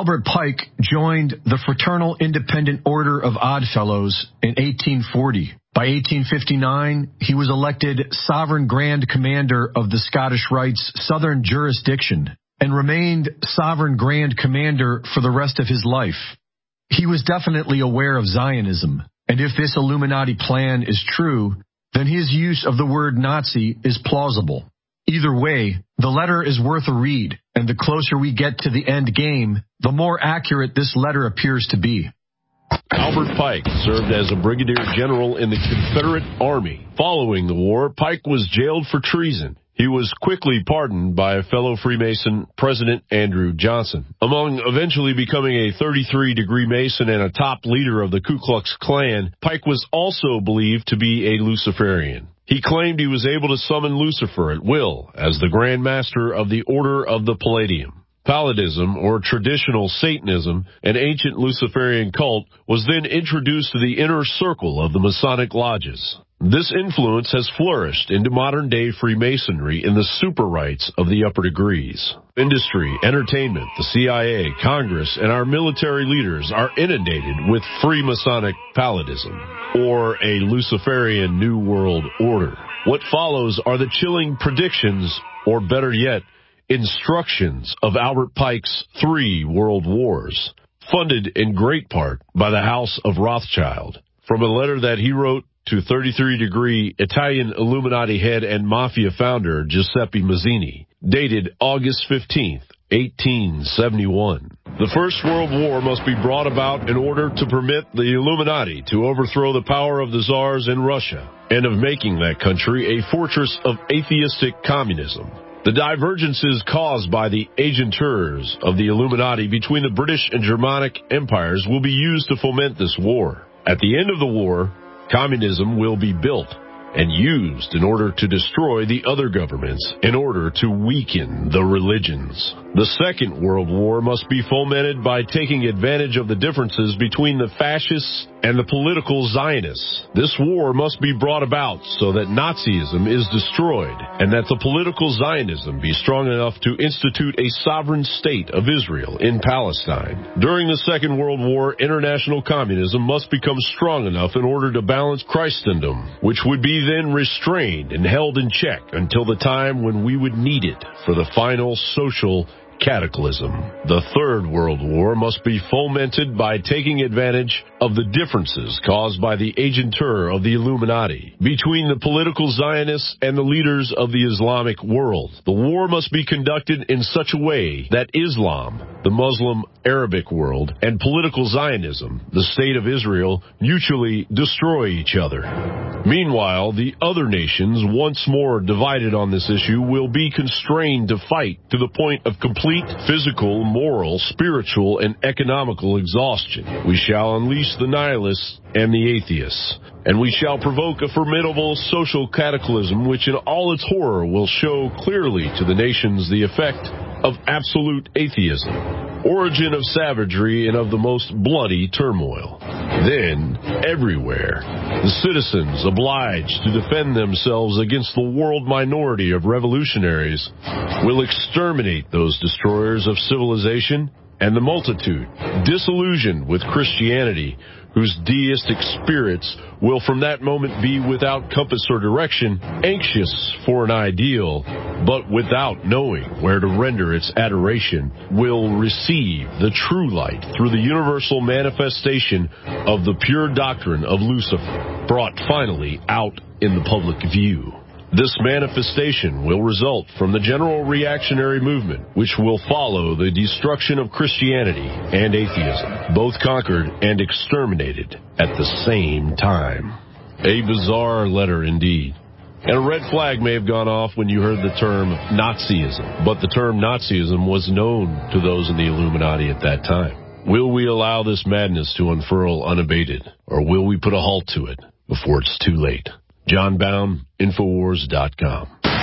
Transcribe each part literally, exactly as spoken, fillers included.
Albert Pike joined the Fraternal Independent Order of Oddfellows in eighteen forty. By eighteen fifty-nine, he was elected Sovereign Grand Commander of the Scottish Rite's Southern Jurisdiction and remained Sovereign Grand Commander for the rest of his life. He was definitely aware of Zionism, and if this Illuminati plan is true, then his use of the word Nazi is plausible. Either way, the letter is worth a read, and the closer we get to the end game, the more accurate this letter appears to be. Albert Pike served as a brigadier general in the Confederate Army. Following the war, Pike was jailed for treason. He was quickly pardoned by a fellow Freemason, President Andrew Johnson. Among eventually becoming a thirty-three degree Mason and a top leader of the Ku Klux Klan, Pike was also believed to be a Luciferian. He claimed he was able to summon Lucifer at will as the Grand Master of the Order of the Palladium. Palladism, or traditional Satanism, an ancient Luciferian cult, was then introduced to the inner circle of the Masonic lodges. This influence has flourished into modern-day Freemasonry in the super rites of the upper degrees. Industry, entertainment, the C I A, Congress, and our military leaders are inundated with Freemasonic Palladism, or a Luciferian New World Order. What follows are the chilling predictions, or better yet, instructions of Albert Pike's three world wars, funded in great part by the House of Rothschild. From a letter that he wrote to thirty-three degree Italian Illuminati head and mafia founder Giuseppe Mazzini, dated August fifteenth, eighteen seventy-one. The First World War must be brought about in order to permit the Illuminati to overthrow the power of the czars in Russia and of making that country a fortress of atheistic communism. The divergences caused by the agentures of the Illuminati between the British and Germanic empires will be used to foment this war. At the end of the war, communism will be built and used in order to destroy the other governments, in order to weaken the religions. The Second World War must be fomented by taking advantage of the differences between the fascists and the political Zionists. This war must be brought about so that Nazism is destroyed and that the political Zionism be strong enough to institute a sovereign state of Israel in Palestine. During the Second World War, international communism must become strong enough in order to balance Christendom, which would be then restrained and held in check until the time when we would need it for the final social cataclysm. The Third World War must be fomented by taking advantage of the differences caused by the agentur of the Illuminati between the political Zionists and the leaders of the Islamic world. The war must be conducted in such a way that Islam, the Muslim Arabic world, and political Zionism, the state of Israel, mutually destroy each other. Meanwhile, the other nations, once more divided on this issue, will be constrained to fight to the point of complete physical, moral, spiritual, and economical exhaustion. We shall unleash the nihilists and the atheists, and we shall provoke a formidable social cataclysm which in all its horror will show clearly to the nations the effect of absolute atheism, origin of savagery, and of the most bloody turmoil. Then, everywhere, the citizens obliged to defend themselves against the world minority of revolutionaries will exterminate those destroyers of civilization, and the multitude, disillusioned with Christianity, whose deistic spirits will from that moment be without compass or direction, anxious for an ideal, but without knowing where to render its adoration, will receive the true light through the universal manifestation of the pure doctrine of Lucifer, brought finally out in the public view. This manifestation will result from the general reactionary movement, which will follow the destruction of Christianity and atheism, both conquered and exterminated at the same time. A bizarre letter indeed. And a red flag may have gone off when you heard the term Nazism, but the term Nazism was known to those in the Illuminati at that time. Will we allow this madness to unfurl unabated, or will we put a halt to it before it's too late? John Baum, Infowars dot com.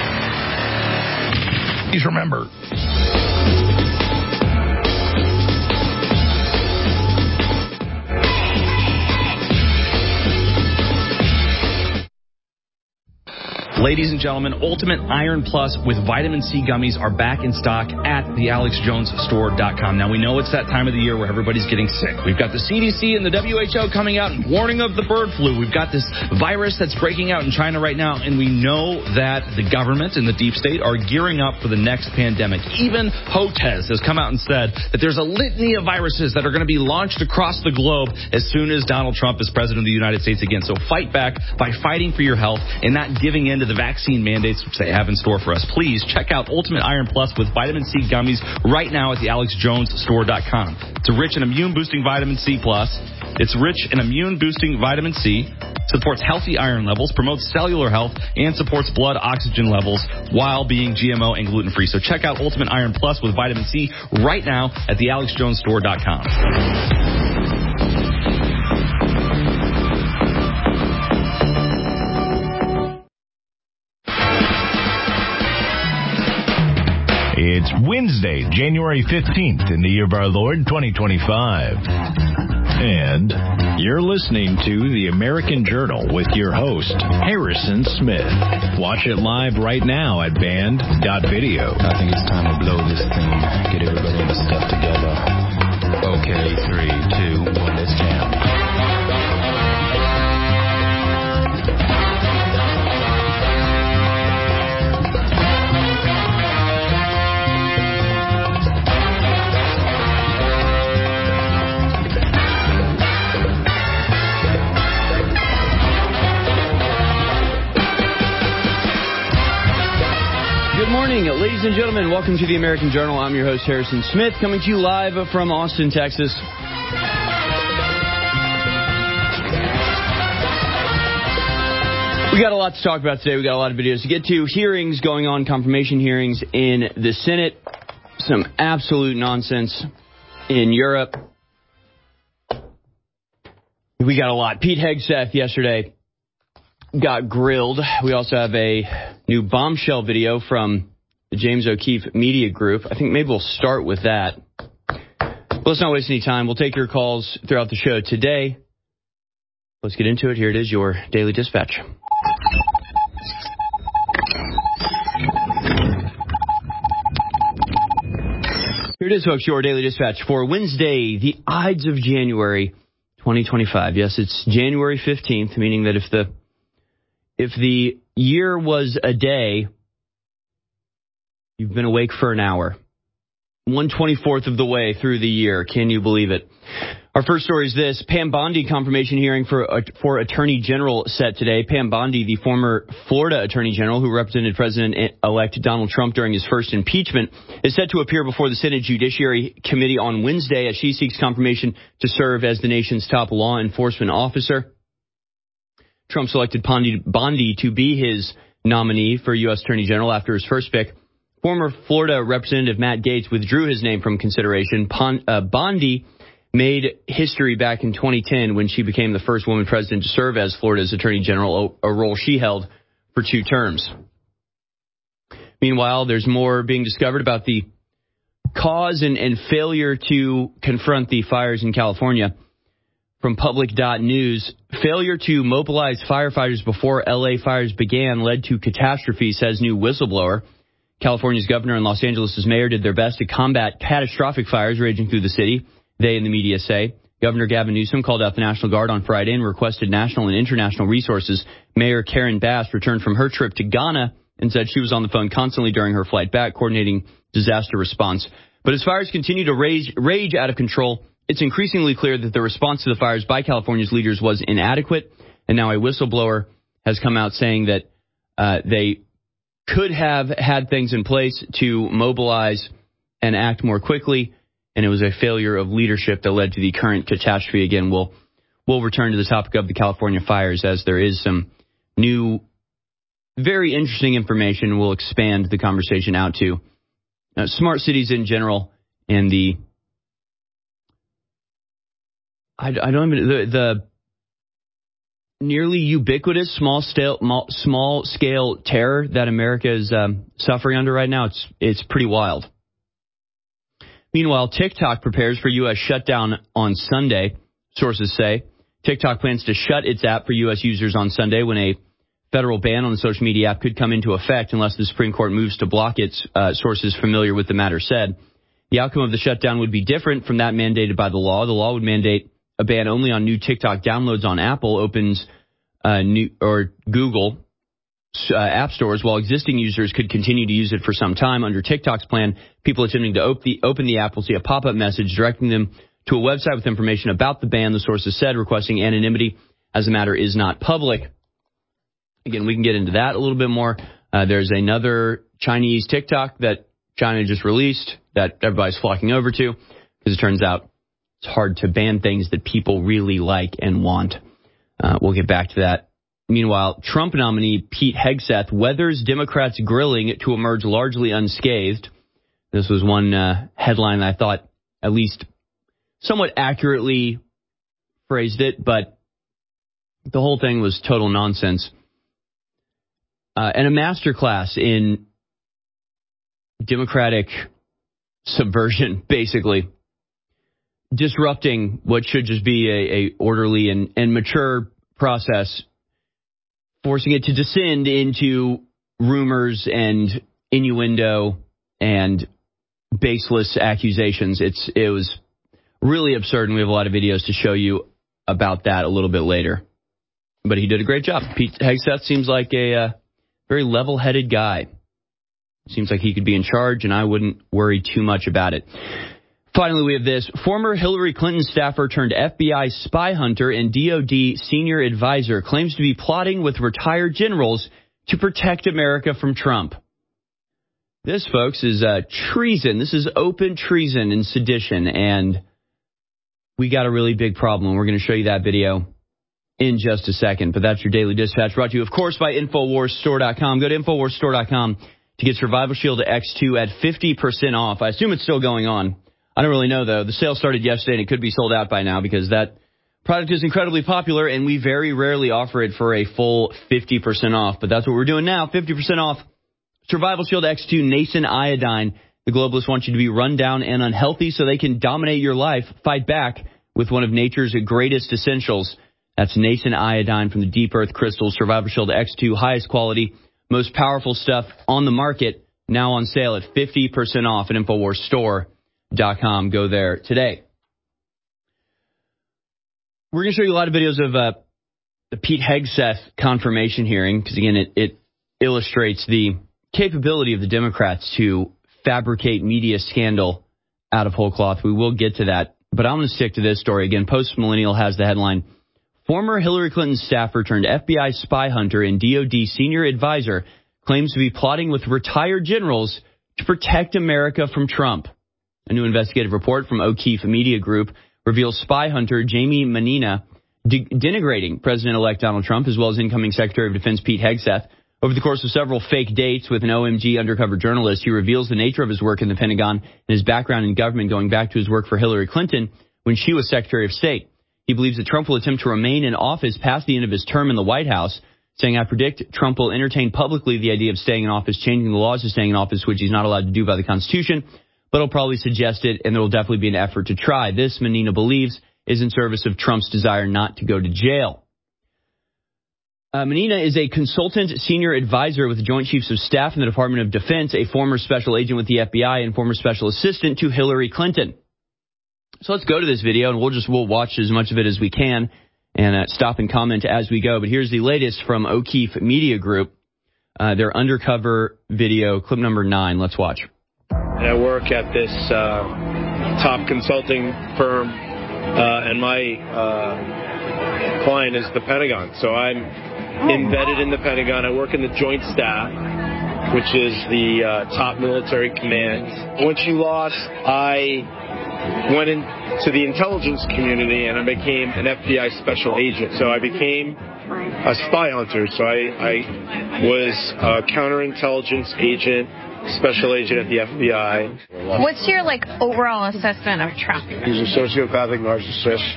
Please remember, Ladies and gentlemen, Ultimate Iron Plus with Vitamin C gummies are back in stock at the alex jones store dot com. Now, we know it's that time of the year where everybody's getting sick. We've got the C D C and the W H O coming out and warning of the bird flu. We've got this virus that's breaking out in China right now, and we know that the government and the deep state are gearing up for the next pandemic. Even HOTES has come out and said that there's a litany of viruses that are going to be launched across the globe as soon as Donald Trump is president of the United States again. So fight back by fighting for your health and not giving in to the vaccine mandates which they have in store for us. Please check out Ultimate Iron Plus with Vitamin C gummies right now at the alex jones store dot com. It's rich in immune-boosting Vitamin C Plus. It's rich in immune-boosting Vitamin C, supports healthy iron levels, promotes cellular health, and supports blood oxygen levels while being G M O and gluten-free. So check out Ultimate Iron Plus with Vitamin C right now at the alex jones store dot com. It's Wednesday, January fifteenth in the year of our Lord, twenty twenty-five. And you're listening to the American Journal with your host, Harrison Smith. Watch it live right now at band dot video. I think it's time to blow this thing. Get everybody in the stuff together. Okay, three, two, one, let's jam. Good morning, ladies and gentlemen. Welcome to the American Journal. I'm your host, Harrison Smith, coming to you live from Austin, Texas. We got a lot to talk about today. We got a lot of videos to get to. Hearings going on, confirmation hearings in the Senate. Some absolute nonsense in Europe. We got a lot. Pete Hegseth yesterday got grilled. We also have a new bombshell video from the James O'Keefe Media Group. I think maybe we'll start with that. But let's not waste any time. We'll take your calls throughout the show today. Let's get into it. Here it is, your Daily Dispatch. Here it is, folks, your Daily Dispatch for Wednesday, the Ides of January twenty twenty-five. Yes, it's January fifteenth, meaning that if the If the year was a day, you've been awake for an hour. one twenty-fourth of the way through the year. Can you believe it? Our first story is this. Pam Bondi confirmation hearing for for Attorney General set today. Pam Bondi, the former Florida Attorney General who represented President-elect Donald Trump during his first impeachment, is set to appear before the Senate Judiciary Committee on Wednesday as she seeks confirmation to serve as the nation's top law enforcement officer. Trump selected Bondi to be his nominee for U S Attorney General after his first pick. Former Florida Representative Matt Gaetz withdrew his name from consideration. Bondi made history back in twenty ten when she became the first woman president to serve as Florida's Attorney General, a role she held for two terms. Meanwhile, there's more being discovered about the cause and, and failure to confront the fires in California. From Public dot news, failure to mobilize firefighters before L A fires began led to catastrophe, says new whistleblower. California's governor and Los Angeles' mayor did their best to combat catastrophic fires raging through the city, they and the media say. Governor Gavin Newsom called out the National Guard on Friday and requested national and international resources. Mayor Karen Bass returned from her trip to Ghana and said she was on the phone constantly during her flight back, coordinating disaster response. But as fires continue to rage, rage out of control, it's increasingly clear that the response to the fires by California's leaders was inadequate, and now a whistleblower has come out saying that uh, they could have had things in place to mobilize and act more quickly, and it was a failure of leadership that led to the current catastrophe. Again, we'll, we'll return to the topic of the California fires as there is some new, very interesting information we'll expand the conversation out to. Uh, smart cities in general and the I, I don't even the, the nearly ubiquitous small scale small scale terror that America is um, suffering under right now. It's it's pretty wild. Meanwhile, TikTok prepares for U S shutdown on Sunday. Sources say TikTok plans to shut its app for U S users on Sunday when a federal ban on the social media app could come into effect unless the Supreme Court moves to block it, uh, sources familiar with the matter said. The outcome of the shutdown would be different from that mandated by the law. The law would mandate a ban only on new TikTok downloads on Apple, opens uh, new or Google uh, app stores, while existing users could continue to use it for some time. Under TikTok's plan, people attempting to op- the, open the app will see a pop-up message directing them to a website with information about the ban, the sources said, requesting anonymity as the matter is not public. Again, we can get into that a little bit more. Uh, there's another Chinese TikTok that China just released that everybody's flocking over to because it turns out it's hard to ban things that people really like and want. Uh, we'll get back to that. Meanwhile, Trump nominee Pete Hegseth weathers Democrats' grilling to emerge largely unscathed. This was one uh, headline that I thought at least somewhat accurately phrased it, but the whole thing was total nonsense. Uh, and a masterclass in Democratic subversion, basically. Disrupting what should just be a, a orderly and, and mature process, forcing it to descend into rumors and innuendo and baseless accusations. It's it was really absurd, and we have a lot of videos to show you about that a little bit later. But he did a great job. Pete Hegseth seems like a uh, very level-headed guy. Seems like he could be in charge, and I wouldn't worry too much about it. Finally, we have this. Former Hillary Clinton staffer turned F B I spy hunter and D O D senior advisor claims to be plotting with retired generals to protect America from Trump. This, folks, is uh, treason. This is open treason and sedition, and we got a really big problem. We're going to show you that video in just a second, but that's your Daily Dispatch, brought to you, of course, by Infowars Store dot com. Go to Infowars Store dot com to get Survival Shield X two at fifty percent off. I assume it's still going on. I don't really know, though. The sale started yesterday, and it could be sold out by now because that product is incredibly popular, and we very rarely offer it for a full fifty percent off. But that's what we're doing now, fifty percent off Survival Shield X two Nascent Iodine. The globalists want you to be run down and unhealthy so they can dominate your life. Fight back with one of nature's greatest essentials. That's Nascent Iodine from the Deep Earth Crystals. Survival Shield X two, highest quality, most powerful stuff on the market, now on sale at fifty percent off at Infowars Store dot com. Go there today. We're going to show you a lot of videos of uh, the Pete Hegseth confirmation hearing because, again, it, it illustrates the capability of the Democrats to fabricate media scandal out of whole cloth. We will get to that, but I'm going to stick to this story. Again, Post Millennial has the headline, former Hillary Clinton staffer turned F B I spy hunter and D O D senior advisor claims to be plotting with retired generals to protect America from Trump. A new investigative report from O'Keefe Media Group reveals spy hunter Jamie Menina de- denigrating President-elect Donald Trump as well as incoming Secretary of Defense Pete Hegseth. Over the course of several fake dates with an O M G undercover journalist, he reveals the nature of his work in the Pentagon and his background in government going back to his work for Hillary Clinton when she was Secretary of State. He believes that Trump will attempt to remain in office past the end of his term in the White House, saying, I predict Trump will entertain publicly the idea of staying in office, changing the laws of staying in office, which he's not allowed to do by the Constitution, but he'll probably suggest it, and there will definitely be an effort to try. This, Menina believes, is in service of Trump's desire not to go to jail. Uh, Menina is a consultant senior advisor with the Joint Chiefs of Staff in the Department of Defense, a former special agent with the F B I, and former special assistant to Hillary Clinton. So let's go to this video, and we'll just we'll watch as much of it as we can and uh, stop and comment as we go. But here's the latest from O'Keefe Media Group, uh, their undercover video, clip number nine. Let's watch. I work at this uh, top consulting firm, uh, and my uh, client is the Pentagon. So I'm embedded in the Pentagon. I work in the Joint Staff, which is the uh, top military command. When she lost, I went into the intelligence community and I became an F B I special agent. So I became a spy hunter. So I, I was a counterintelligence agent, special agent at the F B I. What's your, like, overall assessment of Trump? He's a sociopathic narcissist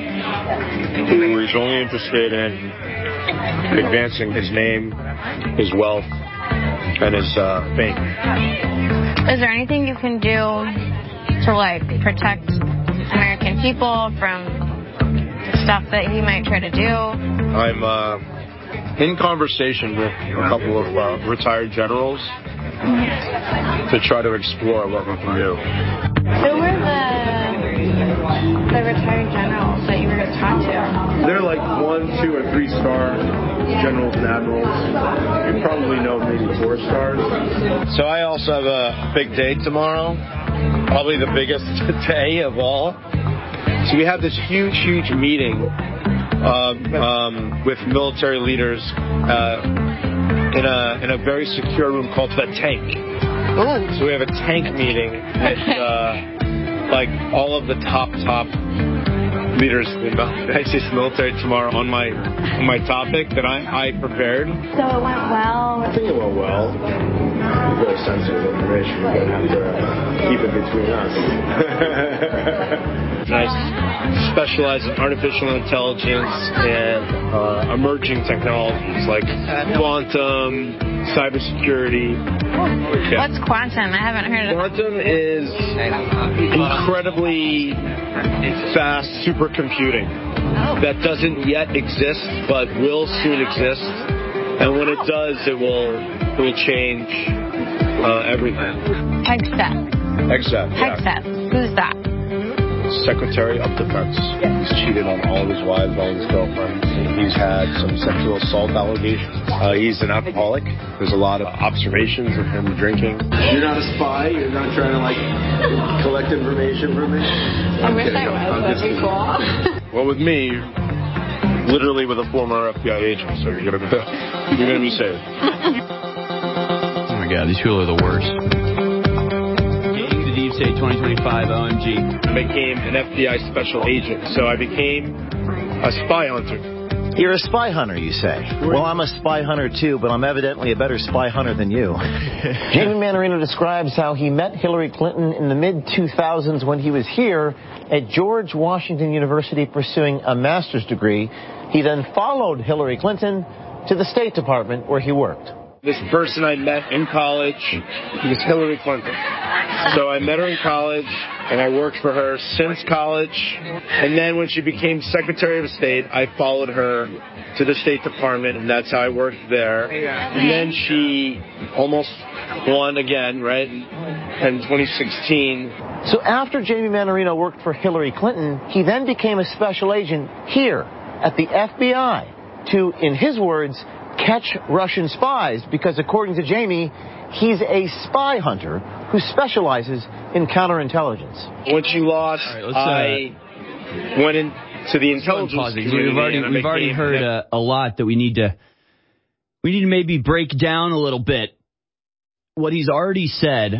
who is only interested in advancing his name, his wealth, and his uh, fame. Is there anything you can do to, like, protect American people from the stuff that he might try to do? I'm uh, in conversation with a couple of uh, retired generals to try to explore what we can do. Who were the the retired generals that you were going to talk to? They're like one, two, or three star generals and admirals. You probably know maybe four stars. So I also have a big day tomorrow, probably the biggest day of all. So we have this huge, huge meeting uh, um, with military leaders uh, in a in a very secure room called the Tank. Ooh. So we have a tank meeting with uh, like all of the top top leaders in the United States military tomorrow on my on my topic that I, I prepared. So it went well. I think it went well. Very sensitive information. We're gonna have to keep it between us. I specialize in artificial intelligence and uh, emerging technologies like quantum, cybersecurity. Okay. What's quantum? I haven't heard of it. Quantum is incredibly fast supercomputing that doesn't yet exist but will soon exist. And when it does, it will it will change uh, everything. Hegseth. Hegseth. Yeah. Hegseth. Who's that? Secretary of Defense. He's cheated on all of his wives, all of his girlfriends. He's had some sexual assault allegations. Uh, he's an alcoholic. There's a lot of observations of him drinking. You're not a spy? You're not trying to, like, collect information from me? I wish I was. That'd be cool. Well, with me, literally with a former F B I agent, so you're going to be, you're going to be safe. Oh, my God. These people are the worst. Say twenty twenty-five O M G. I became an F B I special agent, so I became a spy hunter. You're a spy hunter, you say? Well, I'm a spy hunter too, but I'm evidently a better spy hunter than you. Jamie Mannarino describes how he met Hillary Clinton in the mid two thousands when he was here at George Washington University pursuing a master's degree. He then followed Hillary Clinton to the State Department where he worked. This person I met in college was Hillary Clinton. So I met her in college, and I worked for her since college. And then when she became Secretary of State, I followed her to the State Department, and that's how I worked there. And then she almost won again, right, in twenty sixteen. So after Jamie Mannarino worked for Hillary Clinton, he then became a special agent here at the F B I to, in his words, catch Russian spies, because according to Jamie, he's a spy hunter who specializes in counterintelligence. When she lost, right, I uh, went into the intelligence community. We've already, we've already heard uh, a lot that we need to we need to maybe break down a little bit. What he's already said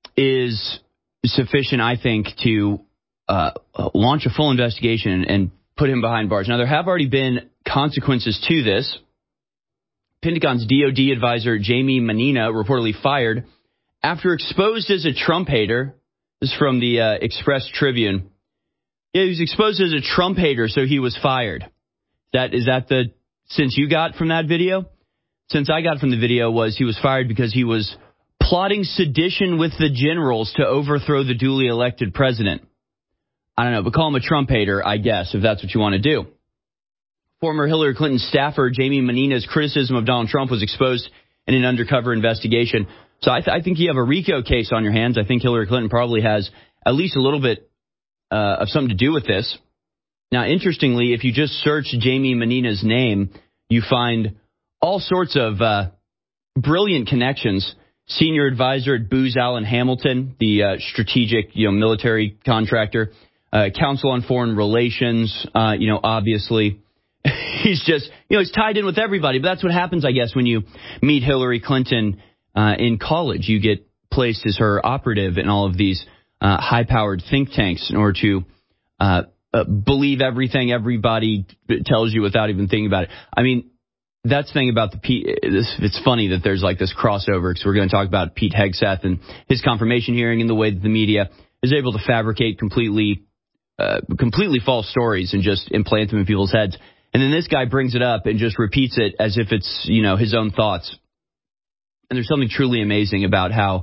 is sufficient, I think, to uh, launch a full investigation and put him behind bars. Now, there have already been consequences to this. Pentagon's D O D advisor Jamie Mannarino reportedly fired after exposed as a Trump hater. This is from the uh, Express Tribune. Yeah, he was exposed as a Trump hater, so he was fired. That is that the sense you got from that video? Sense I got from the video was he was fired because he was plotting sedition with the generals to overthrow the duly elected president. I don't know, but call him a Trump hater, I guess, if that's what you want to do. Former Hillary Clinton staffer Jamie Mannarino's criticism of Donald Trump was exposed in an undercover investigation. So I, th- I think you have a RICO case on your hands. I think Hillary Clinton probably has at least a little bit uh, of something to do with this. Now, interestingly, if you just search Jamie Mannarino's name, you find all sorts of uh, brilliant connections. Senior advisor at Booz Allen Hamilton, the uh, strategic, you know, military contractor, uh, Council on Foreign Relations, uh, you know, obviously. He's just, you know, he's tied in with everybody. But that's what happens, I guess, when you meet Hillary Clinton uh, in college. You get placed as her operative in all of these uh, high-powered think tanks in order to uh, uh, believe everything everybody tells you without even thinking about it. I mean, that's the thing about the Pete. This, it's funny that there's like this crossover, because we're going to talk about Pete Hegseth and his confirmation hearing and the way that the media is able to fabricate completely, uh, completely false stories and just implant them in people's heads. And then this guy brings it up and just repeats it as if it's, you know, his own thoughts. And there's something truly amazing about how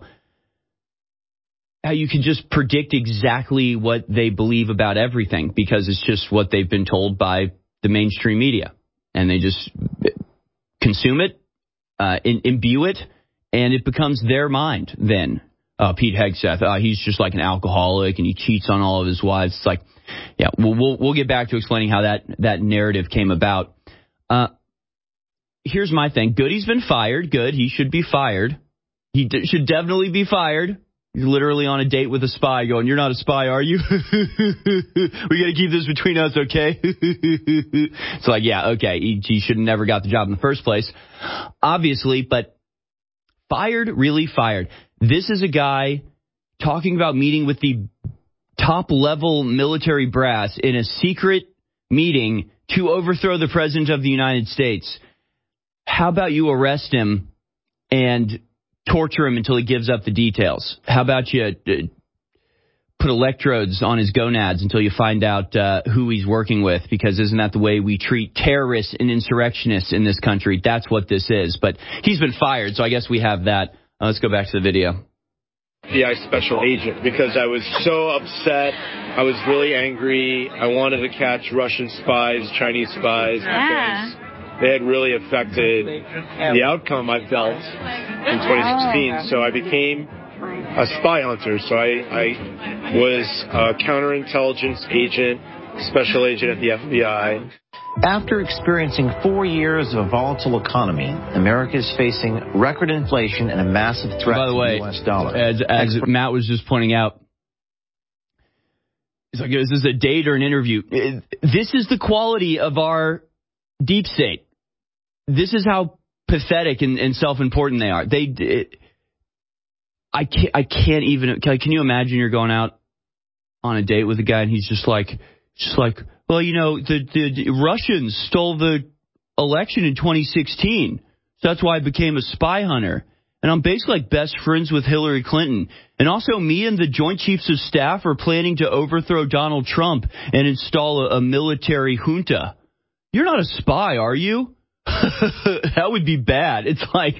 how you can just predict exactly what they believe about everything, because it's just what they've been told by the mainstream media. And they just consume it, uh, in, imbue it, and it becomes their mind then. Uh, Pete Hegseth, uh, he's just like an alcoholic and he cheats on all of his wives. It's like, yeah, we'll, we'll, we'll get back to explaining how that, that narrative came about. Uh, here's my thing. Good, he's been fired. Good, he should be fired. He d- should definitely be fired. He's literally on a date with a spy going, you're not a spy, are you? We got to keep this between us, okay? It's like, yeah, okay. He, he should have never got the job in the first place, obviously, but fired, really fired. This is a guy talking about meeting with the top-level military brass in a secret meeting to overthrow the President of the United States. How about you arrest him and torture him until he gives up the details? How about you uh, put electrodes on his gonads until you find out uh, who he's working with? Because isn't that the way we treat terrorists and insurrectionists in this country? That's what this is. But he's been fired, so I guess we have that. Uh, let's go back to the video. F B I special agent, because I was so upset. I was really angry. I wanted to catch Russian spies, Chinese spies, Yeah. because they had really affected the outcome, I felt, in twenty sixteen. So I became a spy hunter. So I, I was a counterintelligence agent, special agent at the F B I. After experiencing four years of a volatile economy, America is facing record inflation and a massive threat By the to way, the U S dollar. As, as Expert- Matt was just pointing out, it's like, is this a date or an interview? This is the quality of our deep state. This is how pathetic and, and self-important they are. They, it, I can't, I can't even. Can, can you imagine you're going out on a date with a guy and he's just like, just like, well, you know, the, the, the Russians stole the election in twenty sixteen, so that's why I became a spy hunter. And I'm basically like best friends with Hillary Clinton. And also me and the Joint Chiefs of Staff are planning to overthrow Donald Trump and install a, a military junta. You're not a spy, are you? That would be bad. It's like,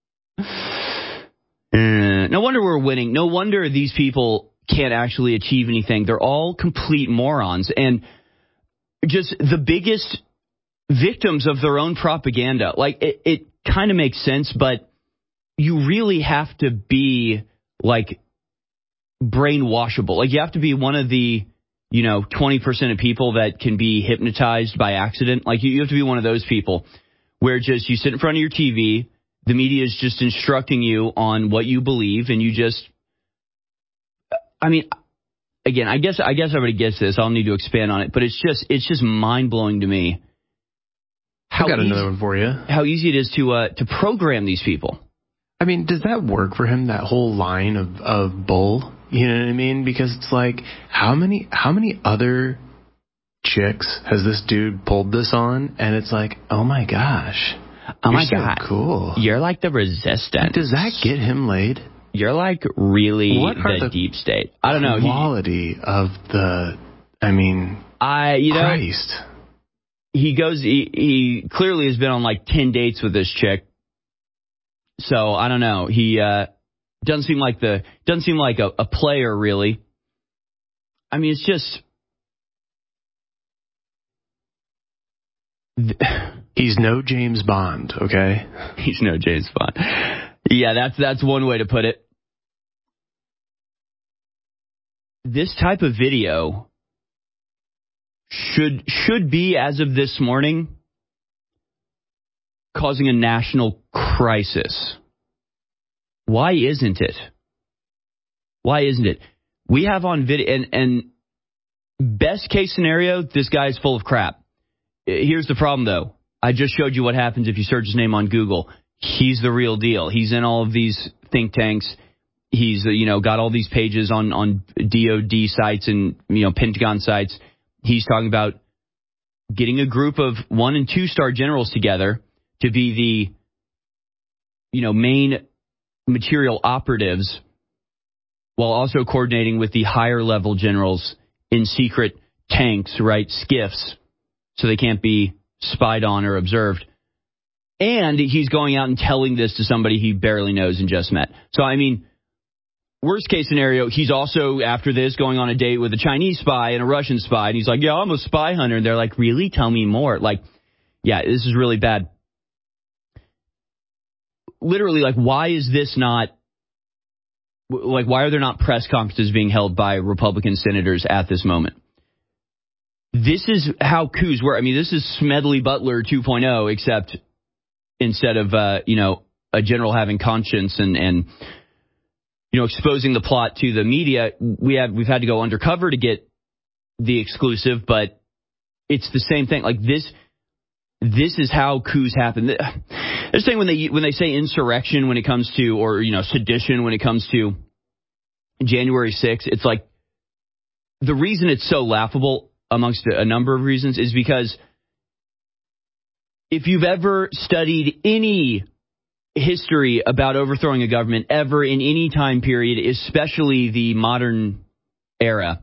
eh, no wonder we're winning. No wonder these people can't actually achieve anything. They're all complete morons and just the biggest victims of their own propaganda. Like, it, it kind of makes sense, but you really have to be, like, brainwashable. Like, you have to be one of the, you know, twenty percent of people that can be hypnotized by accident. Like, you, you have to be one of those people where just you sit in front of your T V, the media is just instructing you on what you believe, and you just, I mean, again, I guess I guess everybody gets this. I don't need to expand on it, but it's just it's just mind blowing to me. I've got easy, another one for you. How easy it is to uh, to program these people. I mean, does that work for him? That whole line of, of bull, you know what I mean? Because it's like, how many how many other chicks has this dude pulled this on? And it's like, oh my gosh, oh my so god, cool. You're like the resistance. Like, does that get him laid? You're like really what the, the deep state. I don't know. Quality he, of the, I mean, I you know, Christ. He goes. He, he clearly has been on like ten dates with this chick. So I don't know. He uh, doesn't seem like the doesn't seem like a, a player really. I mean, it's just he's no James Bond. Okay, he's no James Bond. Yeah, that's that's one way to put it. This type of video should should be, as of this morning, causing a national crisis. Why isn't it? Why isn't it? We have on video, and, and best case scenario, this guy's full of crap. Here's the problem, though. I just showed you what happens if you search his name on Google. He's the real deal. He's in all of these think tanks. He's, you know, got all these pages on, on D O D sites and, you know, Pentagon sites. He's talking about getting a group of one and two star generals together to be the, you know, main material operatives while also coordinating with the higher level generals in secret tanks, right, skiffs, so they can't be spied on or observed. And he's going out and telling this to somebody he barely knows and just met. So, I mean, worst case scenario, he's also, after this, going on a date with a Chinese spy and a Russian spy. And he's like, yeah, I'm a spy hunter. And they're like, really? Tell me more. Like, yeah, this is really bad. literally, like, why is this not, like, why are there not press conferences being held by Republican senators at this moment? This is how coups work. I mean, this is Smedley Butler two point oh, except instead of, uh, you know, a general having conscience and, and, you know, exposing the plot to the media, we have, we've had to go undercover to get the exclusive, but it's the same thing. Like, this, this is how coups happen. They're saying when they, when they say insurrection when it comes to, or, you know, sedition when it comes to January sixth, it's like, the reason it's so laughable, amongst a number of reasons, is because if you've ever studied any history about overthrowing a government ever in any time period, especially the modern era,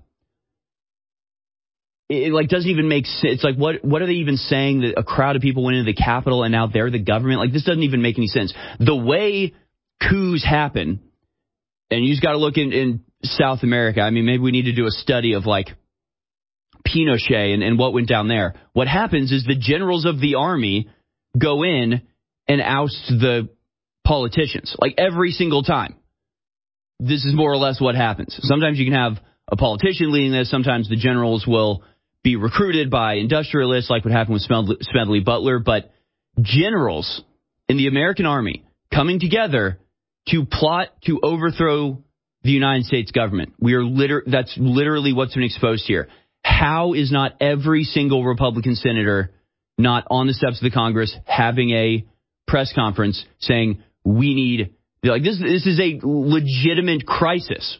it, like, doesn't even make sense. It's like, what what are they even saying? That a crowd of people went into the Capitol and now they're the government? Like, this doesn't even make any sense. The way coups happen, and you just got to look in, in South America. I mean, maybe we need to do a study of, like, Pinochet and, and what went down there. What happens is the generals of the army go in and oust the politicians, like, every single time. This is more or less what happens. Sometimes you can have a politician leading this. Sometimes the generals will be recruited by industrialists, like what happened with Smedley, Smedley Butler. But generals in the American army coming together to plot to overthrow the United States government. We are liter- that's literally what's been exposed here. How is not every single Republican senator not on the steps of the Congress having a press conference saying, we need, like, this, this is a legitimate crisis.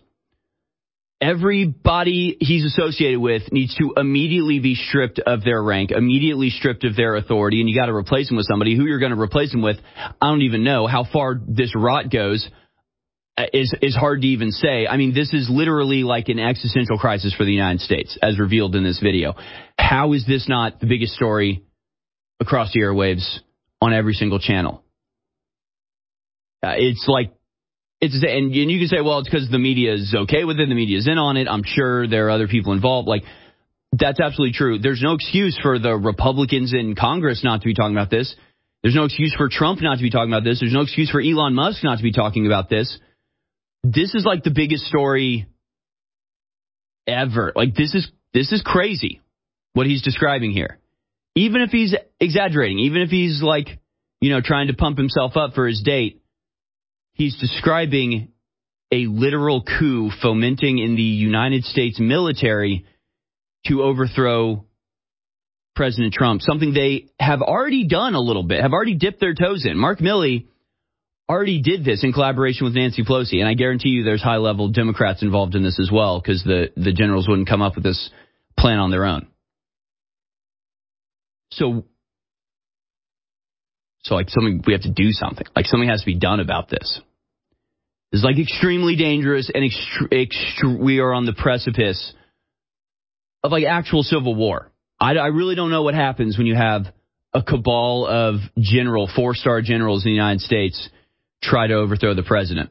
Everybody he's associated with needs to immediately be stripped of their rank, immediately stripped of their authority, and you got to replace him with somebody. Who you're going to replace him with, I don't even know. How far this rot goes is is hard to even say. I mean, this is literally like an existential crisis for the United States, as revealed in this video. How is this not the biggest story across the airwaves on every single channel? Uh, it's like, it's and, and you can say, well, it's because the media is okay with it, the media is in on it. I'm sure there are other people involved. Like, that's absolutely true. There's no excuse for the Republicans in Congress not to be talking about this. There's no excuse for Trump not to be talking about this. There's no excuse for Elon Musk not to be talking about this. This is like the biggest story ever. Like, this is this is crazy what he's describing here. Even if he's exaggerating, even if he's, like, you know, trying to pump himself up for his date, he's describing a literal coup fomenting in the United States military to overthrow President Trump, something they have already done a little bit, have already dipped their toes in. Mark Milley already did this in collaboration with Nancy Pelosi, and I guarantee you there's high-level Democrats involved in this as well, because the, the generals wouldn't come up with this plan on their own. So, so like, something, we have to do something. Like, something has to be done about this. This is, like, extremely dangerous, and extre- extre- we are on the precipice of, like, actual civil war. I, I really don't know what happens when you have a cabal of general, four-star generals in the United States try to overthrow the president.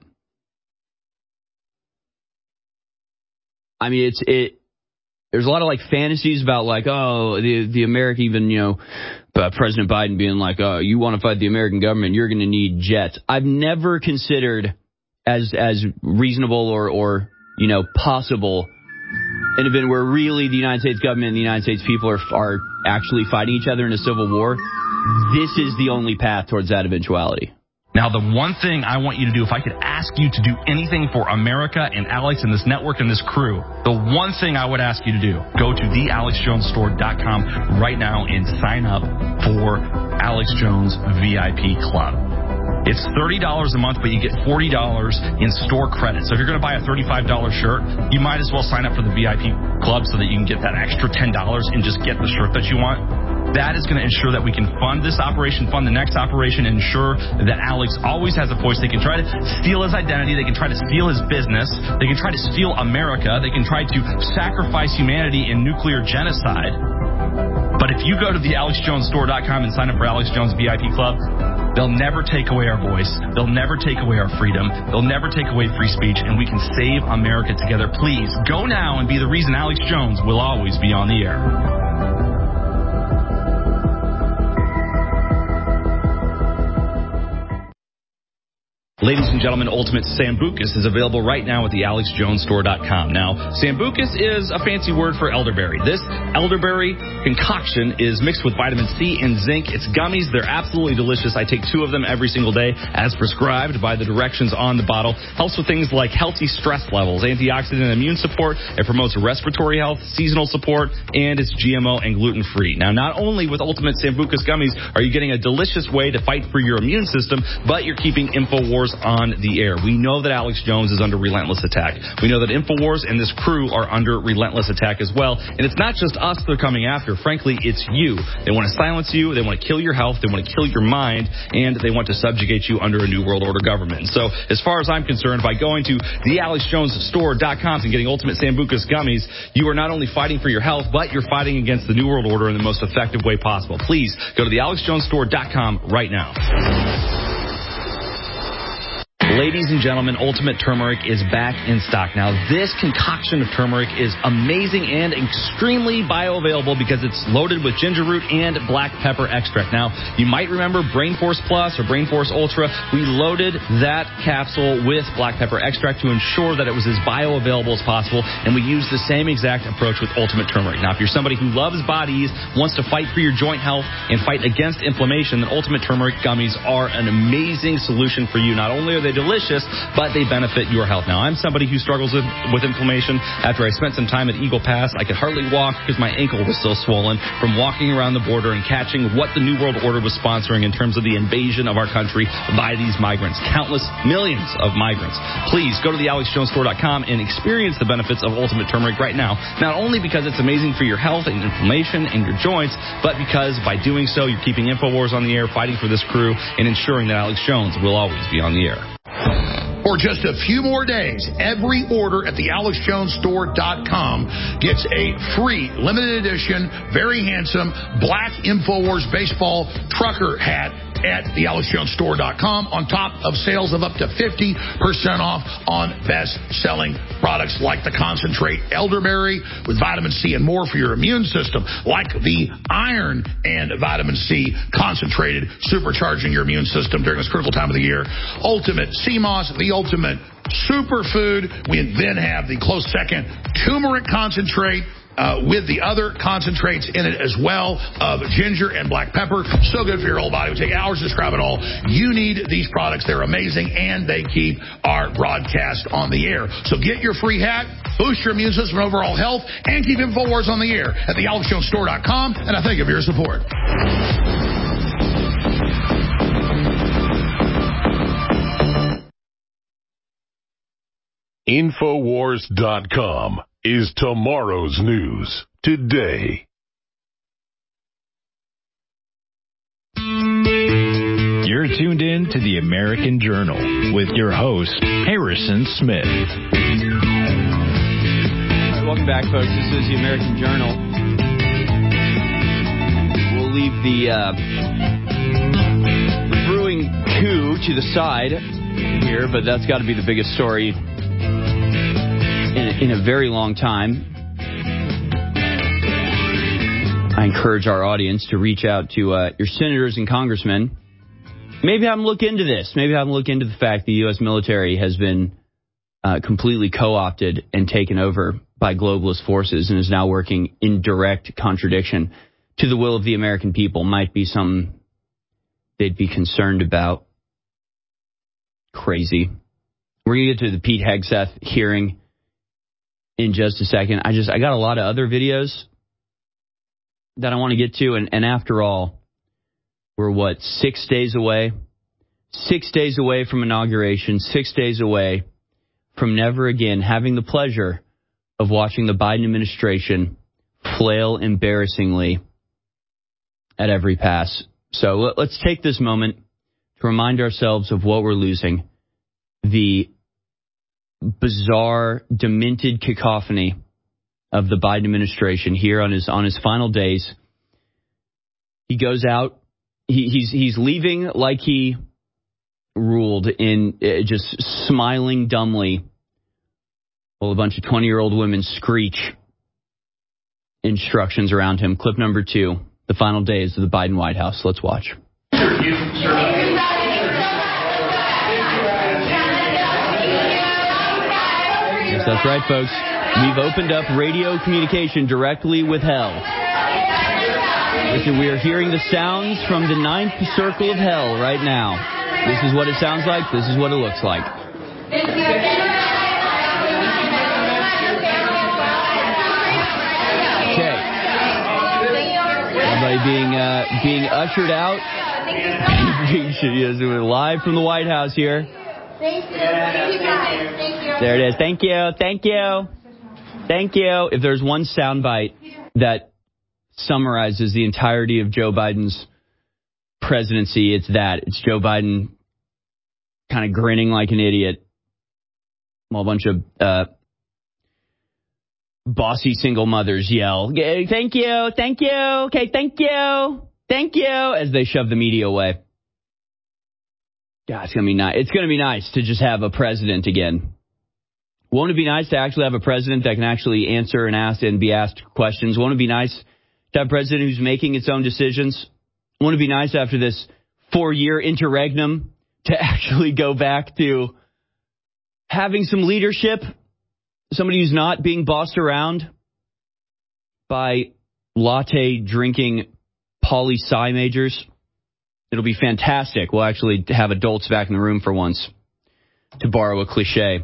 I mean, it's it. There's a lot of, like, fantasies about, like, oh, the the American, even, you know, uh, President Biden being like, oh, you want to fight the American government, you're going to need jets. I've never considered as as reasonable or or you know possible an event where really the United States government and the United States people are are actually fighting each other in a civil war. This is the only path towards that eventuality. Now, the one thing I want you to do, if I could ask you to do anything for America and Alex and this network and this crew, the one thing I would ask you to do, go to the alex jones store dot com right now and sign up for Alex Jones V I P Club. It's thirty dollars a month, but you get forty dollars in store credit. So if you're going to buy a thirty-five dollars shirt, you might as well sign up for the V I P Club so that you can get that extra ten dollars and just get the shirt that you want. That is going to ensure that we can fund this operation, fund the next operation, and ensure that Alex always has a voice. They can try to steal his identity. They can try to steal his business. They can try to steal America. They can try to sacrifice humanity in nuclear genocide. But if you go to the alex jones store dot com and sign up for Alex Jones V I P Club, they'll never take away our voice. They'll never take away our freedom. They'll never take away free speech, and we can save America together. Please go now and be the reason Alex Jones will always be on the air. Ladies and gentlemen, Ultimate Sambucus is available right now at the alex jones store dot com. Now, Sambucus is a fancy word for elderberry. This elderberry concoction is mixed with vitamin C and zinc. It's gummies. They're absolutely delicious. I take two of them every single day as prescribed by the directions on the bottle. Helps with things like healthy stress levels, antioxidant and immune support. It promotes respiratory health, seasonal support, and it's G M O and gluten-free. Now, not only with Ultimate Sambucus gummies are you getting a delicious way to fight for your immune system, but you're keeping InfoWars on the air. We know that Alex Jones is under relentless attack. We know that InfoWars and this crew are under relentless attack as well. And it's not just us they're coming after. Frankly, it's you. They want to silence you. They want to kill your health. They want to kill your mind. And they want to subjugate you under a New World Order government. So as far as I'm concerned, by going to the alex jones store dot com and getting Ultimate Sambucus gummies, you are not only fighting for your health, but you're fighting against the New World Order in the most effective way possible. Please go to the alex jones store dot com right now. Ladies and gentlemen, Ultimate Turmeric is back in stock. Now, this concoction of turmeric is amazing and extremely bioavailable because it's loaded with ginger root and black pepper extract. Now, you might remember Brain Force Plus or Brain Force Ultra. We loaded that capsule with black pepper extract to ensure that it was as bioavailable as possible, and we used the same exact approach with Ultimate Turmeric. Now, if you're somebody who loves body ease, wants to fight for your joint health and fight against inflammation, then Ultimate Turmeric gummies are an amazing solution for you. Not only are they delicious, but they benefit your health. Now, I'm somebody who struggles with, with inflammation. After I spent some time at Eagle Pass, I could hardly walk because my ankle was so swollen from walking around the border and catching what the New World Order was sponsoring in terms of the invasion of our country by these migrants. Countless millions of migrants. Please go to the alex jones store dot com and experience the benefits of Ultimate Turmeric right now. Not only because it's amazing for your health and inflammation and your joints, but because by doing so, you're keeping InfoWars on the air, fighting for this crew, and ensuring that Alex Jones will always be on the air. For just a few more days, every order at the alex jones store dot com gets a free, limited edition, very handsome, black InfoWars baseball trucker hat at the alex jones store dot com on top of sales of up to fifty percent off on best-selling products like the concentrate elderberry with vitamin C and more for your immune system, like the iron and vitamin C concentrated, supercharging your immune system during this critical time of the year. Ultimate C M O S, the ultimate superfood. We then have the close second, turmeric concentrate, Uh, with the other concentrates in it as well of ginger and black pepper. So good for your whole body. It would take hours to describe it all. You need these products. They're amazing, and they keep our broadcast on the air. So get your free hat, boost your immune system and overall health, and keep InfoWars on the air at the alex jones store dot com, and I thank you for your support. InfoWars dot com is tomorrow's news today. You're tuned in to the American Journal with your host, Harrison Smith. All right, welcome back, folks. This is the American Journal. We'll leave the, uh, the brewing coup to the side here, but that's got to be the biggest story In a, in a very long time. I encourage our audience to reach out to uh, your senators and congressmen. Maybe have them look into this. Maybe have them look into the fact the U S military has been uh, completely co-opted and taken over by globalist forces and is now working in direct contradiction to the will of the American people. Might be something they'd be concerned about. Crazy. We're going to get to the Pete Hegseth hearing in just a second. I just I got a lot of other videos that I want to get to, and, and after all, we're what, six days away? Six days away from inauguration, six days away from never again having the pleasure of watching the Biden administration flail embarrassingly at every pass. So let, let's take this moment to remind ourselves of what we're losing. The bizarre, demented cacophony of the Biden administration here on his on his final days. He goes out. He, he's he's leaving like he ruled, in uh, just smiling dumbly while a bunch of twenty-year-old women screech instructions around him. Clip number two, the final days of the Biden White House. Let's watch. Yes, that's right, folks. We've opened up radio communication directly with hell. Listen, we are hearing the sounds from the ninth circle of hell right now. This is what it sounds like. This is what it looks like. Okay. Everybody being uh, being ushered out. Live from the White House here. Thank you. Thank you, guys. Thank you. There it is. Thank you. Thank you. Thank you. If there's one soundbite that summarizes the entirety of Joe Biden's presidency, it's that. It's Joe Biden kind of grinning like an idiot while a bunch of uh, bossy single mothers yell, thank you, thank you, okay, thank you, thank you, as they shove the media away. God, it's going to be nice. It's going to be nice to just have a president again. Won't it be nice to actually have a president that can actually answer and ask and be asked questions? Won't it be nice to have a president who's making its own decisions? Won't it be nice after this four-year interregnum to actually go back to having some leadership? Somebody who's not being bossed around by latte-drinking poli-sci majors. It'll be fantastic. We'll actually have adults back in the room for once, to borrow a cliche.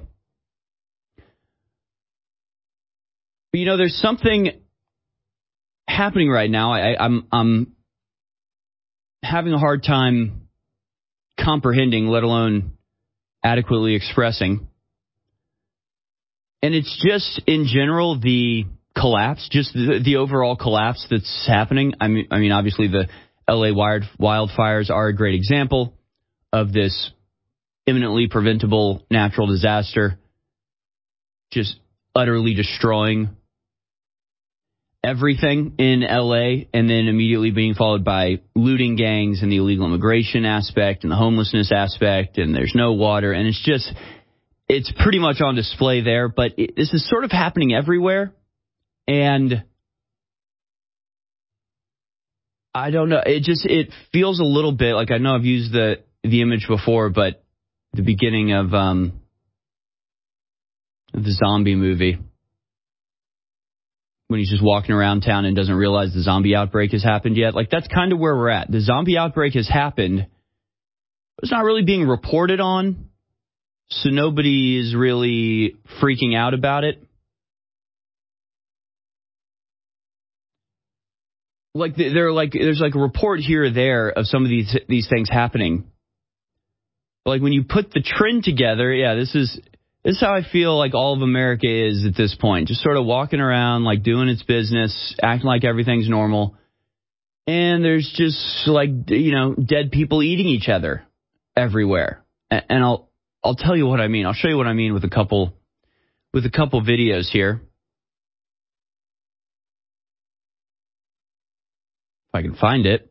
But, you know, there's something happening right now. I, I'm, I'm having a hard time comprehending, let alone adequately expressing. And it's just, in general, the collapse, just the, the overall collapse that's happening. I mean, I mean, obviously, the L A wild, wildfires are a great example of this imminently preventable natural disaster, just utterly destroying everything in L A, and then immediately being followed by looting gangs and the illegal immigration aspect and the homelessness aspect, and there's no water, and it's just, it's pretty much on display there, but it, this is sort of happening everywhere, and I don't know, it just, it feels a little bit like, I know I've used the, the image before, but the beginning of um, the zombie movie, when he's just walking around town and doesn't realize the zombie outbreak has happened yet. Like, that's kind of where we're at. The zombie outbreak has happened. It's not really being reported on, so nobody is really freaking out about it. Like, they're like, there's like a report here or there of some of these these things happening. But like, when you put the trend together, yeah, this is this is how I feel like all of America is at this point. Just sort of walking around, like doing its business, acting like everything's normal. And there's just like, you know, dead people eating each other everywhere. And I'll I'll tell you what I mean. I'll show you what I mean with a couple with a couple videos here. If I can find it.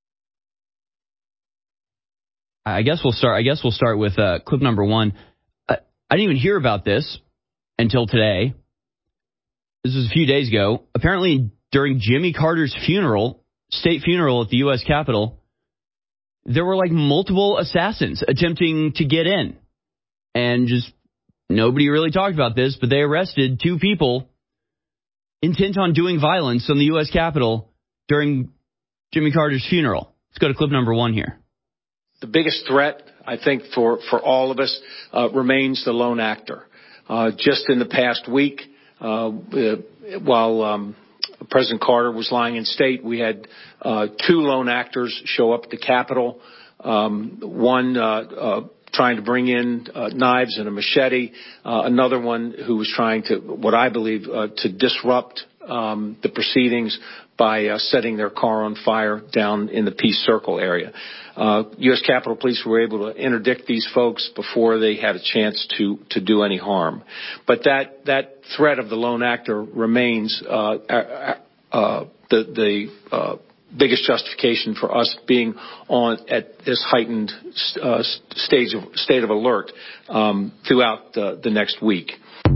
I guess we'll start I guess we'll start with uh, clip number one. I, I didn't even hear about this until today. This was a few days ago. Apparently during Jimmy Carter's funeral, state funeral at the U S Capitol, there were like multiple assassins attempting to get in. And just nobody really talked about this, but they arrested two people intent on doing violence on the U S Capitol during Jimmy Carter's funeral. Let's go to clip number one here. The biggest threat, I think, for, for all of us uh, remains the lone actor. Uh, just in the past week, uh, uh, while um, President Carter was lying in state, we had uh, two lone actors show up at the Capitol. Um, one uh, uh, trying to bring in uh, knives and a machete. Uh, another one who was trying to, what I believe, uh, to disrupt um, the proceedings by uh, setting their car on fire down in the Peace Circle area. Uh, U S Capitol Police were able to interdict these folks before they had a chance to, to do any harm. But that, that threat of the lone actor remains uh, uh, the, the uh, biggest justification for us being on at this heightened uh, stage of, state of alert um, throughout the, the next week.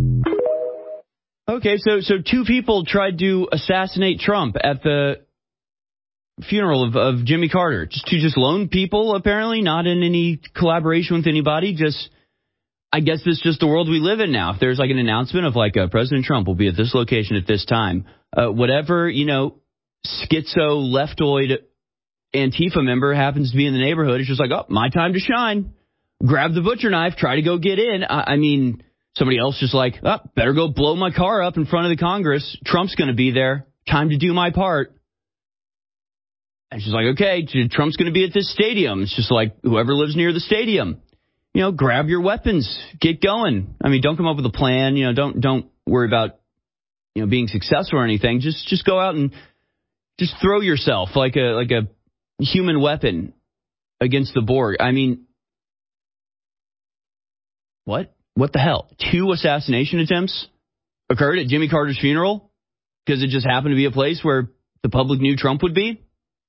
Okay, so so two people tried to assassinate Trump at the funeral of, of Jimmy Carter. Just two just lone people, apparently, not in any collaboration with anybody, just I guess this is just the world we live in now. If there's like an announcement of like uh, President Trump will be at this location at this time, uh, whatever, you know, schizo leftoid Antifa member happens to be in the neighborhood, it's just like, oh, my time to shine. Grab the butcher knife, try to go get in. I, I mean, somebody else just like, oh, better go blow my car up in front of the Congress. Trump's going to be there. Time to do my part. And she's like, okay, Trump's going to be at this stadium. It's just like whoever lives near the stadium. You know, grab your weapons, get going. I mean, don't come up with a plan. You know, don't don't worry about, you know, being successful or anything. Just just go out and just throw yourself like a like a human weapon against the Borg. I mean, what? What the hell? Two assassination attempts occurred at Jimmy Carter's funeral because it just happened to be a place where the public knew Trump would be?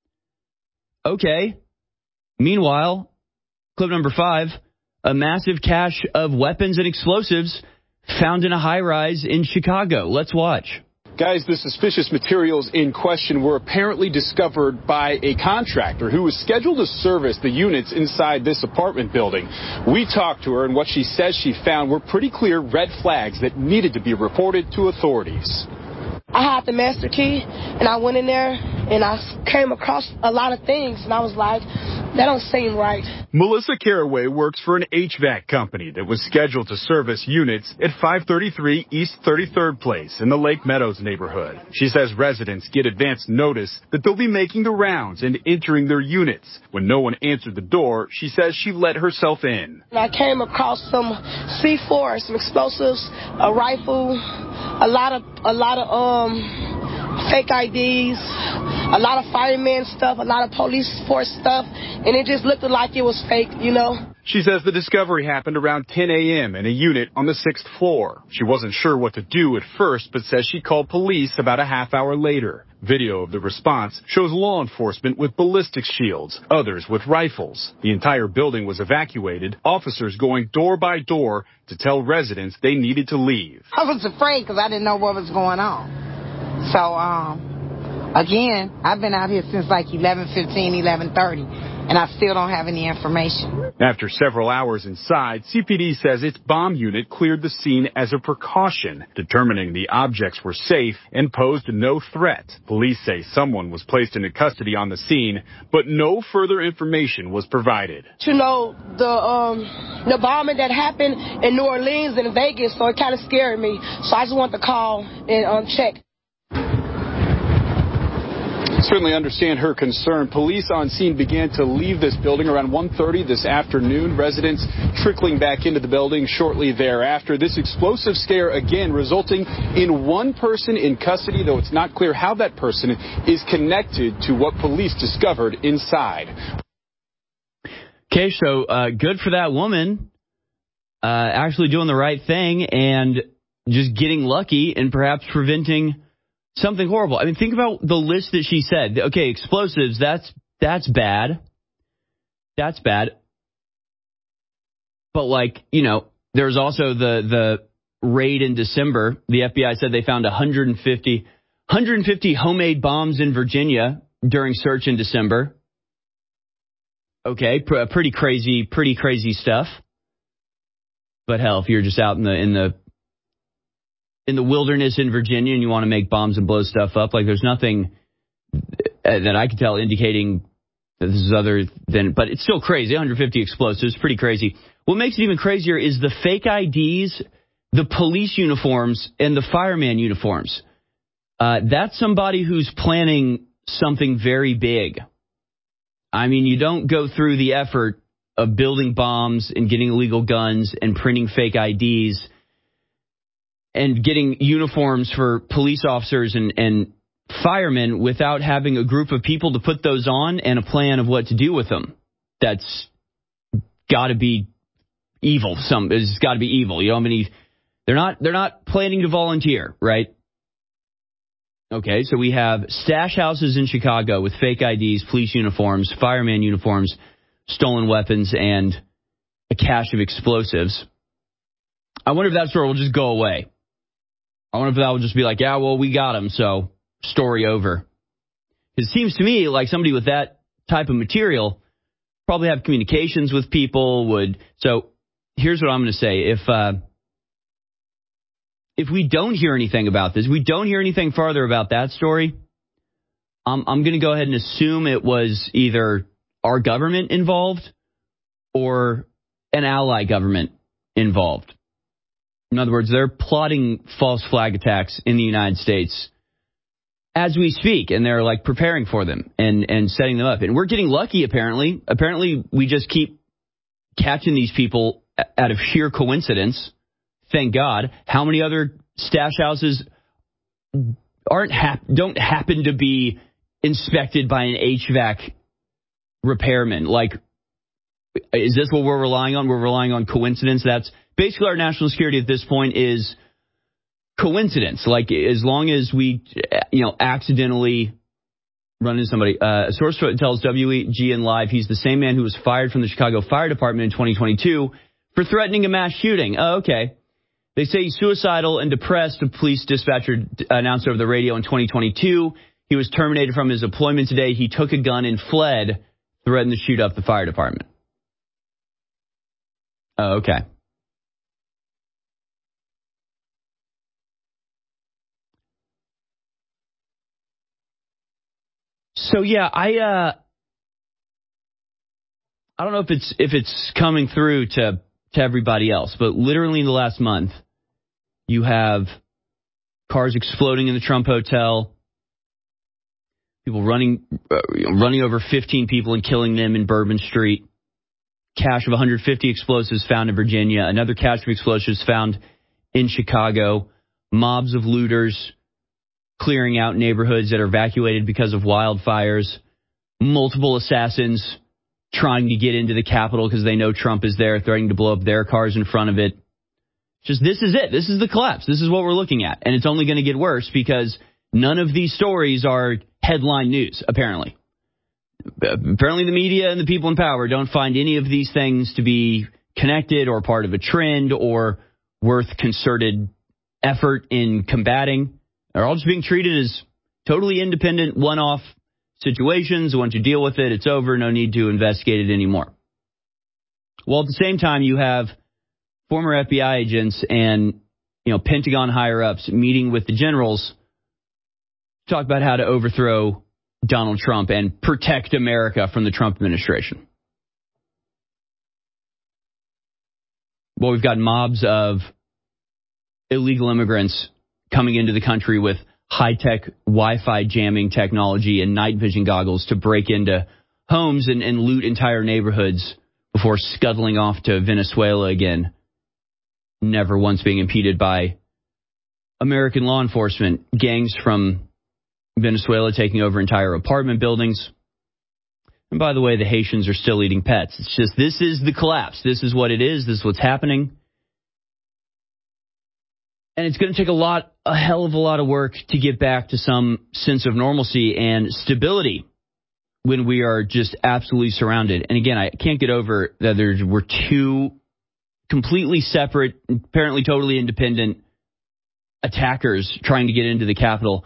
Okay. Meanwhile, clip number five. A massive cache of weapons and explosives found in a high-rise in Chicago. Let's watch. Guys, the suspicious materials in question were apparently discovered by a contractor who was scheduled to service the units inside this apartment building. We talked to her, and what she says she found were pretty clear red flags that needed to be reported to authorities. I had the master key, and I went in there, and I came across a lot of things, and I was like, that don't seem right. Melissa Caraway works for an H V A C company that was scheduled to service units at five thirty-three East thirty-third Place in the Lake Meadows neighborhood. She says residents get advance notice that they'll be making the rounds and entering their units. When no one answered the door, she says she let herself in. And I came across some C four, some explosives, a rifle, a lot of, a lot of, um, fake I Ds, a lot of fireman stuff, a lot of police force stuff, and it just looked like it was fake, you know. She says the discovery happened around ten a.m. in a unit on the sixth floor. She wasn't sure what to do at first, but says she called police about a half hour later. Video of the response shows law enforcement with ballistic shields, others with rifles. The entire building was evacuated, officers going door by door to tell residents they needed to leave. I was afraid because I didn't know what was going on. So, um, again, I've been out here since like eleven fifteen, eleven thirty, and I still don't have any information. After several hours inside, C P D says its bomb unit cleared the scene as a precaution, determining the objects were safe and posed no threat. Police say someone was placed into custody on the scene, but no further information was provided. You know, the um, the bombing that happened in New Orleans and Vegas, so it kind of scared me. So I just want to call and um, check. Certainly understand her concern. Police on scene began to leave this building around one thirty this afternoon. Residents trickling back into the building shortly thereafter. This explosive scare again resulting in one person in custody, though it's not clear how that person is connected to what police discovered inside. Okay, so uh, good for that woman uh, actually doing the right thing and just getting lucky and perhaps preventing something horrible. I mean, think about the list that she said. Okay, explosives, that's that's bad. That's bad. But, like, you know, there's also the the raid in December. The F B I said they found one hundred fifty, one hundred fifty homemade bombs in Virginia during search in December. Okay, pr- pretty crazy, pretty crazy stuff. But hell, if you're just out in the in the in the wilderness in Virginia and you want to make bombs and blow stuff up, like there's nothing that I can tell indicating that this is other than, but it's still crazy. one hundred fifty explosives, pretty crazy. What makes it even crazier is the fake I Ds, the police uniforms, and the fireman uniforms. Uh, that's somebody who's planning something very big. I mean, you don't go through the effort of building bombs and getting illegal guns and printing fake I Ds and getting uniforms for police officers and, and firemen without having a group of people to put those on and a plan of what to do with them. That's got to be evil. Some it's got to be evil. You know, I mean, they're not they're not planning to volunteer, right? Okay, so we have stash houses in Chicago with fake I Ds, police uniforms, fireman uniforms, stolen weapons, and a cache of explosives. I wonder if that story will just go away. I wonder if that will just be like, yeah, well, we got him, so story over. It seems to me like somebody with that type of material probably have communications with people would. So here's what I'm going to say. If uh, if we don't hear anything about this, we don't hear anything farther about that story, I'm, I'm going to go ahead and assume it was either our government involved or an ally government involved. In other words, they're plotting false flag attacks in the United States as we speak, and they're like preparing for them and, and setting them up. And we're getting lucky, apparently. Apparently, we just keep catching these people out of sheer coincidence. Thank God. How many other stash houses aren't hap- don't happen to be inspected by an H V A C repairman? Like, is this what we're relying on? We're relying on coincidence. That's basically our national security at this point is coincidence. Like, as long as we, you know, accidentally run into somebody. Uh, a source tells W E G N Live he's the same man who was fired from the Chicago Fire Department in twenty twenty-two for threatening a mass shooting. Oh, okay. They say he's suicidal and depressed, a police dispatcher announced over the radio in twenty twenty-two. He was terminated from his employment today. He took a gun and fled, threatened to shoot up the fire department. Oh, okay. So yeah, I uh, I don't know if it's if it's coming through to to everybody else, but literally in the last month, you have cars exploding in the Trump Hotel, people running uh, running over fifteen people and killing them in Bourbon Street, cache of one hundred fifty explosives found in Virginia, another cache of explosives found in Chicago, mobs of looters clearing out neighborhoods that are evacuated because of wildfires, multiple assassins trying to get into the Capitol because they know Trump is there, threatening to blow up their cars in front of it. Just this is it. This is the collapse. This is what we're looking at. And it's only going to get worse because none of these stories are headline news, apparently. Apparently the media and the people in power don't find any of these things to be connected or part of a trend or worth concerted effort in combating. They're all just being treated as totally independent, one-off situations. Once you deal with it, it's over. No need to investigate it anymore. Well, at the same time, you have former F B I agents and, you know, Pentagon higher-ups meeting with the generals to talk about how to overthrow Donald Trump and protect America from the Trump administration. Well, we've got mobs of illegal immigrants coming into the country with high-tech Wi-Fi jamming technology and night vision goggles to break into homes and, and loot entire neighborhoods before scuttling off to Venezuela again, never once being impeded by American law enforcement. Gangs from Venezuela taking over entire apartment buildings. And by the way, the Haitians are still eating pets. It's just, this is the collapse. This is what it is. This is what's happening. And it's going to take a lot, a hell of a lot of work to get back to some sense of normalcy and stability when we are just absolutely surrounded. And again, I can't get over that there were two completely separate, apparently totally independent attackers trying to get into the Capitol.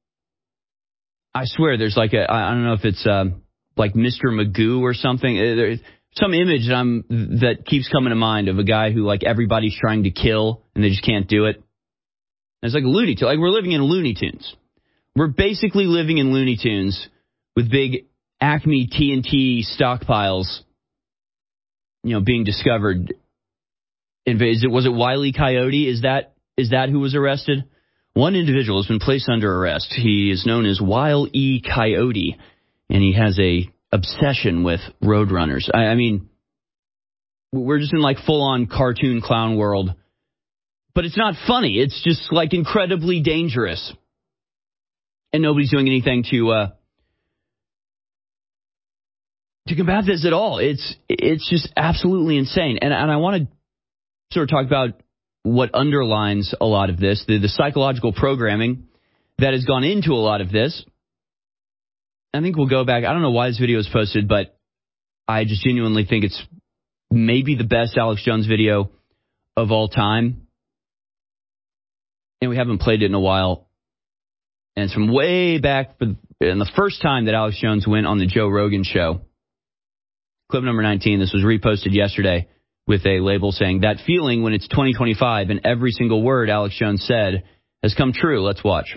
I swear there's like a, I don't know if it's um, like Mister Magoo or something. There's some image that, I'm, that keeps coming to mind of a guy who like everybody's trying to kill and they just can't do it. It's like a Looney Tunes. Like we're living in Looney Tunes. We're basically living in Looney Tunes with big Acme T N T stockpiles, you know, being discovered. Is it was it Wile E. Coyote? Is that is that who was arrested? One individual has been placed under arrest. He is known as Wile E. Coyote, and he has a obsession with roadrunners. I, I mean, we're just in like full on cartoon clown world. But it's not funny. It's just like incredibly dangerous. And nobody's doing anything to uh, to combat this at all. It's it's just absolutely insane. And, and I want to sort of talk about what underlines a lot of this, the, the psychological programming that has gone into a lot of this. I think we'll go back. I don't know why this video is posted, but I just genuinely think it's maybe the best Alex Jones video of all time. And we haven't played it in a while. And it's from way back, for, and the first time that Alex Jones went on the Joe Rogan show. Clip number nineteen, this was reposted yesterday with a label saying that feeling when it's twenty twenty-five and every single word Alex Jones said has come true. Let's watch.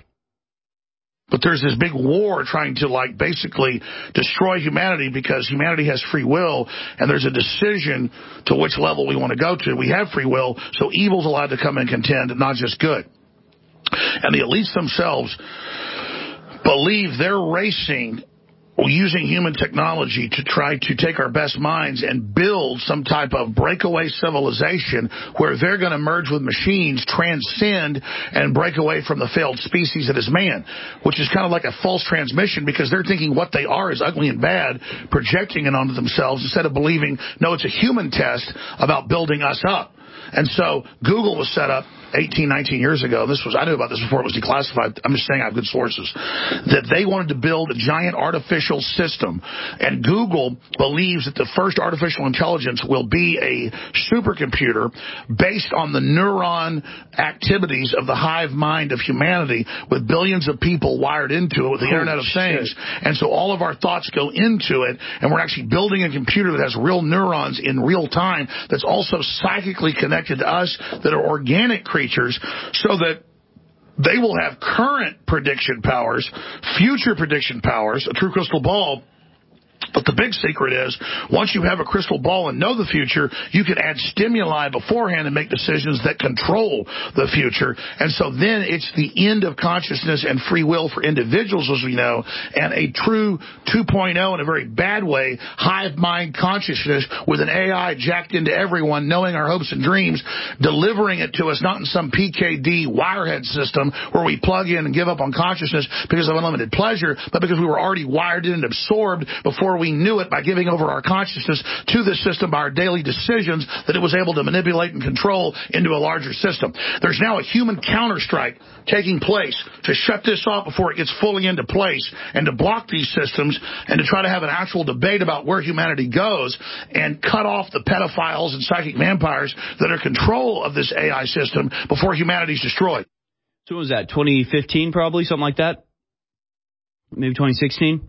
But there's this big war trying to, like, basically destroy humanity because humanity has free will, and there's a decision to which level we want to go to. We have free will, so evil's allowed to come and contend, not just good. And the elites themselves believe they're racing using human technology to try to take our best minds and build some type of breakaway civilization where they're going to merge with machines, transcend, and break away from the failed species that is man, which is kind of like a false transmission because they're thinking what they are is ugly and bad, projecting it onto themselves instead of believing, no, it's a human test about building us up. And so Google was set up eighteen, nineteen years ago. This was I knew about this before it was declassified. I'm just saying I have good sources. That they wanted to build a giant artificial system. And Google believes that the first artificial intelligence will be a supercomputer based on the neuron activities of the hive mind of humanity with billions of people wired into it with the oh, Internet of shit. Things. And so all of our thoughts go into it, and we're actually building a computer that has real neurons in real time that's also psychically connected to us that are organic creatures so that they will have current prediction powers, future prediction powers, a true crystal ball. But the big secret is, once you have a crystal ball and know the future, you can add stimuli beforehand and make decisions that control the future. And so then it's the end of consciousness and free will for individuals, as we know, and a true two point oh in a very bad way, hive mind consciousness with an A I jacked into everyone, knowing our hopes and dreams, delivering it to us, not in some P K D wirehead system where we plug in and give up on consciousness because of unlimited pleasure, but because we were already wired in and absorbed before we knew it by giving over our consciousness to this system by our daily decisions that it was able to manipulate and control into a larger system. There's now a human counterstrike taking place to shut this off before it gets fully into place and to block these systems and to try to have an actual debate about where humanity goes and cut off the pedophiles and psychic vampires that are in control of this A I system before humanity's destroyed. So what was that, twenty fifteen probably, something like that? Maybe twenty sixteen?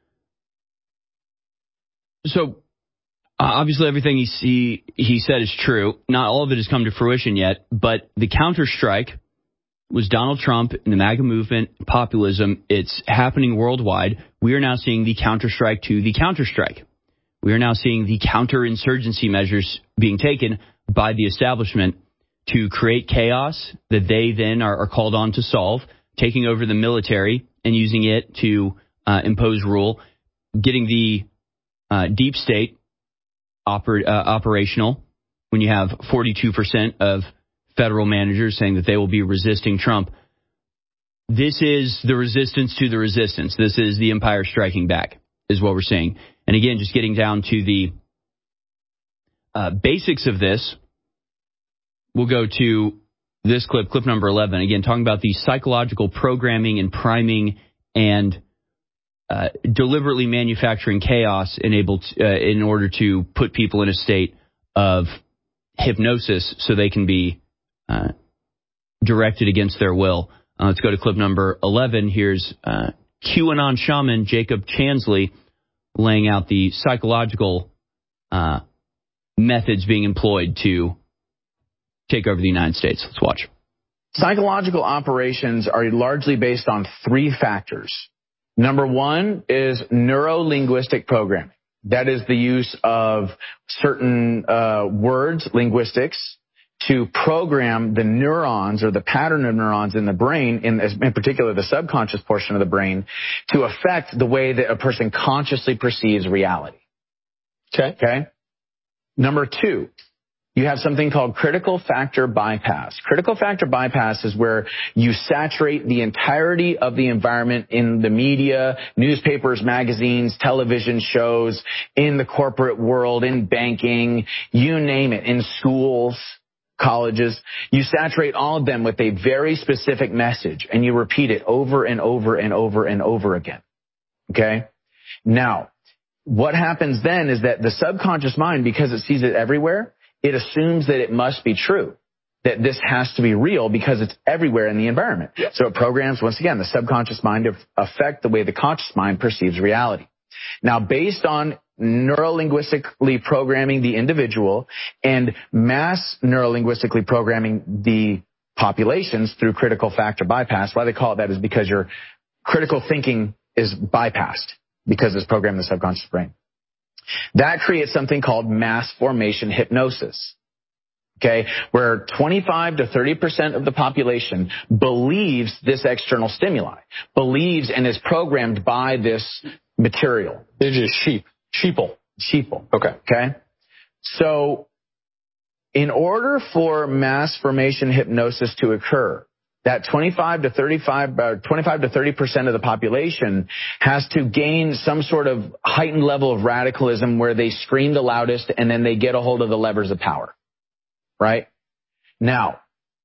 So, uh, obviously everything he, he he said is true. Not all of it has come to fruition yet, but the counterstrike was Donald Trump and the MAGA movement, populism. It's happening worldwide. We are now seeing the counterstrike to the counterstrike. We are now seeing the counterinsurgency measures being taken by the establishment to create chaos that they then are, are called on to solve, taking over the military and using it to uh, impose rule, getting the Uh, deep state oper- uh, operational when you have forty-two percent of federal managers saying that they will be resisting Trump. This is the resistance to the resistance. This is the empire striking back, is what we're seeing. And again, just getting down to the uh, basics of this, we'll go to this clip, clip number eleven. Again, talking about the psychological programming and priming and Uh, deliberately manufacturing chaos enabled uh, in order to put people in a state of hypnosis so they can be uh, directed against their will. Uh, let's go to clip number eleven. Here's uh, QAnon shaman Jacob Chansley laying out the psychological uh, methods being employed to take over the United States. Let's watch. Psychological operations are largely based on three factors. Number one is neuro-linguistic programming. That is the use of certain uh, words, linguistics, to program the neurons or the pattern of neurons in the brain, in, in particular the subconscious portion of the brain, to affect the way that a person consciously perceives reality. Okay. Okay. Number two, you have something called critical factor bypass. Critical factor bypass is where you saturate the entirety of the environment in the media, newspapers, magazines, television shows, in the corporate world, in banking, you name it, in schools, colleges. You saturate all of them with a very specific message, and you repeat it over and over and over and over again. Okay? Now, what happens then is that the subconscious mind, because it sees it everywhere, it assumes that it must be true, that this has to be real because it's everywhere in the environment. Yep. So it programs, once again, the subconscious mind to affect the way the conscious mind perceives reality. Now, based on neurolinguistically programming the individual and mass neurolinguistically programming the populations through critical factor bypass. Why they call it that is because your critical thinking is bypassed because it's programmed in the subconscious brain. That creates something called mass formation hypnosis. Okay, where twenty-five to thirty percent of the population believes this external stimuli, believes and is programmed by this material. They're just sheep. Sheeple. Sheeple. Okay. Okay. So in order for mass formation hypnosis to occur, that twenty-five to thirty-five, uh, twenty-five to thirty percent of the population has to gain some sort of heightened level of radicalism where they scream the loudest and then they get a hold of the levers of power. Right? Now,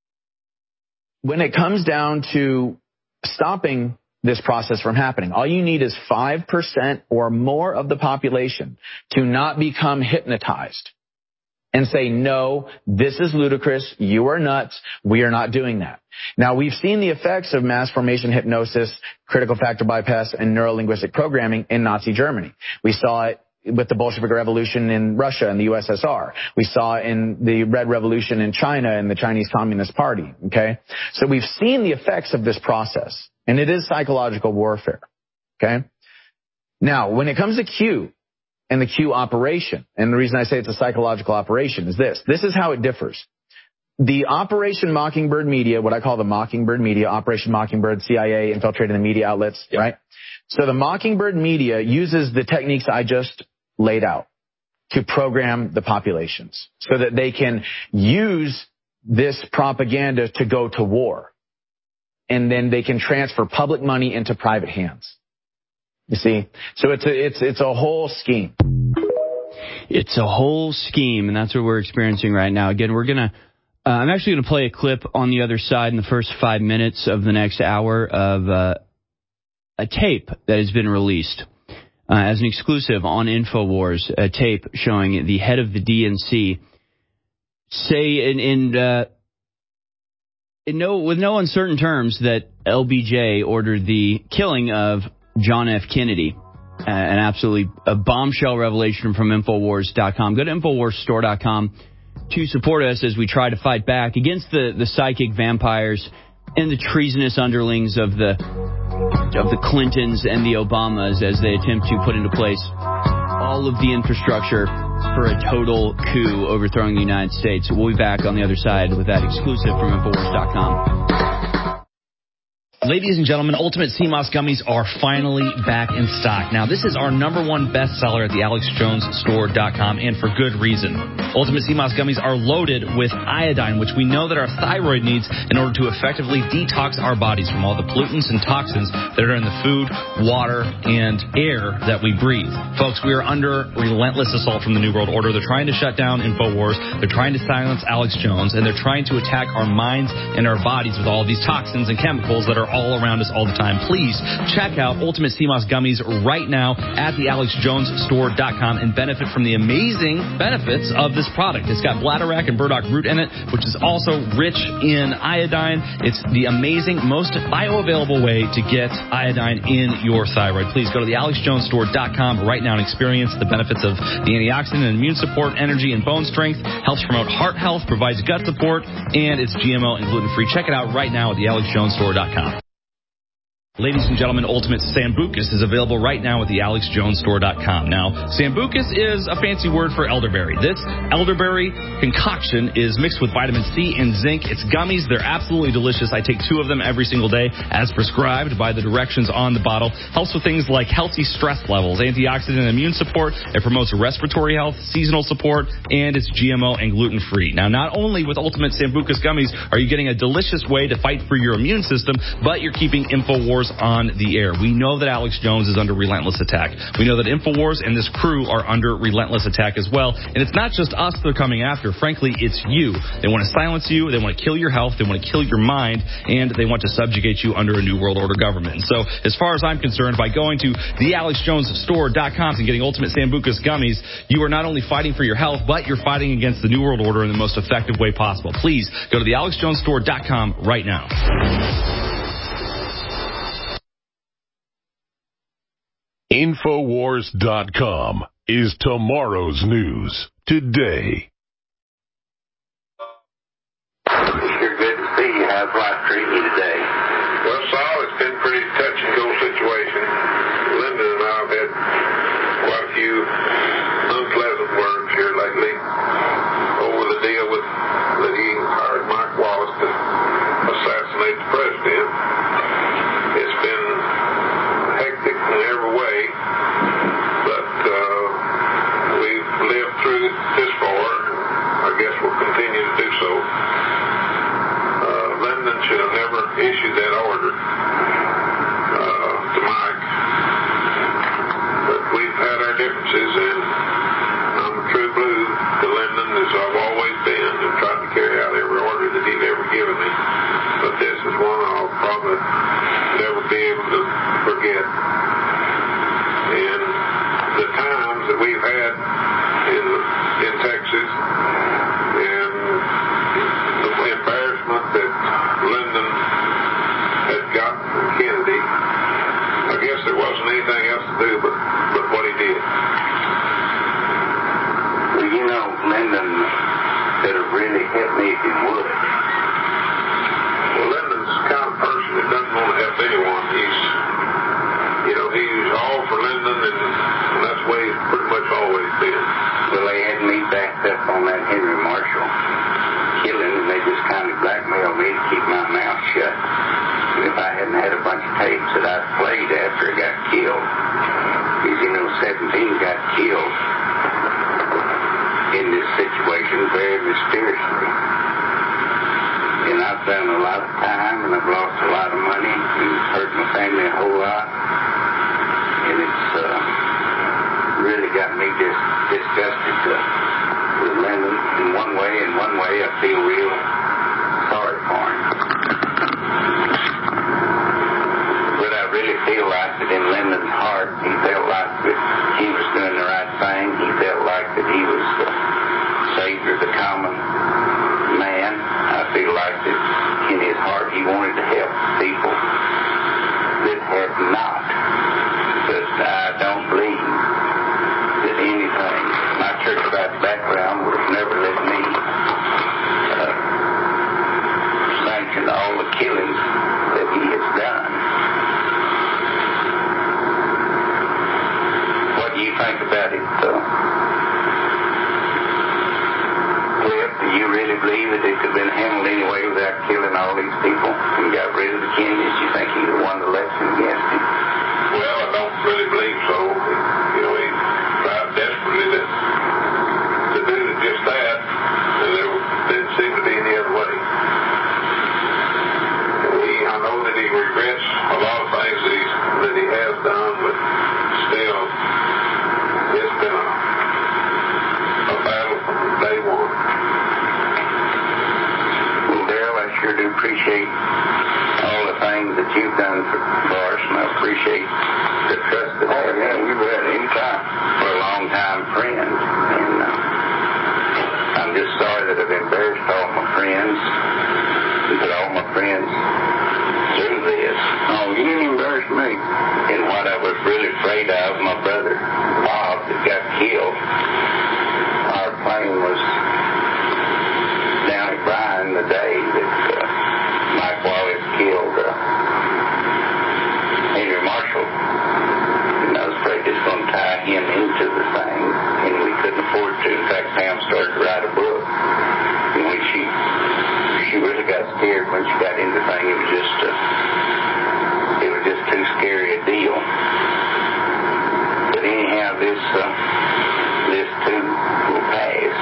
when it comes down to stopping this process from happening, all you need is five percent or more of the population to not become hypnotized and say, no, this is ludicrous, you are nuts, we are not doing that. Now, we've seen the effects of mass formation hypnosis, critical factor bypass, and neurolinguistic programming in Nazi Germany. We saw it with the Bolshevik Revolution in Russia and the U S S R. We saw it in the Red Revolution in China and the Chinese Communist Party, okay? So we've seen the effects of this process, and it is psychological warfare, okay? Now, when it comes to Q and the Q operation, and the reason I say it's a psychological operation is this. This is how it differs. The Operation Mockingbird media, what I call the Mockingbird media, Operation Mockingbird, C I A, infiltrating the media outlets, yep. Right? So the Mockingbird media uses the techniques I just laid out to program the populations so that they can use this propaganda to go to war. And then they can transfer public money into private hands. You see? So it's a, it's, it's a whole scheme. It's a whole scheme, and that's what we're experiencing right now. Again, we're going to, uh, I'm actually going to play a clip on the other side in the first five minutes of the next hour of uh, a tape that has been released. Uh, as an exclusive on InfoWars, a tape showing the head of the D N C say in in, uh, in no with no uncertain terms that L B J ordered the killing of John F. Kennedy. Uh, an absolutely a bombshell revelation from InfoWars dot com. Go to InfoWars Store dot com to support us as we try to fight back against the, the psychic vampires and the treasonous underlings of the of the Clintons and the Obamas as they attempt to put into place all of the infrastructure for a total coup overthrowing the United States. We'll be back on the other side with that exclusive from InfoWars dot com. Ladies and gentlemen, Ultimate Sea Moss Gummies are finally back in stock. Now, this is our number one bestseller at the Alex Jones Store dot com, and for good reason. Ultimate Sea Moss Gummies are loaded with iodine, which we know that our thyroid needs in order to effectively detox our bodies from all the pollutants and toxins that are in the food, water, and air that we breathe. Folks, we are under relentless assault from the New World Order. They're trying to shut down InfoWars. They're trying to silence Alex Jones, and they're trying to attack our minds and our bodies with all of these toxins and chemicals that are all around us all the time. Please check out Ultimate Sea Moss Gummies right now at the Alex Jones Store dot com and benefit from the amazing benefits of this product. It's got bladderwrack and burdock root in it, which is also rich in iodine. It's the amazing, most bioavailable way to get iodine in your thyroid. Please go to the Alex Jones Store dot com right now and experience the benefits of the antioxidant and immune support, energy, and bone strength, helps promote heart health, provides gut support, and it's G M O and gluten-free. Check it out right now at the Alex Jones Store dot com. Ladies and gentlemen, Ultimate Sambucus is available right now at the Alex Jones Store dot com. Now, Sambucus is a fancy word for elderberry. This elderberry concoction is mixed with vitamin C and zinc. It's gummies. They're absolutely delicious. I take two of them every single day as prescribed by the directions on the bottle. Helps with things like healthy stress levels, antioxidant and immune support. It promotes respiratory health, seasonal support, and it's G M O and gluten-free. Now, not only with Ultimate Sambucus gummies are you getting a delicious way to fight for your immune system, but you're keeping InfoWars on the air. We know that Alex Jones is under relentless attack. We know that InfoWars and this crew are under relentless attack as well. And it's not just us they're coming after. Frankly, it's you. They want to silence you. They want to kill your health. They want to kill your mind. And they want to subjugate you under a New World Order government. And so, as far as I'm concerned, by going to the Alex Jones Store dot com and getting Ultimate Sambucus gummies, you are not only fighting for your health, but you're fighting against the New World Order in the most effective way possible. Please go to the Alex Jones Store dot com right now. Infowars dot com is tomorrow's news today. Sure good to see you. How's life treating you today? Well, Saul, it's been a pretty touch and go situation. Linda and I have had quite a few unpleasant words here lately over the deal with that he hired Mike Wallace to assassinate the president. It's been hectic in every way, but uh, we've lived through this far. I guess we'll continue to do so. Uh, Lyndon should have never issued that order uh, to Mike. But we've had our differences, and I'm a true blue to Lyndon, as I've always been, and tried to carry out every order that he'd ever given me. But this is one I'll probably never be able to forget. And the times that we've had in in Texas, and the embarrassment that Lyndon had gotten from Kennedy, I guess there wasn't anything else to do but, but what he did. Well, you know, Lyndon could have really helped me if he would. Well, Lyndon's the kind of person that doesn't want to help anyone. He's, you know, he's all for Lyndon, and that's the way he's pretty much always been. Well, they had me backed up on that Henry Marshall killing, and they just kind of blackmailed me to keep my mouth shut. And if I hadn't had a bunch of tapes that I played after I got killed, because, you know, seventeen got killed in this situation very mysteriously. And I've done a lot of time, and I've lost a lot of money, and it's hurt my family a whole lot. And it's uh, really got me just disgusted uh, with Lyndon in one way. In one way, I feel real sorry for him. But I really feel like that in Lyndon's heart, he felt like that he was doing the right thing. He felt like that he was the savior of the common man. I feel like that in his heart he wanted to help people that had not. But I don't believe that anything, my church-like background would have never let me uh, sanction all the killings that he has done. What do you think about it, though? Cliff, do you really believe that it could have been handled anyway without killing all these people and got rid of the Kennedys? You think he'd have won the election against him? Well, I don't really believe so. You know, he tried desperately to, to do just that, and there didn't seem to be any other way. He, I know that he regrets a lot of things that, he's, that he has done, but still, it's been a, a battle from day one. Well, Dale, I sure do appreciate all the things that you've done for, for us, and I appreciate the trust that I have. Yeah, we've had any time for a long time friend, and uh, I'm just sorry that I've embarrassed all my friends and put all my friends through this. Oh, you didn't embarrass me. And what I was really afraid of, my brother Bob that got killed, our plane was down at Bryan the day that uh, Mike Wallace killed uh, Henry Marshall. And I was afraid it's going to tie him into the thing, and we couldn't afford to. In fact, Pam started to write a book. And when she she really got scared when she got into the thing, it was just uh, it was just too scary a deal. But anyhow, this uh, this too will pass.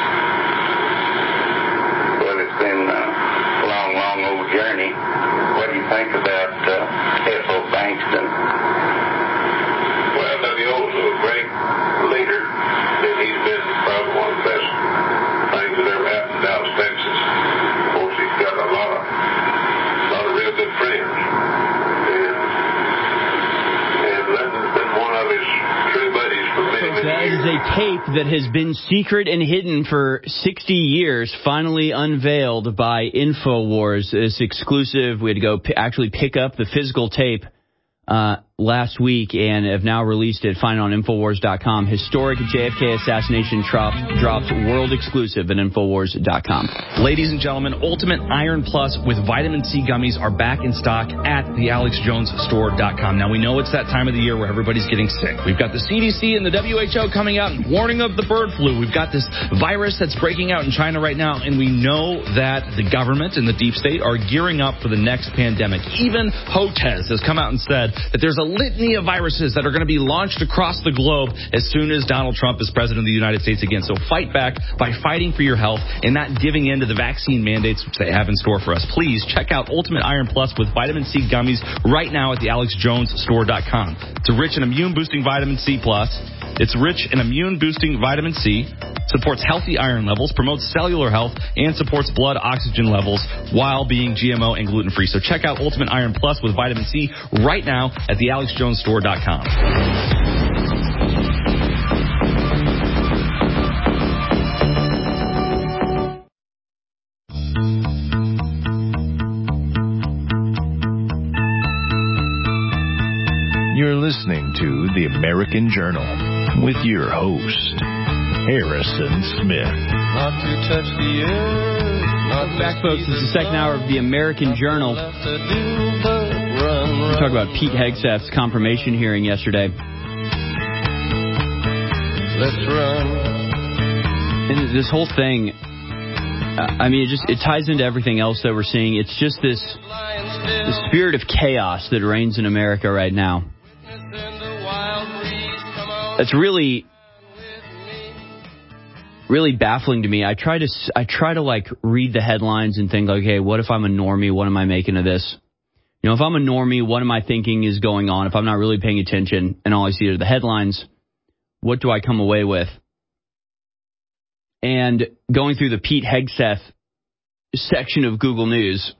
Well, it's been a long, long old journey. What do you think about uh, F O Bankston? Well, W O's a great leader, and he's been probably one of the best things that ever happened in Dallas, Texas. Of course, he's got a lot of, a lot of real good friends, and and Lyndon's been one of his true buddies for many, many that years. is a tape that has been secret and hidden for sixty years, finally unveiled by InfoWars. It's exclusive. We had to go p- actually pick up the physical tape. Uh, last week and have now released it. Find it on Infowars dot com. Historic J F K assassination drop, dropped world exclusive at Infowars dot com. Ladies and gentlemen, Ultimate Iron Plus with vitamin C gummies are back in stock at the alex jones store dot com. Now, we know it's that time of the year where everybody's getting sick. We've got the C D C and the W H O coming out and warning of the bird flu. We've got this virus that's breaking out in China right now, and we know that the government and the deep state are gearing up for the next pandemic. Even HOTES has come out and said that there's a litany of viruses that are going to be launched across the globe as soon as Donald Trump is president of the United States again. So fight back by fighting for your health and not giving in to the vaccine mandates which they have in store for us. Please check out Ultimate Iron Plus with vitamin C gummies right now at the alex jones store dot com. It's a rich and immune-boosting vitamin C plus. It's rich in immune-boosting vitamin C, supports healthy iron levels, promotes cellular health, and supports blood oxygen levels while being G M O and gluten-free. So check out Ultimate Iron Plus with vitamin C right now at the alex jones store dot com. You're listening to The American Journal with your host, Harrison Smith. Not to touch the earth, not back, folks. This is the second hour of The American Journal. We talked about Pete Hegseth's confirmation hearing yesterday. Let's run. And this whole thing, I mean, it just it ties into everything else that we're seeing. It's just this, this spirit of chaos that reigns in America right now. It's really, really baffling to me. I try to, I try to like read the headlines and think, okay, what if I'm a normie? What am I making of this? You know, if I'm a normie, what am I thinking is going on? If I'm not really paying attention and all I see are the headlines, what do I come away with? And going through the Pete Hegseth section of Google News,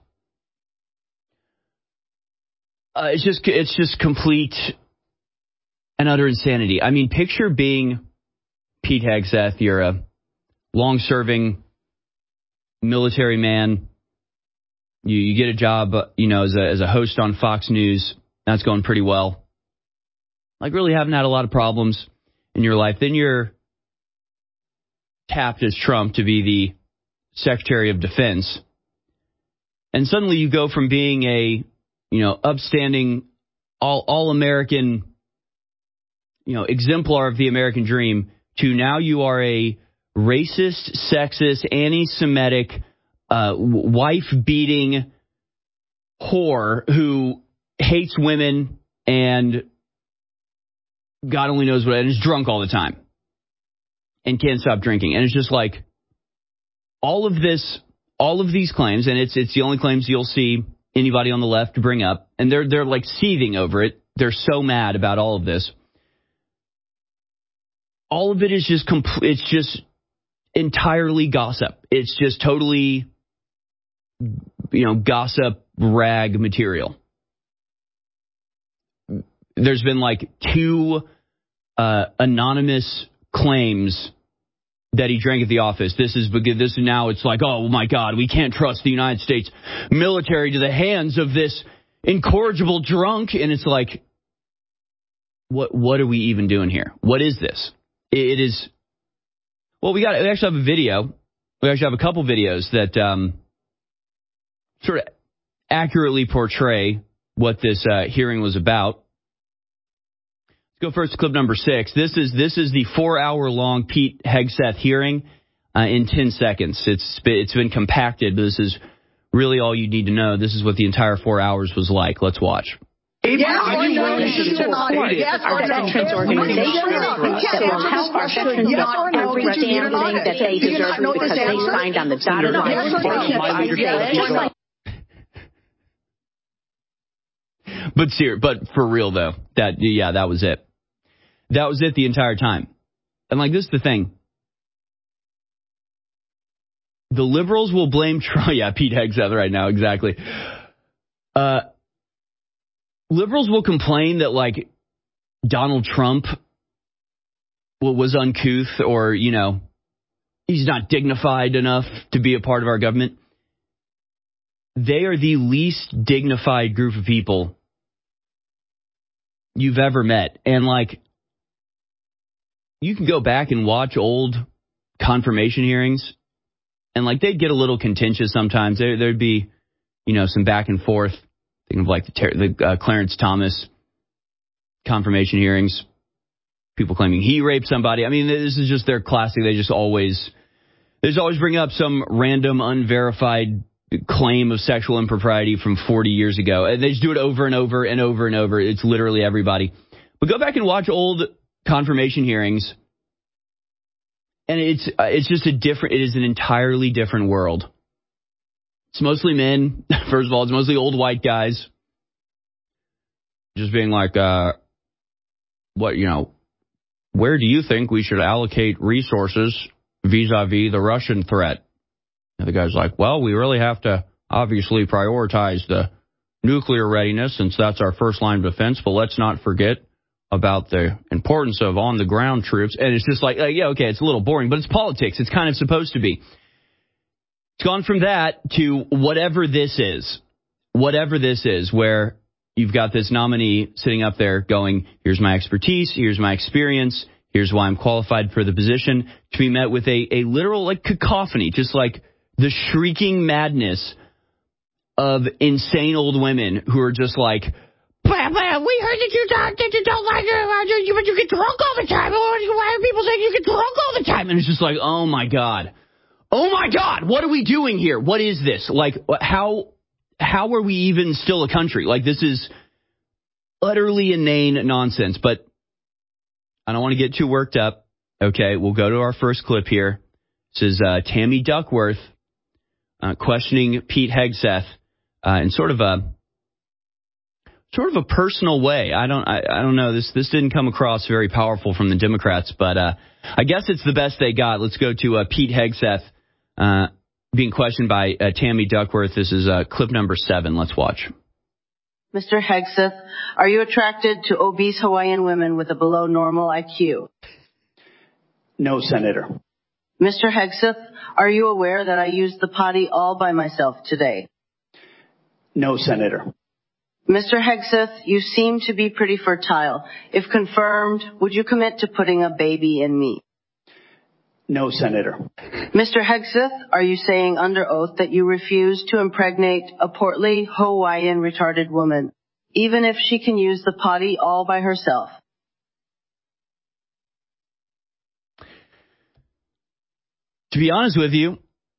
uh, it's just, it's just complete and utter insanity. I mean, picture being Pete Hegseth. You're a long-serving military man. You, you get a job, you know, as a, as a host on Fox News. That's going pretty well. Like, really haven't had a lot of problems in your life. Then you're tapped as Trump to be the Secretary of Defense. And suddenly you go from being a, you know, upstanding, all, all-American, you know, exemplar of the American dream to now you are a racist, sexist, anti-Semitic, uh, wife-beating whore who hates women and God only knows what, and is drunk all the time and can't stop drinking. And it's just like all of this, all of these claims, and it's it's the only claims you'll see anybody on the left bring up, and they're they're like seething over it. They're so mad about all of this. All of it is just compl- it's just entirely gossip. It's just totally, you know, gossip rag material. There's been like two uh, anonymous claims that he drank at the office. This is this now it's like, oh my God, we can't trust the United States military to the hands of this incorrigible drunk. And it's like, what what are we even doing here? What is this? It is, well, we got, we actually have a video. We actually have a couple videos that um, sort of accurately portray what this uh, hearing was about. Let's go first to clip number six. This is this is the four-hour-long Pete Hegseth hearing uh, in ten seconds. It's it's been compacted, but this is really all you need to know. This is what the entire four hours was like. Let's watch. Yes, are you willing to support yes, our veterans organization that will help our veterans get every damn thing that they deserve because they signed on the dotted line? But ser- but for real though, that yeah, that was it. That was it the entire time. And like this is the thing. The liberals will blame Trump. Yeah, Pete Hegseth right now, exactly. Uh Liberals will complain that, like, Donald Trump was uncouth or, you know, he's not dignified enough to be a part of our government. They are the least dignified group of people you've ever met. And, like, you can go back and watch old confirmation hearings, and, like, they'd get a little contentious sometimes. There, there'd be, you know, some back and forth. Think of, like, the, the uh, Clarence Thomas confirmation hearings. People claiming he raped somebody. I mean, this is just their classic. They just always, they just always bring up some random, unverified claim of sexual impropriety from forty years ago. And they just do it over and over and over and over. It's literally everybody. But go back and watch old confirmation hearings, and it's uh, it's just a different, it is an entirely different world. It's mostly men. First of all, it's mostly old white guys. Just being like, uh, what, you know, where do you think we should allocate resources vis-a-vis the Russian threat? And the guy's like, well, we really have to obviously prioritize the nuclear readiness since that's our first line of defense, but let's not forget about the importance of on-the-ground troops. And it's just like, uh, yeah, okay, it's a little boring, but it's politics. It's kind of supposed to be. It's gone from that to whatever this is, whatever this is, where you've got this nominee sitting up there going, here's my expertise, here's my experience, here's why I'm qualified for the position, to be met with a, a literal like cacophony, just like the shrieking madness of insane old women who are just like, blah, blah, we heard that you don't, that you don't like it, but you get drunk all the time. Why are people saying you get drunk all the time? And it's just like, oh my God. Oh my God, what are we doing here? What is this? Like, how... How are we even still a country? Like, this is utterly inane nonsense. But I don't want to get too worked up. Okay, we'll go to our first clip here. This is uh, Tammy Duckworth uh, questioning Pete Hegseth uh, in sort of a sort of a personal way. I don't I, I don't know. This this didn't come across very powerful from the Democrats, but uh, I guess it's the best they got. Let's go to uh, Pete Hegseth. Uh, being questioned by uh, Tammy Duckworth. This is uh, clip number seven. Let's watch. Mister Hegseth, are you attracted to obese Hawaiian women with a below normal I Q? No, Senator. Mister Hegseth, are you aware that I used the potty all by myself today? No, Senator. Mister Hegseth, you seem to be pretty fertile. If confirmed, would you commit to putting a baby in me? No, Senator. Mister Hegseth, are you saying under oath that you refuse to impregnate a portly Hawaiian retarded woman, even if she can use the potty all by herself? To be honest with you,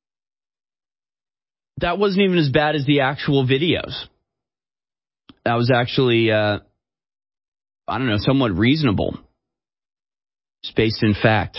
that wasn't even as bad as the actual videos. That was actually, uh, I don't know, somewhat reasonable. It's based in fact.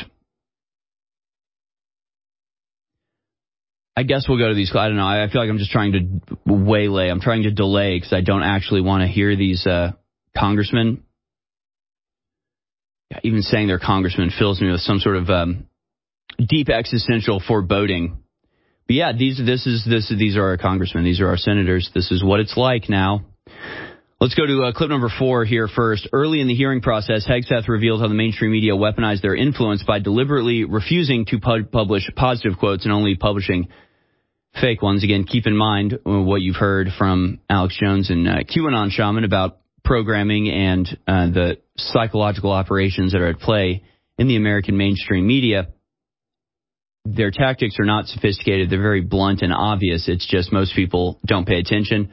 I guess we'll go to these. I don't know. I feel like I'm just trying to waylay. I'm trying to delay because I don't actually want to hear these uh, congressmen. Yeah, even saying they're congressmen fills me with some sort of um, deep existential foreboding. But yeah, these this is this these are our congressmen. These are our senators. This is what it's like now. Let's go to uh, clip number four here first. Early in the hearing process, Hegseth revealed how the mainstream media weaponized their influence by deliberately refusing to pu- publish positive quotes and only publishing fake ones. Again, keep in mind what you've heard from Alex Jones and uh, QAnon Shaman about programming and uh, the psychological operations that are at play in the American mainstream media. Their tactics are not sophisticated. They're very blunt and obvious. It's just most people don't pay attention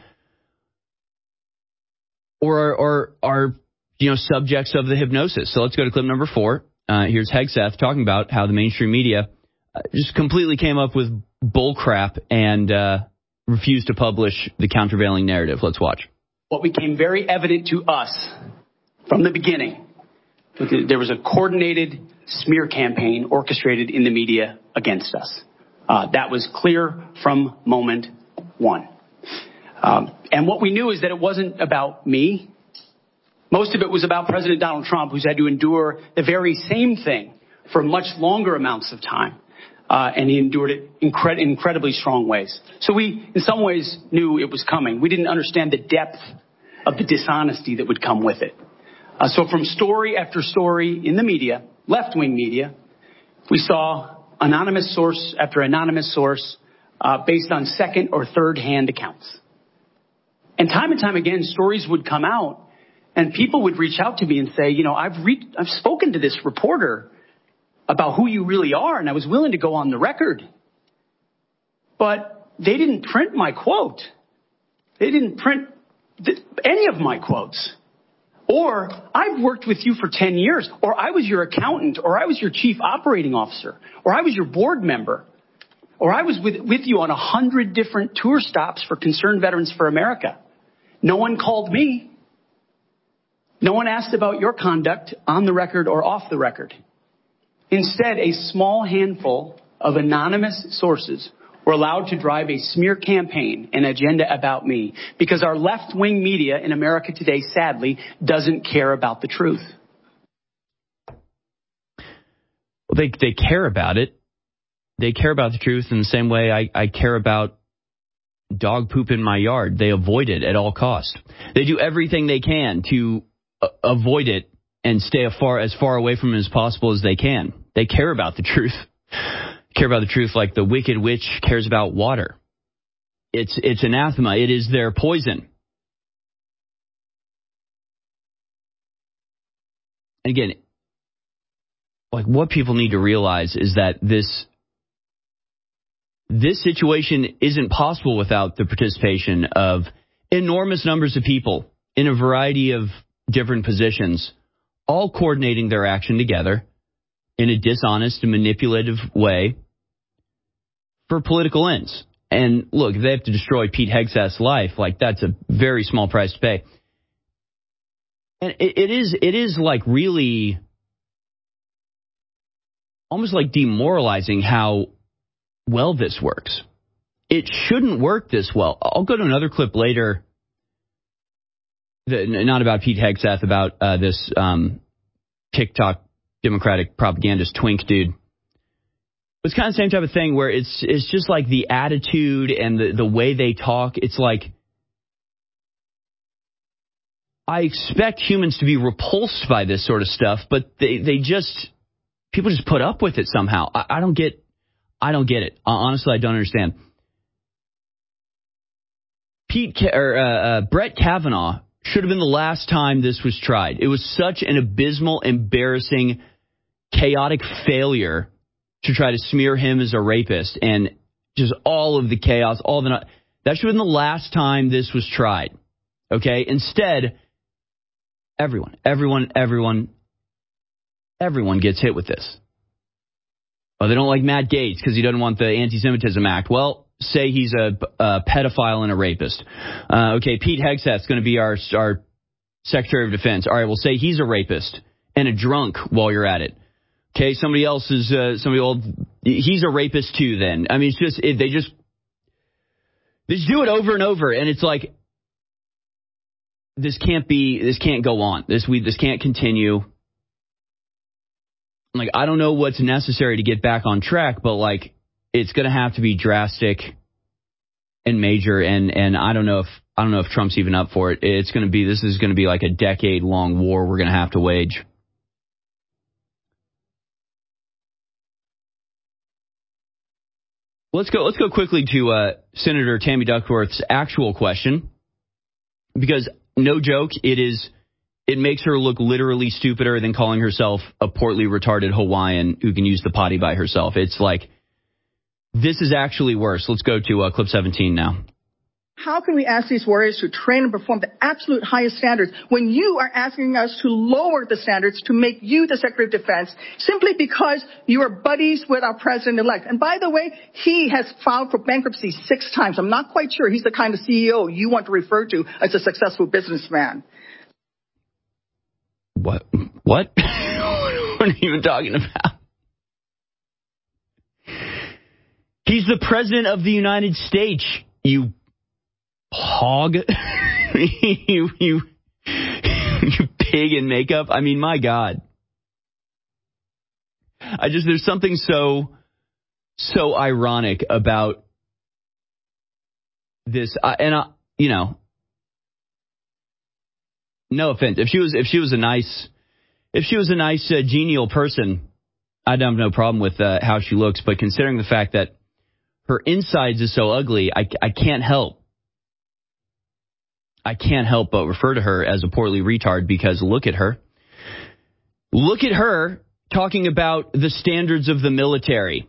or are, or are you know, subjects of the hypnosis. So let's go to clip number four. Uh, here's Hegseth talking about how the mainstream media uh, just completely came up with bull crap and uh, refused to publish the countervailing narrative. Let's watch. What became very evident to us from the beginning, there was a coordinated smear campaign orchestrated in the media against us. Uh, that was clear from moment one. Um, and what we knew is that it wasn't about me. Most of it was about President Donald Trump, who's had to endure the very same thing for much longer amounts of time. Uh, and he endured it incred- in incredibly strong ways. So we, in some ways, knew it was coming. We didn't understand the depth of the dishonesty that would come with it. Uh, so from story after story in the media, left-wing media, we saw anonymous source after anonymous source uh, based on second or third-hand accounts. And time and time again, stories would come out And people would reach out to me and say, you know, I've re- I've spoken to this reporter about who you really are, and I was willing to go on the record. But they didn't print my quote. They didn't print th- any of my quotes. Or, I've worked with you for ten years, or I was your accountant, or I was your chief operating officer, or I was your board member, or I was with, with you on a hundred different tour stops for Concerned Veterans for America. No one called me. No one asked about your conduct on the record or off the record. Instead, a small handful of anonymous sources were allowed to drive a smear campaign and agenda about me because our left-wing media in America today, sadly, doesn't care about the truth. Well, they they care about it. They care about the truth in the same way I, I care about dog poop in my yard. They avoid it at all costs. They do everything they can to uh, avoid it and stay as far, as far away from it as possible as they can. They care about the truth. Care about the truth like the wicked witch cares about water. It's it's anathema. It is their poison. Again, like what people need to realize is that this this situation isn't possible without the participation of enormous numbers of people in a variety of different positions, all coordinating their action together in a dishonest and manipulative way for political ends. And look, if they have to destroy Pete Hegseth's life, like that's a very small price to pay. And it, it is, it is like really almost like demoralizing how well this works. It shouldn't work this well. I'll go to another clip later, not about Pete Hegseth, about uh, this um, TikTok Democratic propagandist twink dude. It's kind of the same type of thing where it's it's just like the attitude and the, the way they talk. It's like I expect humans to be repulsed by this sort of stuff, but they, they just people just put up with it somehow. I, I don't get I don't get it. Honestly, I don't understand. Pete or uh, uh, Brett Kavanaugh should have been the last time this was tried. It was such an abysmal, embarrassing, chaotic failure to try to smear him as a rapist and just all of the chaos, all the that should have been the last time this was tried. Okay? Instead, everyone, everyone, everyone, everyone gets hit with this. Oh, they don't like Matt Gaetz because he doesn't want the Anti-Semitism Act. Well, say he's a, a pedophile and a rapist. Uh, okay, Pete Hegseth's going to be our our Secretary of Defense. All right, we'll say he's a rapist and a drunk while you're at it. Okay, somebody else is uh, somebody old. He's a rapist too. Then I mean, it's just it, they just they just do it over and over, and it's like this can't be, this can't go on. This we this can't continue. Like I don't know what's necessary to get back on track, but like it's going to have to be drastic and major, and and I don't know if I don't know if Trump's even up for it. It's going to be this is going to be like a decade long war we're going to have to wage. Let's go. Let's go quickly to uh, Senator Tammy Duckworth's actual question, because no joke, it is. It makes her look literally stupider than calling herself a portly, retarded Hawaiian who can use the potty by herself. It's like this is actually worse. Let's go to uh, clip seventeen now. How can we ask these warriors to train and perform the absolute highest standards when you are asking us to lower the standards to make you the Secretary of Defense simply because you are buddies with our president-elect? And by the way, he has filed for bankruptcy six times. I'm not quite sure he's the kind of C E O you want to refer to as a successful businessman. What? What? What are you even talking about? He's the president of the United States, you hog. you, you, you pig in makeup. I mean, my God. I just, there's something so, so ironic about this. I, and, I, you know, no offense. If she was, if she was a nice, if she was a nice, uh, genial person, I'd have no problem with uh, how she looks. But considering the fact that her insides is so ugly, I, I can't help. I can't help but refer to her as a portly retard because look at her. Look at her talking about the standards of the military.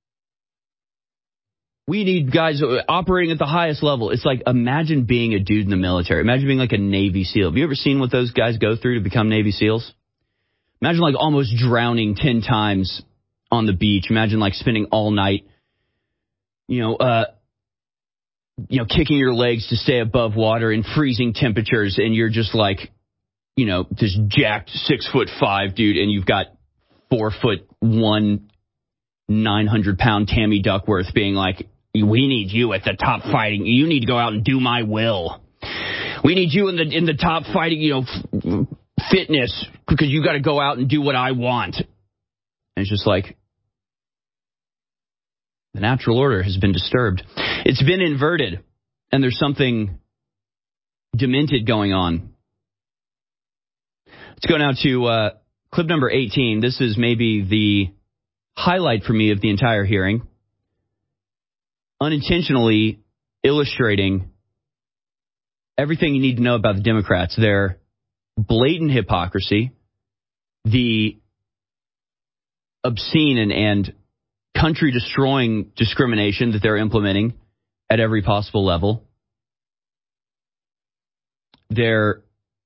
We need guys operating at the highest level. It's like, imagine being a dude in the military. Imagine being like a Navy SEAL. Have you ever seen what those guys go through to become Navy SEALs? Imagine like almost drowning ten times on the beach. Imagine like spending all night, you know, uh, you know, kicking your legs to stay above water in freezing temperatures. And you're just like, you know, this jacked six foot five dude. And you've got four foot one, nine hundred pound Tammy Duckworth being like, we need you at the top fighting. You need to go out and do my will. We need you in the in the top fighting, you know, f- fitness because you got to go out and do what I want. And it's just like the natural order has been disturbed. It's been inverted, and there's something demented going on. Let's go now to uh, clip number eighteen. This is maybe the highlight for me of the entire hearing, unintentionally illustrating everything you need to know about the Democrats, their blatant hypocrisy, the obscene and, and country-destroying discrimination that they're implementing at every possible level, their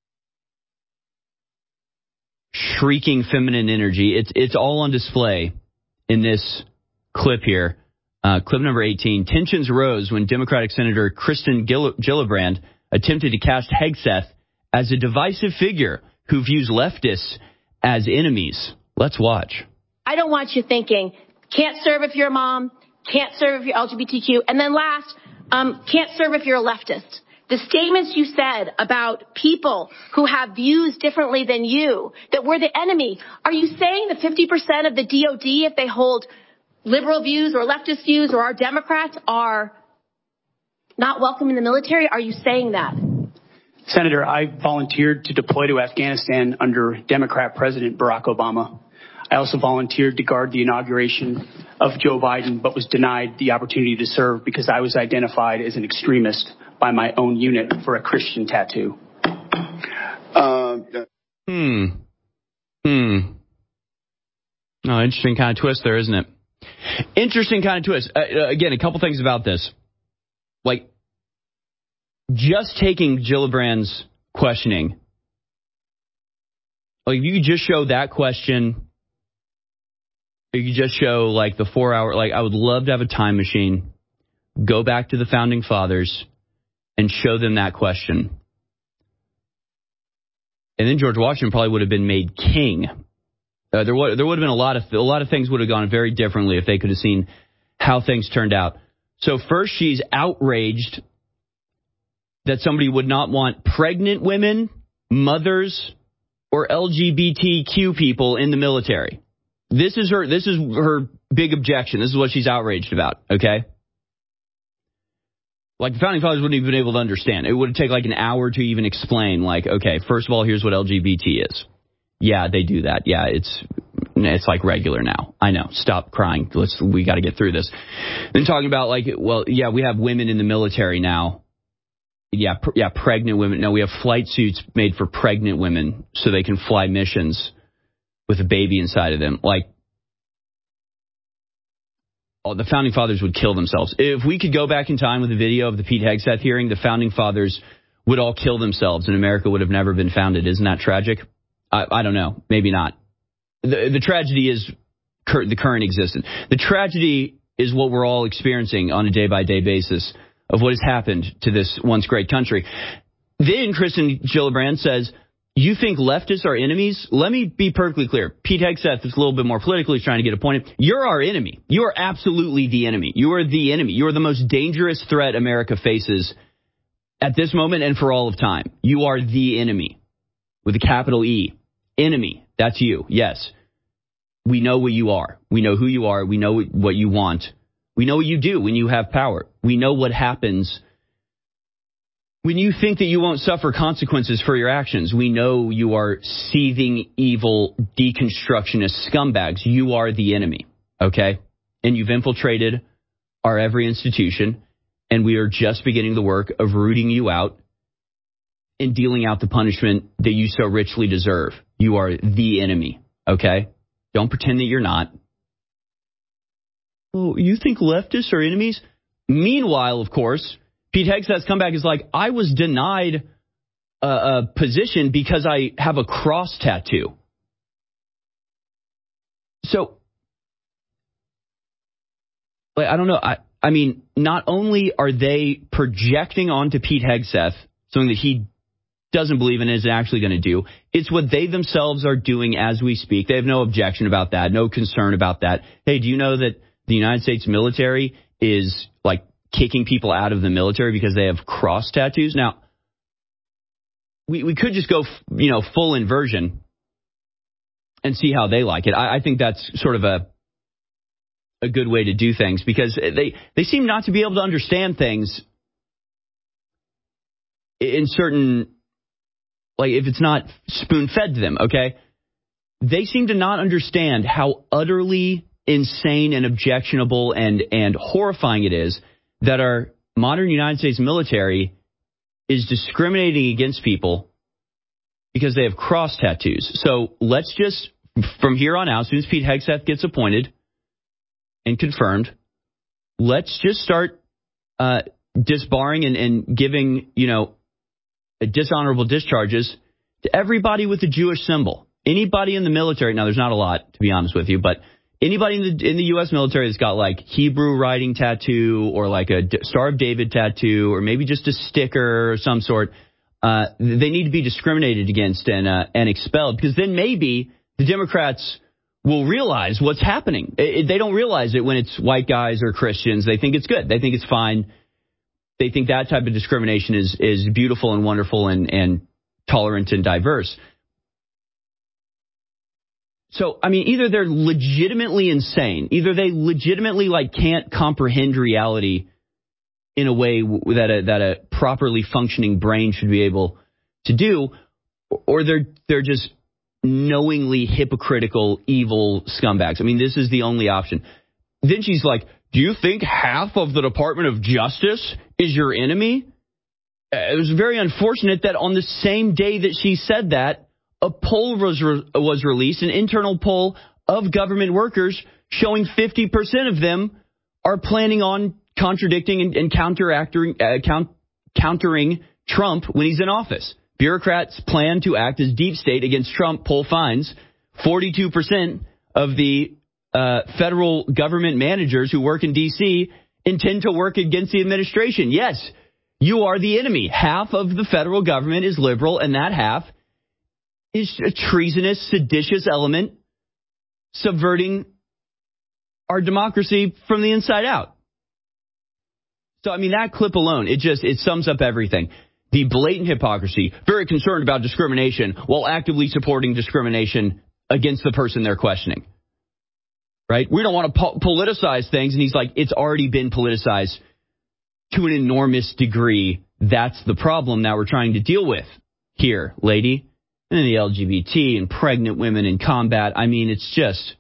shrieking feminine energy. It's it's all on display in this clip here. Uh, clip number eighteen. Tensions rose when Democratic Senator Kristen Gill- Gillibrand attempted to cast Hegseth as a divisive figure who views leftists as enemies. Let's watch. I don't want you thinking, can't serve if you're a mom, can't serve if you're L G B T Q, and then last, um, can't serve if you're a leftist. The statements you said about people who have views differently than you, that we're the enemy, are you saying that fifty percent of the D O D, if they hold liberal views or leftist views or are Democrats, are not welcome in the military? Are you saying that? Senator, I volunteered to deploy to Afghanistan under Democrat President Barack Obama. I also volunteered to guard the inauguration of Joe Biden, but was denied the opportunity to serve because I was identified as an extremist by my own unit for a Christian tattoo. Uh, hmm. Hmm. Oh, interesting kind of twist there, isn't it? Interesting kind of twist. Uh, again, a couple things about this. Like, just taking Gillibrand's questioning. Like, if you could just show that question, you could just show, like, the four-hour, like, I would love to have a time machine, go back to the Founding Fathers, and show them that question. And then George Washington probably would have been made king. Uh, there would there would have been a lot of a lot of things would have gone very differently if they could have seen how things turned out. So first, she's outraged that somebody would not want pregnant women, mothers, or L G B T Q people in the military. This is her. This is her big objection. This is what she's outraged about. Okay. Like, the Founding Fathers wouldn't even been able to understand. It would take like an hour to even explain, like, okay, first of all, here's what L G B T is. Yeah, they do that. Yeah, it's it's like regular now. I know. Stop crying. Let's we got to get through this. Then talking about, like, well, yeah, we have women in the military now. Yeah, pr- yeah, pregnant women. No, we have flight suits made for pregnant women so they can fly missions with a baby inside of them. Like, the Founding Fathers would kill themselves. If we could go back in time with a video of the Pete Hegseth hearing, the Founding Fathers would all kill themselves and America would have never been founded. Isn't that tragic? I, I don't know. Maybe not. The, the tragedy is cur- the current existence. The tragedy is what we're all experiencing on a day-by-day basis of what has happened to this once great country. Then Kristen Gillibrand says, you think leftists are enemies? Let me be perfectly clear. Pete Hegseth is a little bit more politically trying to get a point. You're our enemy. You are absolutely the enemy. You are the enemy. You are the most dangerous threat America faces at this moment and for all of time. You are the enemy with a capital E. Enemy. That's you. Yes. We know what you are. We know who you are. We know what you want. We know what you do when you have power. We know what happens when you think that you won't suffer consequences for your actions. We know you are seething, evil, deconstructionist scumbags. You are the enemy, okay? And you've infiltrated our every institution, and we are just beginning the work of rooting you out in dealing out the punishment that you so richly deserve. You are the enemy, okay? Don't pretend that you're not. Oh, you think leftists are enemies? Meanwhile, of course, Pete Hegseth's comeback is like, I was denied a, a position because I have a cross tattoo. So, like, I don't know. I, I mean, not only are they projecting onto Pete Hegseth something that he doesn't believe in and isn't actually going to do, it's what they themselves are doing as we speak. They have no objection about that, no concern about that. Hey, do you know that the United States military is like kicking people out of the military because they have cross tattoos? Now, we, we could just go, you know, full inversion and see how they like it. I, I think that's sort of a a good way to do things, because they, they seem not to be able to understand things in certain, like if it's not spoon-fed to them, okay? They seem to not understand how utterly insane and objectionable and, and horrifying it is that our modern United States military is discriminating against people because they have cross tattoos. So let's just, from here on out, as soon as Pete Hegseth gets appointed and confirmed, let's just start uh, disbarring and, and giving, you know, dishonorable discharges to everybody with a Jewish symbol. Anybody in the military, now there's not a lot, to be honest with you, but anybody in the in the U S military that's got like Hebrew writing tattoo or like a Star of David tattoo or maybe just a sticker or some sort, uh, they need to be discriminated against and uh, and expelled, because then maybe the Democrats will realize what's happening. It, it, they don't realize it when it's white guys or Christians. They think it's good. They think it's fine. They think that type of discrimination is is beautiful and wonderful and, and tolerant and diverse. So, I mean, either they're legitimately insane, either they legitimately like can't comprehend reality in a way that a, that a properly functioning brain should be able to do, or they're they're just knowingly hypocritical, evil scumbags. I mean, this is the only option. Then she's like, do you think half of the Department of Justice is your enemy? It was very unfortunate that on the same day that she said that, a poll was, re- was released, an internal poll of government workers showing fifty percent of them are planning on contradicting and, and counteracting, uh, count, countering Trump when he's in office. Bureaucrats plan to act as deep state against Trump. Poll finds forty-two percent of the uh, federal government managers who work in D C intend to work against the administration. Yes, you are the enemy. Half of the federal government is liberal, and that half is a treasonous, seditious element subverting our democracy from the inside out. So, I mean, that clip alone, it just, it sums up everything. The blatant hypocrisy, very concerned about discrimination while actively supporting discrimination against the person they're questioning. Right? We don't want to po- politicize things. And he's like, it's already been politicized to an enormous degree. That's the problem now we're trying to deal with here, lady. And then the L G B T and pregnant women in combat. I mean, it's just,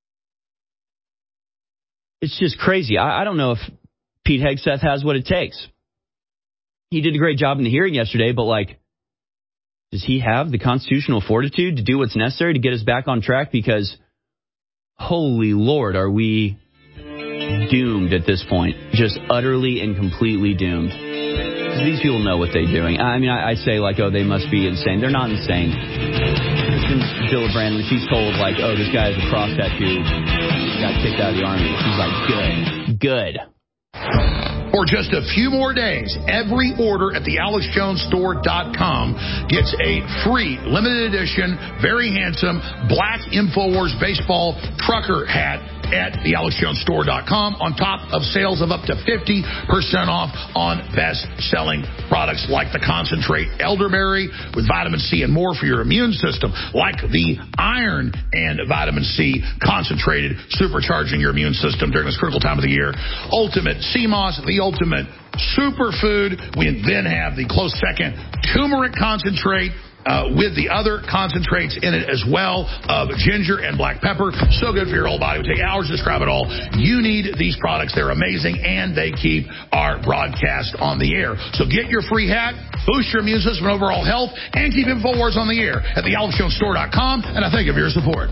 it's just crazy. I, I don't know if Pete Hegseth has what it takes. He did a great job in the hearing yesterday, but like, does he have the constitutional fortitude to do what's necessary to get us back on track? Because, holy Lord, are we doomed at this point? Just utterly and completely doomed. Because these people know what they're doing. I mean, I, I say like, oh, they must be insane. They're not insane. Gillibrand, when she's told like, oh, this guy has a cross tattoo, got kicked out of the army, she's like, good, good. For just a few more days, every order at the alex jones store dot com gets a free limited edition, very handsome black InfoWars baseball trucker hat at the alex jones store dot com, on top of sales of up to fifty percent off on best-selling products like the concentrate elderberry with vitamin C and more for your immune system, like the iron and vitamin C concentrated, supercharging your immune system during this critical time of the year. Ultimate C M O S, the ultimate superfood. We then have the close second turmeric concentrate, uh, with the other concentrates in it as well of ginger and black pepper. So good for your whole body. It would take hours to describe it all. You need these products. They're amazing, and they keep our broadcast on the air. So get your free hat, boost your immune system and overall health, and keep InfoWars on the air at the alex jones store dot com, and I thank you for your support.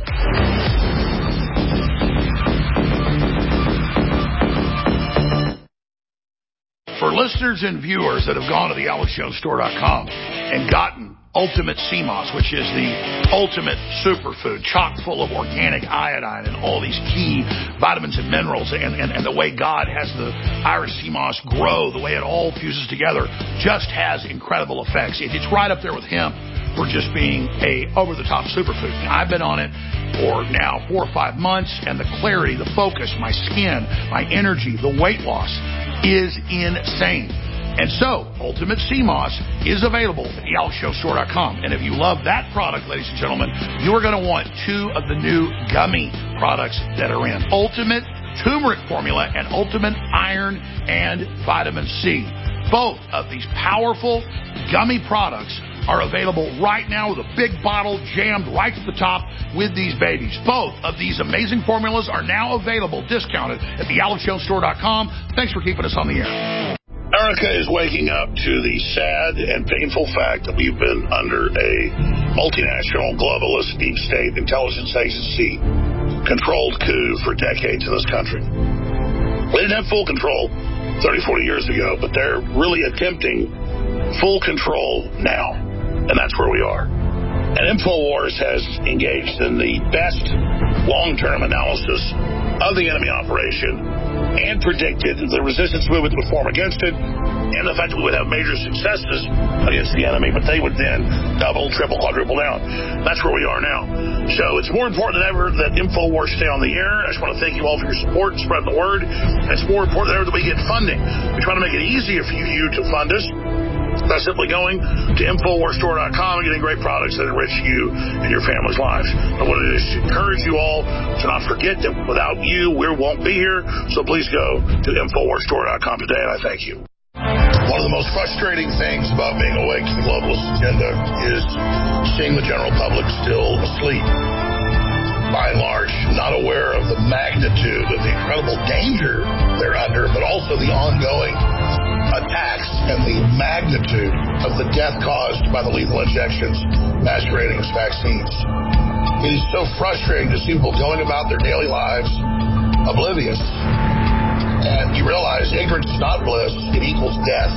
For listeners and viewers that have gone to the alex jones store dot com and gotten Ultimate Sea Moss, which is the ultimate superfood, chock full of organic iodine and all these key vitamins and minerals, and, and, and the way God has the Irish sea moss grow, the way it all fuses together, just has incredible effects. It, it's right up there with hemp for just being a over-the-top superfood. I've been on it for now four or five months, and the clarity, the focus, my skin, my energy, the weight loss is insane. And so, Ultimate Sea Moss is available at the alex jones store dot com. And if you love that product, ladies and gentlemen, you are going to want two of the new gummy products that are in. Ultimate Turmeric Formula and Ultimate Iron and Vitamin C. Both of these powerful gummy products are available right now with a big bottle jammed right to the top with these babies. Both of these amazing formulas are now available, discounted, at the alex jones store dot com. Thanks for keeping us on the air. America is waking up to the sad and painful fact that we've been under a multinational, globalist, deep state intelligence agency controlled coup for decades in this country. They didn't have full control thirty, forty years ago, but they're really attempting full control now, and that's where we are. And InfoWars has engaged in the best long-term analysis of the enemy operation and predicted the resistance movement would form against it, and the fact that we would have major successes against the enemy, but they would then double, triple, quadruple down. That's where we are now. So it's more important than ever that InfoWars stay on the air. I just want to thank you all for your support and spreading the word. And it's more important than ever that we get funding. We try to make it easier for you to fund us by simply going to infowars store dot com and getting great products that enrich you and your family's lives. I want to just encourage you all to not forget that without you, we won't be here. So please go to infowars store dot com today, and I thank you. One of the most frustrating things about being awake to the globalist agenda is seeing the general public still asleep. By and large, not aware of the magnitude of the incredible danger they're under, but also the ongoing attacks and the magnitude of the death caused by the lethal injections masquerading as vaccines. It is so frustrating to see people going about their daily lives oblivious. And you realize ignorance is not bliss, it equals death.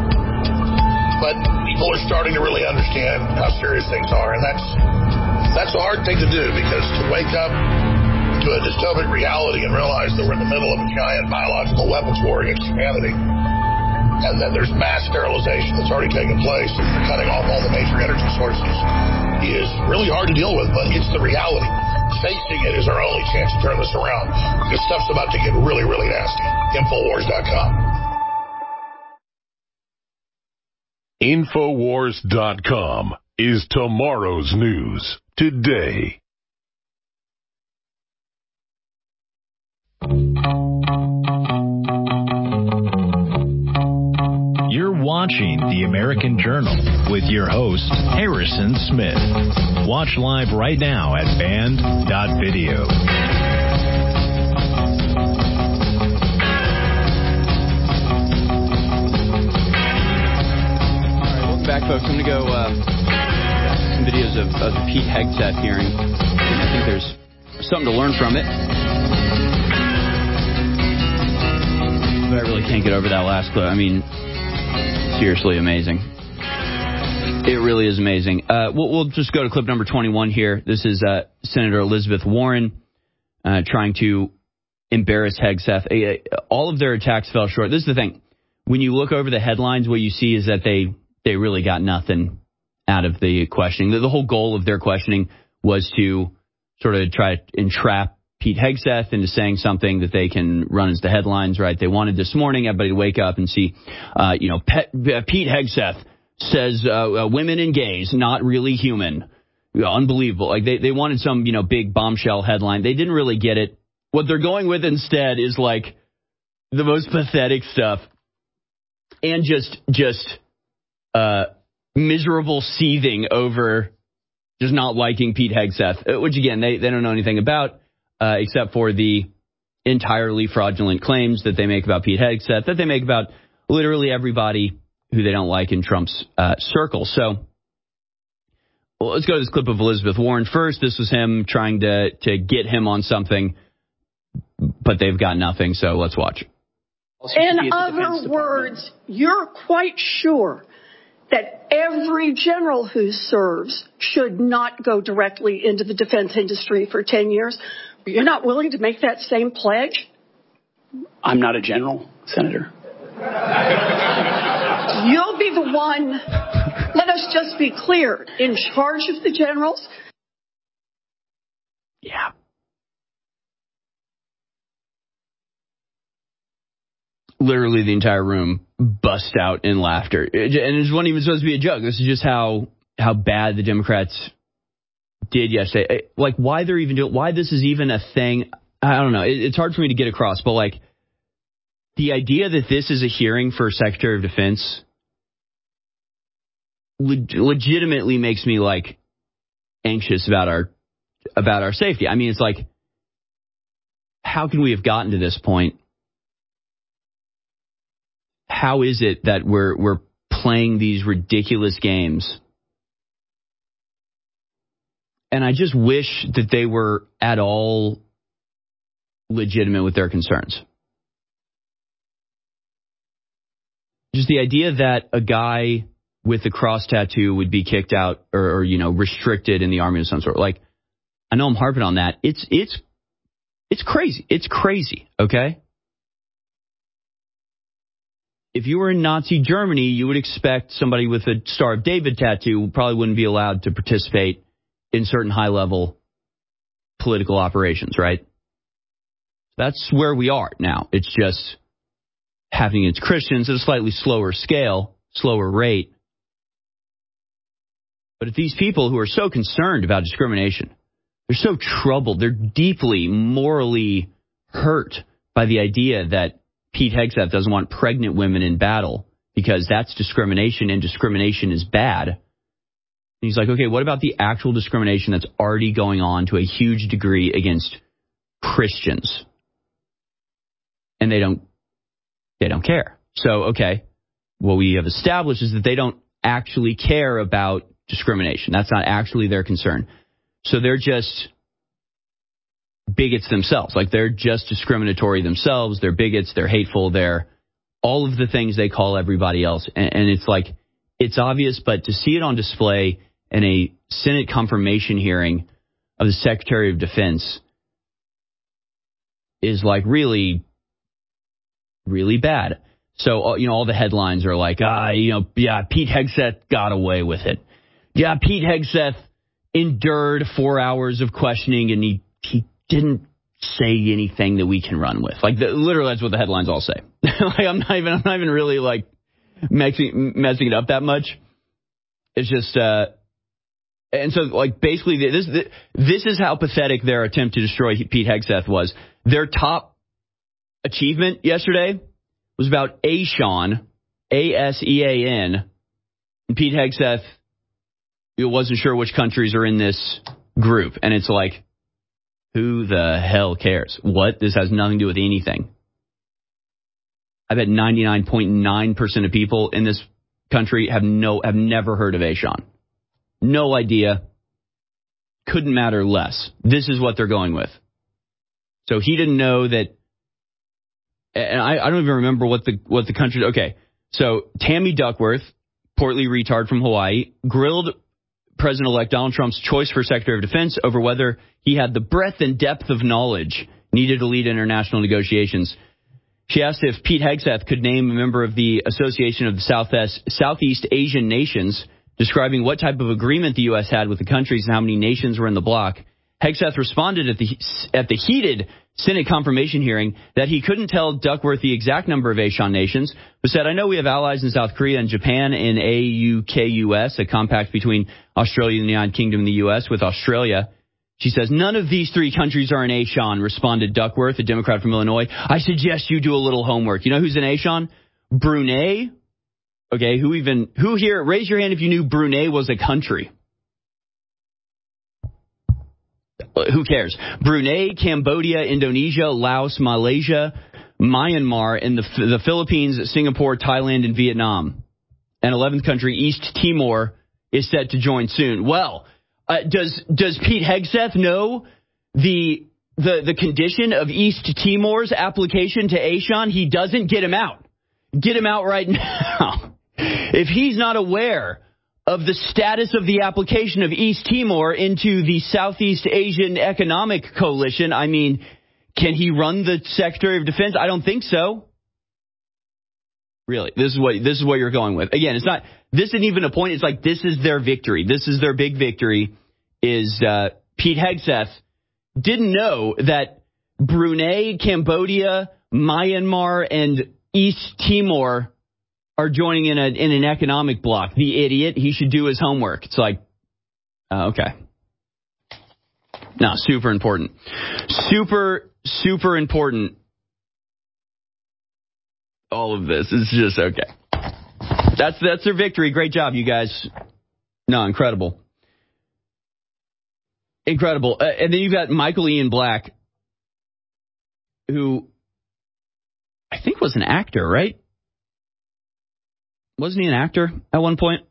But people are starting to really understand how serious things are, and that's That's a hard thing to do, because to wake up to a dystopic reality and realize that we're in the middle of a giant biological weapons war against humanity, and then there's mass sterilization that's already taken place, and they're cutting off all the major energy sources, is really hard to deal with, but it's the reality. Facing it is our only chance to turn this around, because stuff's about to get really, really nasty. Infowars dot com. Infowars dot com is tomorrow's news today. You're watching The American Journal with your host, Harrison Smith. Watch live right now at band dot video. Back, folks. I'm going to go uh, some videos of, of the Pete Hegseth hearing. I think there's something to learn from it. But I really can't get over that last clip. I mean, seriously amazing. It really is amazing. Uh, we'll, we'll just go to clip number twenty-one here. This is uh, Senator Elizabeth Warren uh, trying to embarrass Hegseth. Uh, all of their attacks fell short. This is the thing. When you look over the headlines, what you see is that they... They really got nothing out of the questioning. The, the whole goal of their questioning was to sort of try to entrap Pete Hegseth into saying something that they can run as the headlines, right? They wanted this morning everybody to wake up and see, uh, you know, Pet, uh, Pete Hegseth says uh, uh, women and gays not really human. You know, unbelievable. Like they, they wanted some, you know, big bombshell headline. They didn't really get it. What they're going with instead is like the most pathetic stuff, and just just. Uh, miserable seething over just not liking Pete Hegseth, which, again, they, they don't know anything about, uh, except for the entirely fraudulent claims that they make about Pete Hegseth, that they make about literally everybody who they don't like in Trump's uh, circle. So well, let's go to this clip of Elizabeth Warren first. This was him trying to, to get him on something, but they've got nothing, so let's watch. In other words, you're quite sure that every general who serves should not go directly into the defense industry for ten years. You're not willing to make that same pledge? I'm not a general, Senator. You'll be the one, let us just be clear, in charge of the generals? Yeah. Literally the entire room bust out in laughter. And it wasn't even supposed to be a joke. This is just how how bad the Democrats did yesterday. Like, why they're even doing, why this is even a thing, I don't know. It's hard for me to get across, but like, the idea that this is a hearing for Secretary of Defense leg- legitimately makes me like anxious about our about our safety. I mean, it's like, how can we have gotten to this point? How is it that we're we're playing these ridiculous games? And I just wish that they were at all legitimate with their concerns. Just the idea that a guy with a cross tattoo would be kicked out or, or, you know, restricted in the army of some sort. Like, I know I'm harping on that. It's it's it's crazy. It's crazy, okay? If you were in Nazi Germany, you would expect somebody with a Star of David tattoo probably wouldn't be allowed to participate in certain high-level political operations, right? That's where we are now. It's just happening against Christians at a slightly slower scale, slower rate. But if these people who are so concerned about discrimination, they're so troubled, they're deeply morally hurt by the idea that Pete Hegseth doesn't want pregnant women in battle because that's discrimination and discrimination is bad. And he's like, okay, what about the actual discrimination that's already going on to a huge degree against Christians? And they don't, they don't care. So, okay, what we have established is that they don't actually care about discrimination. That's not actually their concern. So they're just bigots themselves. Like, they're just discriminatory themselves. They're bigots. They're hateful. They're all of the things they call everybody else. And, and it's like, it's obvious, but to see it on display in a Senate confirmation hearing of the Secretary of Defense is like really, really bad. So, you know, all the headlines are like, ah, you know, yeah, Pete Hegseth got away with it. Yeah, Pete Hegseth endured four hours of questioning and he, he didn't say anything that we can run with. Like, the, literally, that's what the headlines all say. Like, I'm not even, I'm not even really like messing, messing it up that much. It's just, uh, and so like basically this, this is how pathetic their attempt to destroy Pete Hegseth was. Their top achievement yesterday was about Asean, A S E A N, and Pete Hegseth wasn't sure which countries are in this group. And it's like, who the hell cares? What? This has nothing to do with anything. I bet ninety-nine point nine percent of people in this country have no have never heard of Asean. No idea. Couldn't matter less. This is what they're going with. So he didn't know that. And I, I don't even remember what the what the country. Okay, so Tammy Duckworth, portly retard from Hawaii, grilled President-elect Donald Trump's choice for Secretary of Defense over whether he had the breadth and depth of knowledge needed to lead international negotiations. She asked if Pete Hegseth could name a member of the Association of the Southwest, Southeast Asian Nations, describing what type of agreement the U S had with the countries and how many nations were in the bloc. Hegseth responded at the at the heated Senate confirmation hearing that he couldn't tell Duckworth the exact number of Asean nations, but said, I know we have allies in South Korea and Japan in A U K U S, a compact between Australia and the United Kingdom and the U S with Australia. She says, none of these three countries are in Asean, responded Duckworth, a Democrat from Illinois. I suggest you do a little homework. You know who's in Asean? Brunei, Okay, who even, who here, raise your hand if you knew Brunei was a country. Who cares? Brunei, Cambodia, Indonesia, Laos, Malaysia, Myanmar, and the, the Philippines, Singapore, Thailand, and Vietnam. And eleventh country, East Timor, is set to join soon. Well, uh, does does Pete Hegseth know the the the condition of East Timor's application to A S E A N? He doesn't. Get him out. Get him out right now. If he's not aware of the status of the application of East Timor into the Southeast Asian Economic Coalition, I mean, can he run the Secretary of Defense? I don't think so. Really, this is what this is what you're going with. Again, it's not. This isn't even a point. It's like this is their victory. This is their big victory. Is uh, Pete Hegseth didn't know that Brunei, Cambodia, Myanmar, and East Timor are joining in a in an economic bloc. The idiot. He should do his homework. It's like, uh, okay. No, super important. Super, super important. All of this is just okay. That's that's their victory. Great job, you guys. No, incredible. Incredible. Uh, and then you've got Michael Ian Black, who I think was an actor, right? Wasn't he an actor at one point?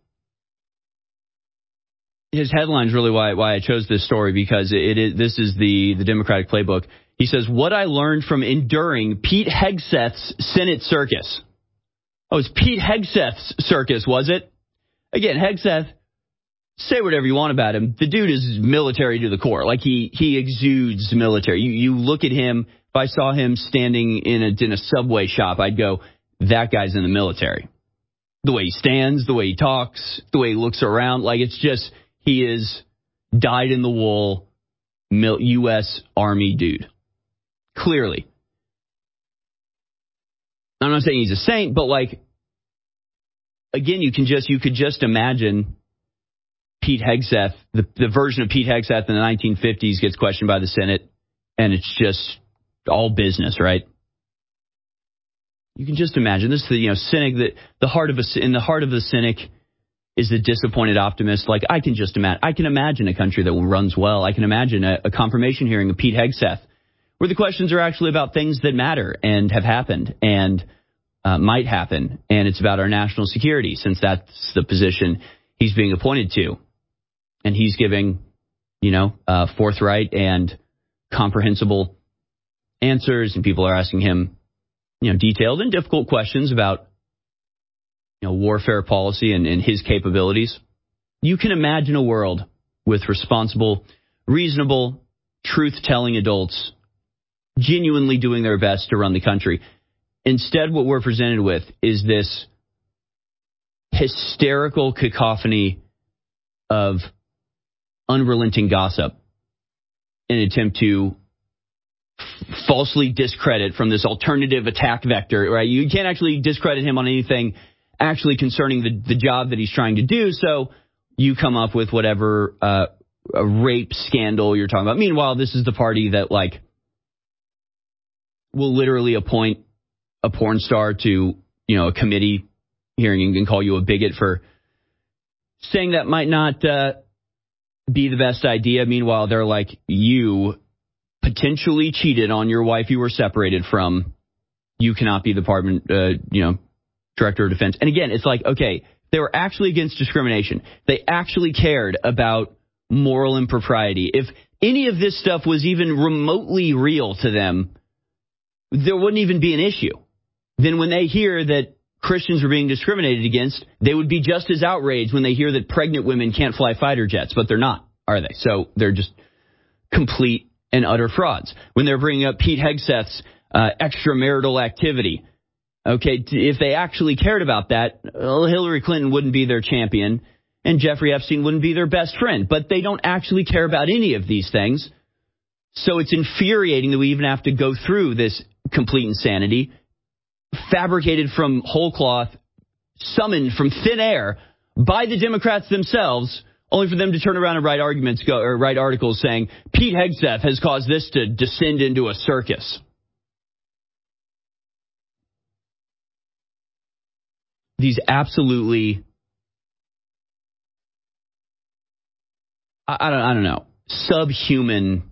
His headline's really why why I chose this story, because it is this is the, the Democratic playbook. He says, what I learned from enduring Pete Hegseth's Senate circus. Oh, it's Pete Hegseth's circus, was it? Again, Hegseth, say whatever you want about him. The dude is military to the core. Like, he, he exudes military. You, you look at him, if I saw him standing in a, in a Subway shop, I'd go, that guy's in the military. The way he stands, the way he talks, the way he looks around, like, it's just, he is dyed-in-the-wool U S Army dude. Clearly. I'm not saying he's a saint, but, like, again, you can just you could just imagine Pete Hegseth, the, the version of Pete Hegseth in the nineteen fifties gets questioned by the Senate, and it's just all business, right? You can just imagine this. The you know cynic that the heart of a in the heart of the cynic is the disappointed optimist. Like, I can just imagine. I can imagine a country that runs well. I can imagine a, a confirmation hearing of Pete Hegseth, where the questions are actually about things that matter and have happened and uh, might happen, and it's about our national security, since that's the position he's being appointed to. And he's giving, you know, uh, forthright and comprehensible answers, and people are asking him, you know, detailed and difficult questions about, you know, warfare policy and, and his capabilities. You can imagine a world with responsible, reasonable, truth-telling adults genuinely doing their best to run the country. Instead, what we're presented with is this hysterical cacophony of unrelenting gossip in an attempt to f- falsely discredit from this alternative attack vector, right? You can't actually discredit him on anything actually concerning the, the job that he's trying to do, so you come up with whatever uh, a rape scandal you're talking about. Meanwhile, this is the party that, like, will literally appoint a porn star to, you know, a committee hearing and call you a bigot for saying that might not uh, be the best idea. Meanwhile, they're like, you potentially cheated on your wife you were separated from. You cannot be the department, uh, you know, director of defense. And again, it's like, okay, they were actually against discrimination. They actually cared about moral impropriety. If any of this stuff was even remotely real to them, there wouldn't even be an issue. Then when they hear that Christians are being discriminated against, they would be just as outraged when they hear that pregnant women can't fly fighter jets, but they're not, are they? So they're just complete and utter frauds. When they're bringing up Pete Hegseth's uh, extramarital activity, okay, if they actually cared about that, well, Hillary Clinton wouldn't be their champion and Jeffrey Epstein wouldn't be their best friend. But they don't actually care about any of these things. So it's infuriating that we even have to go through this complete insanity, fabricated from whole cloth, summoned from thin air by the Democrats themselves, only for them to turn around and write arguments go, or write articles saying Pete Hegseth has caused this to descend into a circus. these absolutely, I, I don't, I don't know, subhuman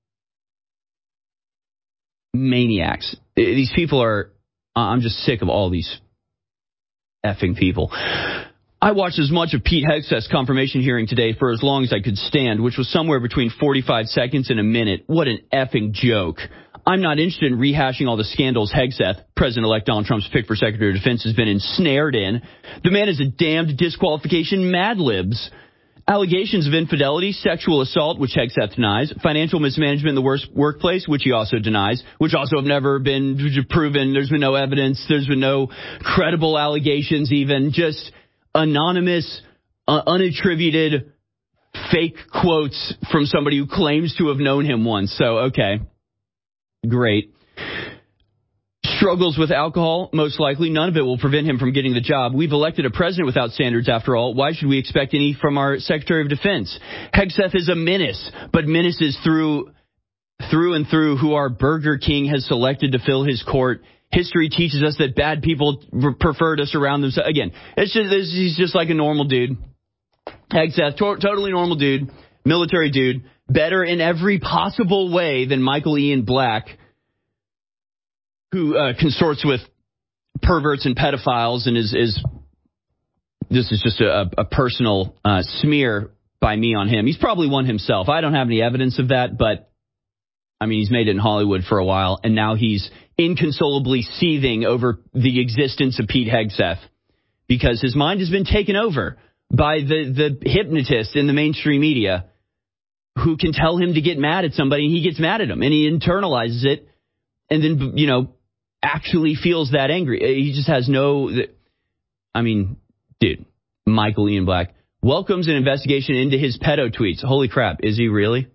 maniacs. These people are, I'm just sick of all these effing people. I watched as much of Pete Hegseth's confirmation hearing today for as long as I could stand, which was somewhere between forty-five seconds and a minute. What an effing joke. I'm not interested in rehashing all the scandals Hegseth, President-elect Donald Trump's pick for Secretary of Defense, has been ensnared in. The man is a damned disqualification Mad Libs. Allegations of infidelity, sexual assault, which Hegseth denies, financial mismanagement in the worst workplace, which he also denies, which also have never been proven. There's been no evidence. There's been no credible allegations even. Just anonymous, uh, unattributed fake quotes from somebody who claims to have known him once. So, okay. Great. Struggles with alcohol, most likely. None of it will prevent him from getting the job. We've elected a president without standards, after all. Why should we expect any from our Secretary of Defense? Hegseth is a menace, but menaces through through and through who our Burger King has selected to fill his court. History teaches us that bad people prefer to surround themselves. Again, it's just, he's just like a normal dude. Hegseth, to- totally normal dude, military dude, better in every possible way than Michael Ian Black, who uh, consorts with perverts and pedophiles and is, is this is just a, a personal uh, smear by me on him. He's probably one himself. I don't have any evidence of that, but I mean, he's made it in Hollywood for a while, and now he's inconsolably seething over the existence of Pete Hegseth because his mind has been taken over by the, the hypnotist in the mainstream media who can tell him to get mad at somebody, and he gets mad at him, and he internalizes it, and then, you know, actually feels that angry. He just has no, I mean, dude, Michael Ian Black welcomes an investigation into his pedo tweets. Holy crap, is he really?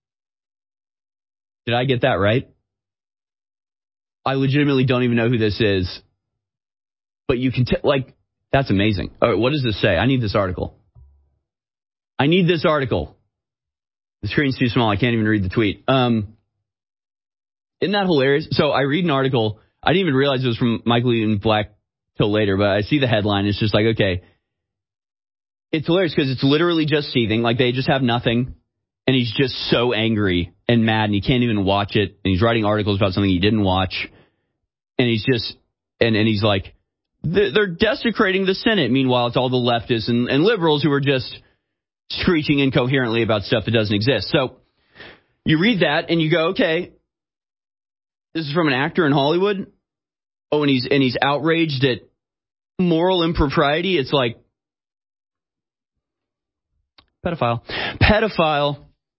Did I get that right? I legitimately don't even know who this is. But you can, t- like, that's amazing. All right, what does this say? I need this article. I need this article. The screen's too small. I can't even read the tweet. Um, isn't that hilarious? So I read an article. I didn't even realize it was from Michael Ian Black till later, but I see the headline. It's just like, okay. It's hilarious because it's literally just seething. Like, they just have nothing. And he's just so angry and mad, and he can't even watch it. And he's writing articles about something he didn't watch. And he's just, and, and he's like, they're desecrating the Senate. Meanwhile, it's all the leftists and, and liberals who are just screeching incoherently about stuff that doesn't exist. So you read that and you go, okay, this is from an actor in Hollywood. Oh, and he's and he's outraged at moral impropriety. It's like pedophile, pedophile.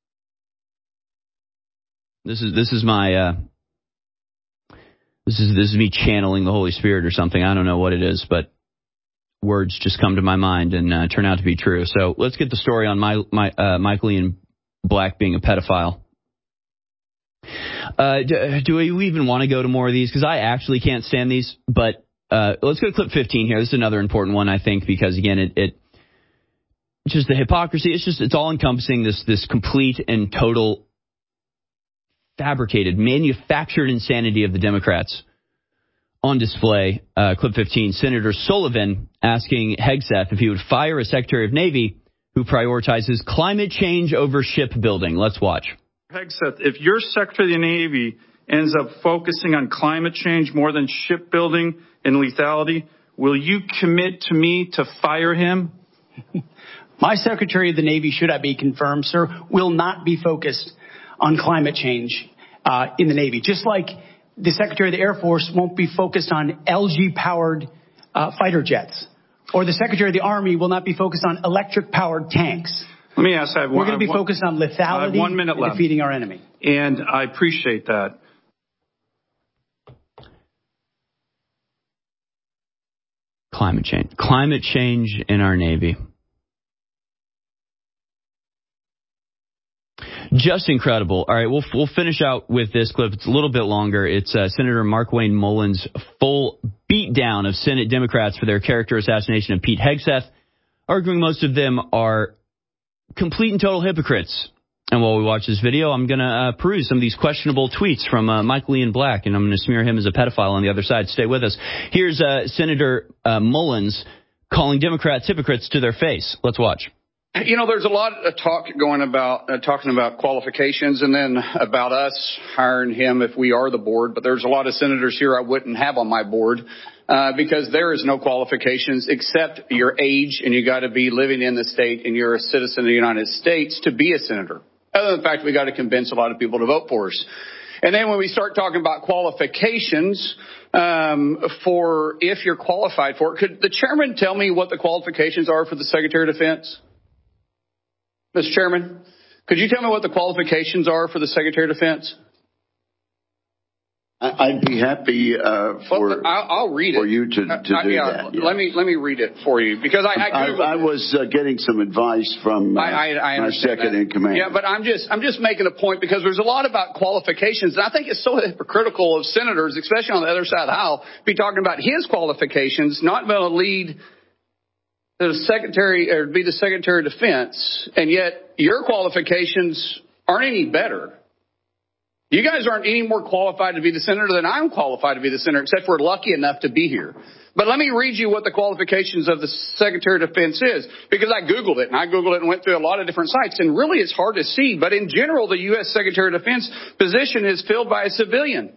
This is this is my uh, this is this is me channeling the Holy Spirit or something. I don't know what it is, but words just come to my mind and uh, turn out to be true. So let's get the story on my my uh, Michael Ian Black being a pedophile. Uh, do, do we even want to go to more of these? Because I actually can't stand these. But uh, let's go to clip fifteen here. This is another important one, I think, because again, it, it just the hypocrisy. It's just it's all encompassing this this complete and total fabricated, manufactured insanity of the Democrats on display. Uh, clip fifteen, Senator Sullivan asking Hegseth if he would fire a Secretary of Navy who prioritizes climate change over shipbuilding. Let's watch. Hegseth, if your Secretary of the Navy ends up focusing on climate change more than shipbuilding and lethality, will you commit to me to fire him? My Secretary of the Navy, should I be confirmed, sir, will not be focused on climate change uh, in the Navy. Just like the Secretary of the Air Force won't be focused on L G-powered uh, fighter jets. Or the Secretary of the Army will not be focused on electric-powered tanks. Let me ask. I have one, We're going to be one, focused on lethality one minute and left. defeating our enemy. And I appreciate that. Climate change. Climate change in our Navy. Just incredible. All right, we'll we'll finish out with this clip. It's a little bit longer. It's uh, Senator Markwayne Mullins' full beatdown of Senate Democrats for their character assassination of Pete Hegseth, arguing most of them are complete and total hypocrites. And while we watch this video, I'm going to uh, peruse some of these questionable tweets from uh, Michael Ian Black, and I'm going to smear him as a pedophile on the other side. Stay with us. Here's uh, Senator uh, Mullins calling Democrats hypocrites to their face. Let's watch. You know, there's a lot of talk going about uh, talking about qualifications and then about us hiring him if we are the board. But there's a lot of senators here I wouldn't have on my board uh, because there is no qualifications except your age, and you got to be living in the state and you're a citizen of the United States to be a senator. Other than the fact we got to convince a lot of people to vote for us. And then when we start talking about qualifications um, for if you're qualified for it, could the chairman tell me what the qualifications are for the Secretary of Defense? Mister Chairman, could you tell me what the qualifications are for the Secretary of Defense? I'd be happy uh, for well, I'll, I'll read it. for you to, to uh, do yeah, that. Yeah. Let me let me read it for you because I I, I, I was uh, getting some advice from uh, I, I, I my second that. in command. Yeah, but I'm just I'm just making a point because there's a lot about qualifications, and I think it's so hypocritical of senators, especially on the other side of the aisle, be talking about his qualifications, not going to lead the secretary or be the Secretary of Defense, and yet your qualifications aren't any better. You guys aren't any more qualified to be the senator than I'm qualified to be the senator, except we're lucky enough to be here. But let me read you what the qualifications of the Secretary of Defense is, because I Googled it, and I Googled it and went through a lot of different sites, and really it's hard to see. But in general, the U S Secretary of Defense position is filled by a civilian.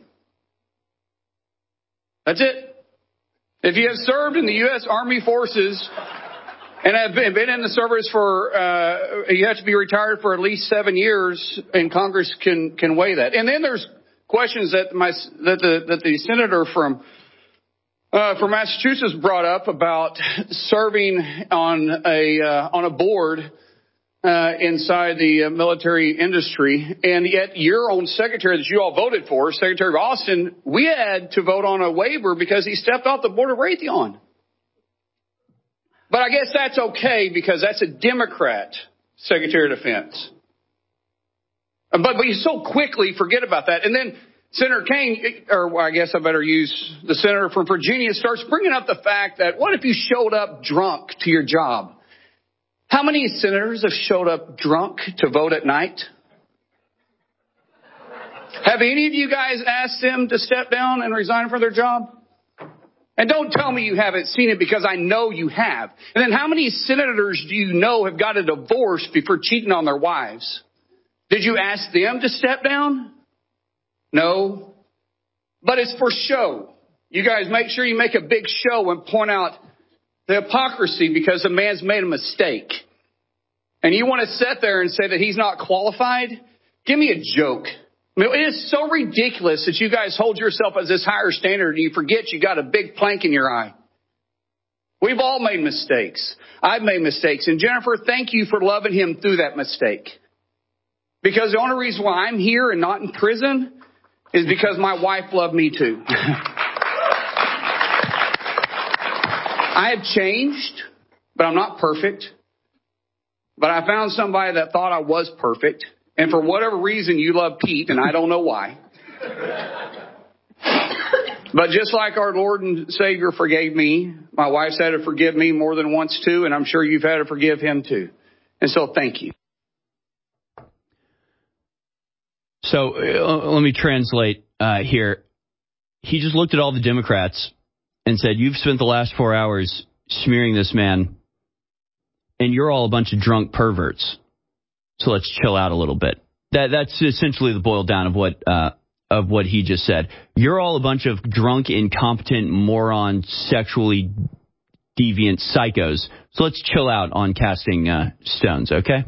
That's it. If you have served in the U S Army Forces and have been, been in the service for, uh, you have to be retired for at least seven years, and Congress can, can weigh that. And then there's questions that my, that the, that the senator from, uh, from Massachusetts brought up about serving on a, uh, on a board, uh, inside the uh, military industry. And yet your own secretary that you all voted for, Secretary Austin, we had to vote on a waiver because he stepped off the board of Raytheon. But I guess that's okay because that's a Democrat Secretary of Defense. But, but you so quickly forget about that. And then Senator King, or I guess I better use the senator from Virginia, starts bringing up the fact that what if you showed up drunk to your job? How many senators have showed up drunk to vote at night? Have any of you guys asked them to step down and resign from their job? And don't tell me you haven't seen it because I know you have. And then how many senators do you know have got a divorce before cheating on their wives? Did you ask them to step down? No. But it's for show. You guys make sure you make a big show and point out the hypocrisy because the man's made a mistake. And you want to sit there and say that he's not qualified? Give me a joke. I mean, it is so ridiculous that you guys hold yourself as this higher standard and you forget you got a big plank in your eye. We've all made mistakes. I've made mistakes. And Jennifer, thank you for loving him through that mistake. Because the only reason why I'm here and not in prison is because my wife loved me too. I have changed, but I'm not perfect. But I found somebody that thought I was perfect. And for whatever reason, you love Pete, and I don't know why. But just like our Lord and Savior forgave me, my wife's had to forgive me more than once too, and I'm sure you've had to forgive him too. And so thank you. So uh, let me translate uh, here. He just looked at all the Democrats and said, you've spent the last four hours smearing this man, and you're all a bunch of drunk perverts. So let's chill out a little bit. That that's essentially the boil down of what uh, of what he just said. You're all a bunch of drunk, incompetent, moron, sexually deviant psychos. So let's chill out on casting uh, stones, okay?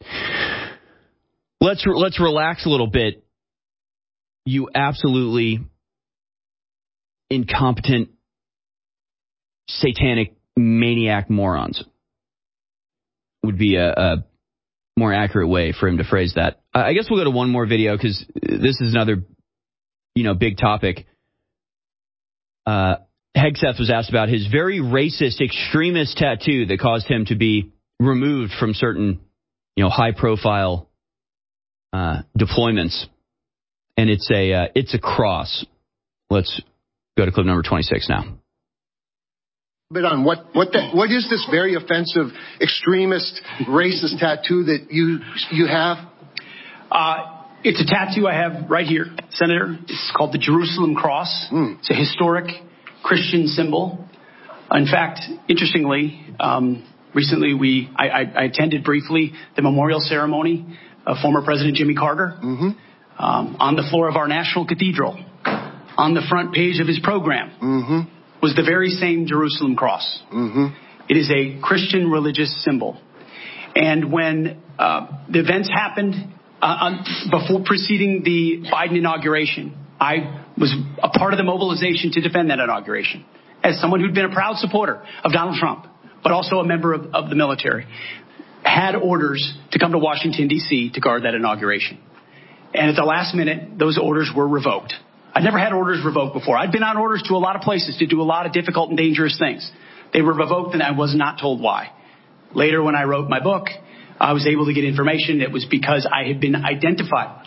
Let's re- let's relax a little bit. You absolutely incompetent, satanic, maniac morons would be a. a more accurate way for him to phrase that. I guess we'll go to one more video because this is another, you know, big topic. Uh, Hegseth was asked about his very racist, extremist tattoo that caused him to be removed from certain, you know, high-profile uh, deployments, and it's a uh, it's a cross. Let's go to clip number twenty-six now. Bit on what what the, what is this very offensive, extremist, racist tattoo that you you have? Uh, it's a tattoo I have right here, Senator. It's called the Jerusalem Cross. Mm. It's a historic Christian symbol. In fact, interestingly, um, recently we I, I, I attended briefly the memorial ceremony of former President Jimmy Carter. Mm-hmm. Um, on the floor of our national cathedral, on the front page of his program, mm-hmm. was the very same Jerusalem cross. Mm-hmm. It is a Christian religious symbol. And when uh, the events happened uh, on, before preceding the Biden inauguration, I was a part of the mobilization to defend that inauguration as someone who'd been a proud supporter of Donald Trump, but also a member of, of the military, had orders to come to Washington, D C to guard that inauguration. And at the last minute, those orders were revoked. I'd never had orders revoked before. I'd been on orders to a lot of places to do a lot of difficult and dangerous things. They were revoked, and I was not told why. Later, when I wrote my book, I was able to get information. It was because I had been identified.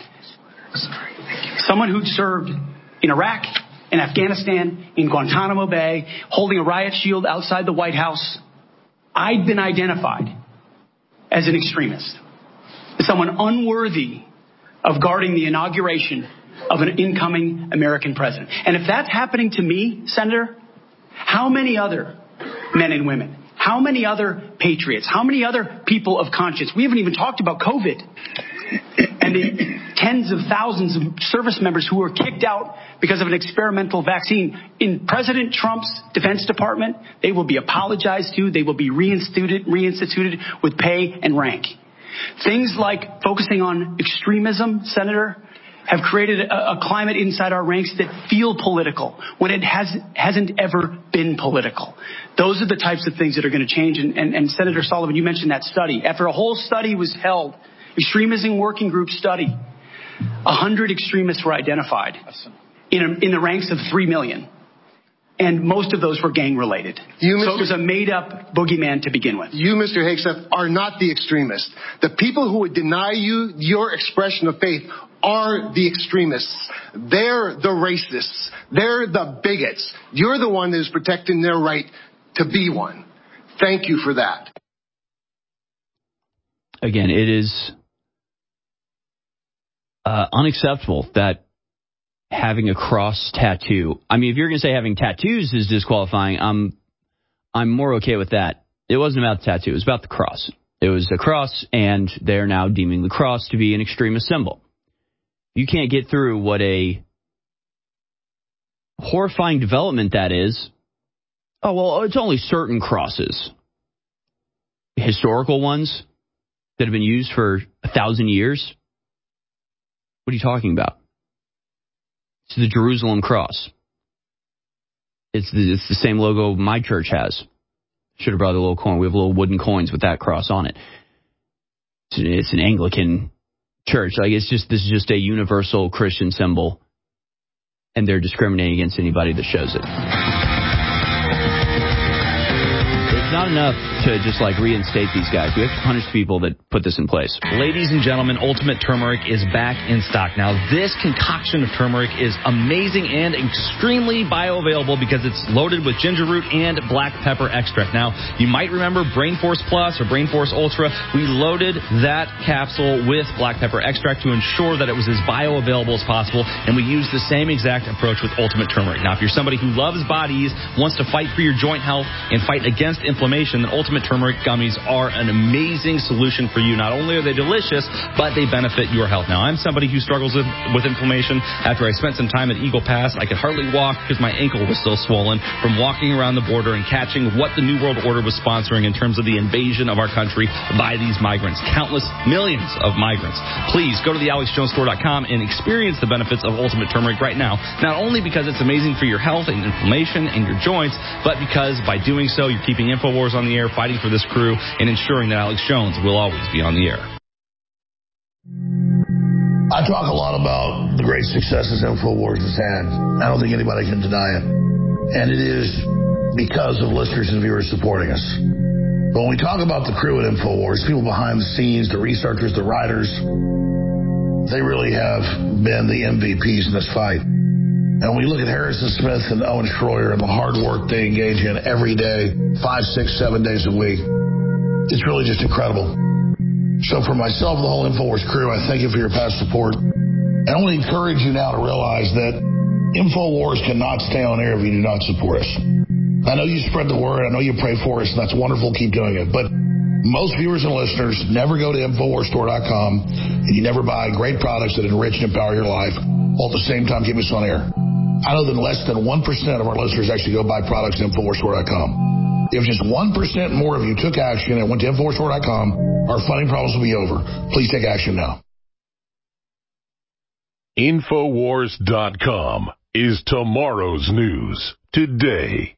Someone who'd served in Iraq, in Afghanistan, in Guantanamo Bay, holding a riot shield outside the White House. I'd been identified as an extremist, as someone unworthy of guarding the inauguration of an incoming American president. And if that's happening to me, Senator, how many other men and women, how many other patriots, how many other people of conscience? We haven't even talked about COVID and the tens of thousands of service members who were kicked out because of an experimental vaccine. In President Trump's Defense Department, they will be apologized to. They will be reinstituted, reinstituted with pay and rank. Things like focusing on extremism, Senator, have created a, a climate inside our ranks that feel political when it has, hasn't ever been political. Those are the types of things that are going to change. And, and, and Senator Sullivan, you mentioned that study. After a whole study was held, extremism working group study, one hundred extremists were identified in, a, in the ranks of three million. And most of those were gang-related. You, so it was a made-up boogeyman to begin with. You, Mister Hegseth, are not the extremist. The people who would deny you your expression of faith are the extremists. They're the racists. They're the bigots. You're the one that is protecting their right to be one. Thank you for that. Again, it is uh, unacceptable that having a cross tattoo. I mean, if you're going to say having tattoos is disqualifying, I'm I'm more okay with that. It wasn't about the tattoo. It was about the cross. It was a cross, and they're now deeming the cross to be an extremist symbol. You can't get through what a horrifying development that is. Oh, well, it's only certain crosses. Historical ones that have been used for a thousand years. What are you talking about? It's the Jerusalem cross. It's the, it's the same logo my church has. Should have brought a little coin. We have little wooden coins with that cross on it. It's, it's an Anglican church. Like it's just this is just a universal Christian symbol, and they're discriminating against anybody that shows it. It's not enough to just like reinstate these guys. We have to punish people that put this in place. Ladies and gentlemen, Ultimate Turmeric is back in stock. Now, this concoction of turmeric is amazing and extremely bioavailable because it's loaded with ginger root and black pepper extract. Now, you might remember Brain Force Plus or Brain Force Ultra. We loaded that capsule with black pepper extract to ensure that it was as bioavailable as possible, and we used the same exact approach with Ultimate Turmeric. Now, if you're somebody who loves bodies, wants to fight for your joint health, and fight against inflammation, then Ultimate Turmeric gummies are an amazing solution for you. Not only are they delicious, but they benefit your health. Now, I'm somebody who struggles with, with inflammation. After I spent some time at Eagle Pass, I could hardly walk because my ankle was still swollen from walking around the border and catching what the New World Order was sponsoring in terms of the invasion of our country by these migrants. Countless millions of migrants. Please go to the alex jones store dot com and experience the benefits of Ultimate Turmeric right now. Not only because it's amazing for your health and inflammation and your joints, but because by doing so, you're keeping InfoWars on the air, fighting for this crew, and ensuring that Alex Jones will always be on the air. I talk a lot about the great successes InfoWars has had. I don't think anybody can deny it. And it is because of listeners and viewers supporting us. But when we talk about the crew at InfoWars, people behind the scenes, the researchers, the writers, they really have been the M V Ps in this fight. And when we look at Harrison Smith and Owen Schroyer and the hard work they engage in every day, five, six, seven days a week, it's really just incredible. So for myself and the whole InfoWars crew, I thank you for your past support. I only encourage you now to realize that InfoWars cannot stay on air if you do not support us. I know you spread the word. I know you pray for us, and that's wonderful. Keep doing it. But most viewers and listeners never go to InfoWars Store dot com, and you never buy great products that enrich and empower your life, while at the same time keep us on air. I know that less than one percent of our listeners actually go buy products at InfoWars Store dot com. If just one percent more of you took action and went to InfoWars Store dot com, our funding problems will be over. Please take action now. InfoWars dot com is tomorrow's news today.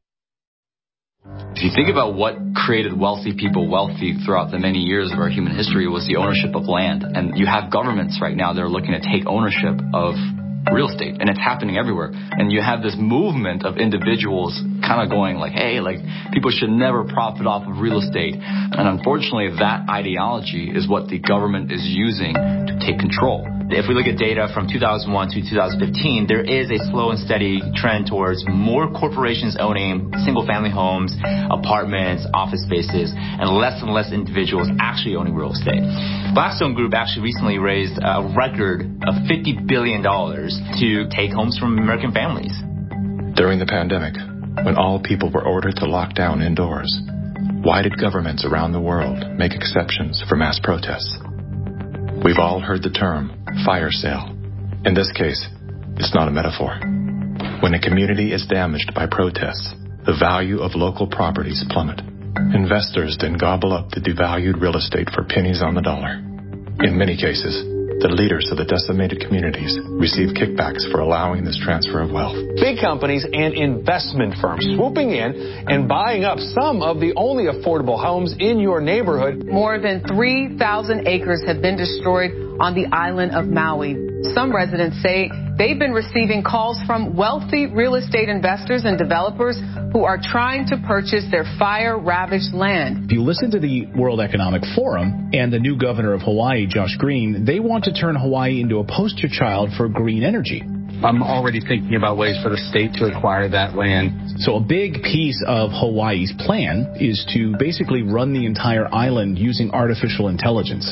If you think about what created wealthy people wealthy throughout the many years of our human history, was the ownership of land. And you have governments right now that are looking to take ownership of real estate, and it's happening everywhere. And you have this movement of individuals kind of going like, hey, like people should never profit off of real estate. And unfortunately, that ideology is what the government is using to take control. If we look at data from two thousand one to two thousand fifteen, there is a slow and steady trend towards more corporations owning single-family homes, apartments, office spaces, and less and less individuals actually owning real estate. Blackstone Group actually recently raised a record of fifty billion dollars to take homes from American families. During the pandemic, when all people were ordered to lock down indoors, why did governments around the world make exceptions for mass protests? We've all heard the term fire sale. In this case, it's not a metaphor. When a community is damaged by protests, the value of local properties plummet. Investors then gobble up the devalued real estate for pennies on the dollar. In many cases, the leaders of the decimated communities receive kickbacks for allowing this transfer of wealth. Big companies and investment firms swooping in and buying up some of the only affordable homes in your neighborhood. More than three thousand acres have been destroyed on the island of Maui. Some residents say they've been receiving calls from wealthy real estate investors and developers who are trying to purchase their fire-ravaged land. If you listen to the World Economic Forum and the new governor of Hawaii, Josh Green, they want to turn Hawaii into a poster child for green energy. I'm already thinking about ways for the state to acquire that land. So a big piece of Hawaii's plan is to basically run the entire island using artificial intelligence.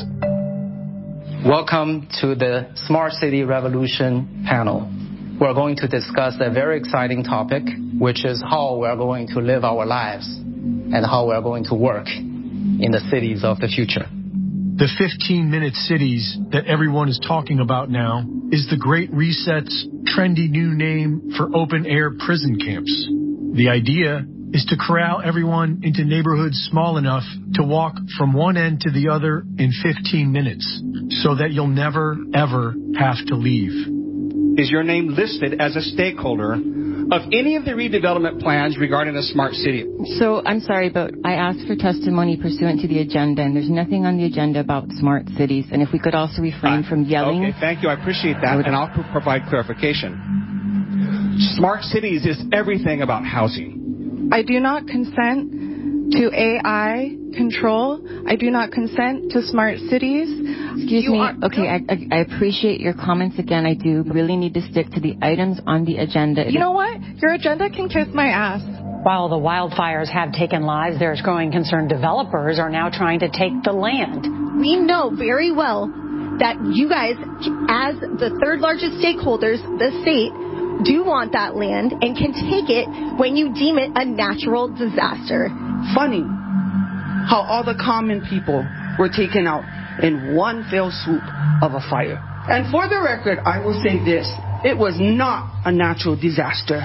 Welcome to the Smart City Revolution panel. We're going to discuss a very exciting topic, which is how we're going to live our lives and how we're going to work in the cities of the future. The fifteen-minute cities that everyone is talking about now is the Great Reset's trendy new name for open-air prison camps. The idea is to corral everyone into neighborhoods small enough to walk from one end to the other in fifteen minutes so that you'll never, ever have to leave. Is your name listed as a stakeholder of any of the redevelopment plans regarding a smart city? So I'm sorry, but I asked for testimony pursuant to the agenda, and there's nothing on the agenda about smart cities. And if we could also refrain uh, from yelling. Okay, thank you. I appreciate that, and I'll provide clarification. Smart cities is everything about housing. I do not consent to A I control. I do not consent to smart cities. Excuse you me. Are, okay, I, I, I appreciate your comments again. I do really need to stick to the items on the agenda. You know what? Your agenda can kiss my ass. While the wildfires have taken lives, there's growing concern developers are now trying to take the land. We know very well that you guys, as the third largest stakeholders, the state, do want that land and can take it when you deem it a natural disaster. Funny how all the common people were taken out in one fell swoop of a fire. And for the record, I will say this. It was not a natural disaster.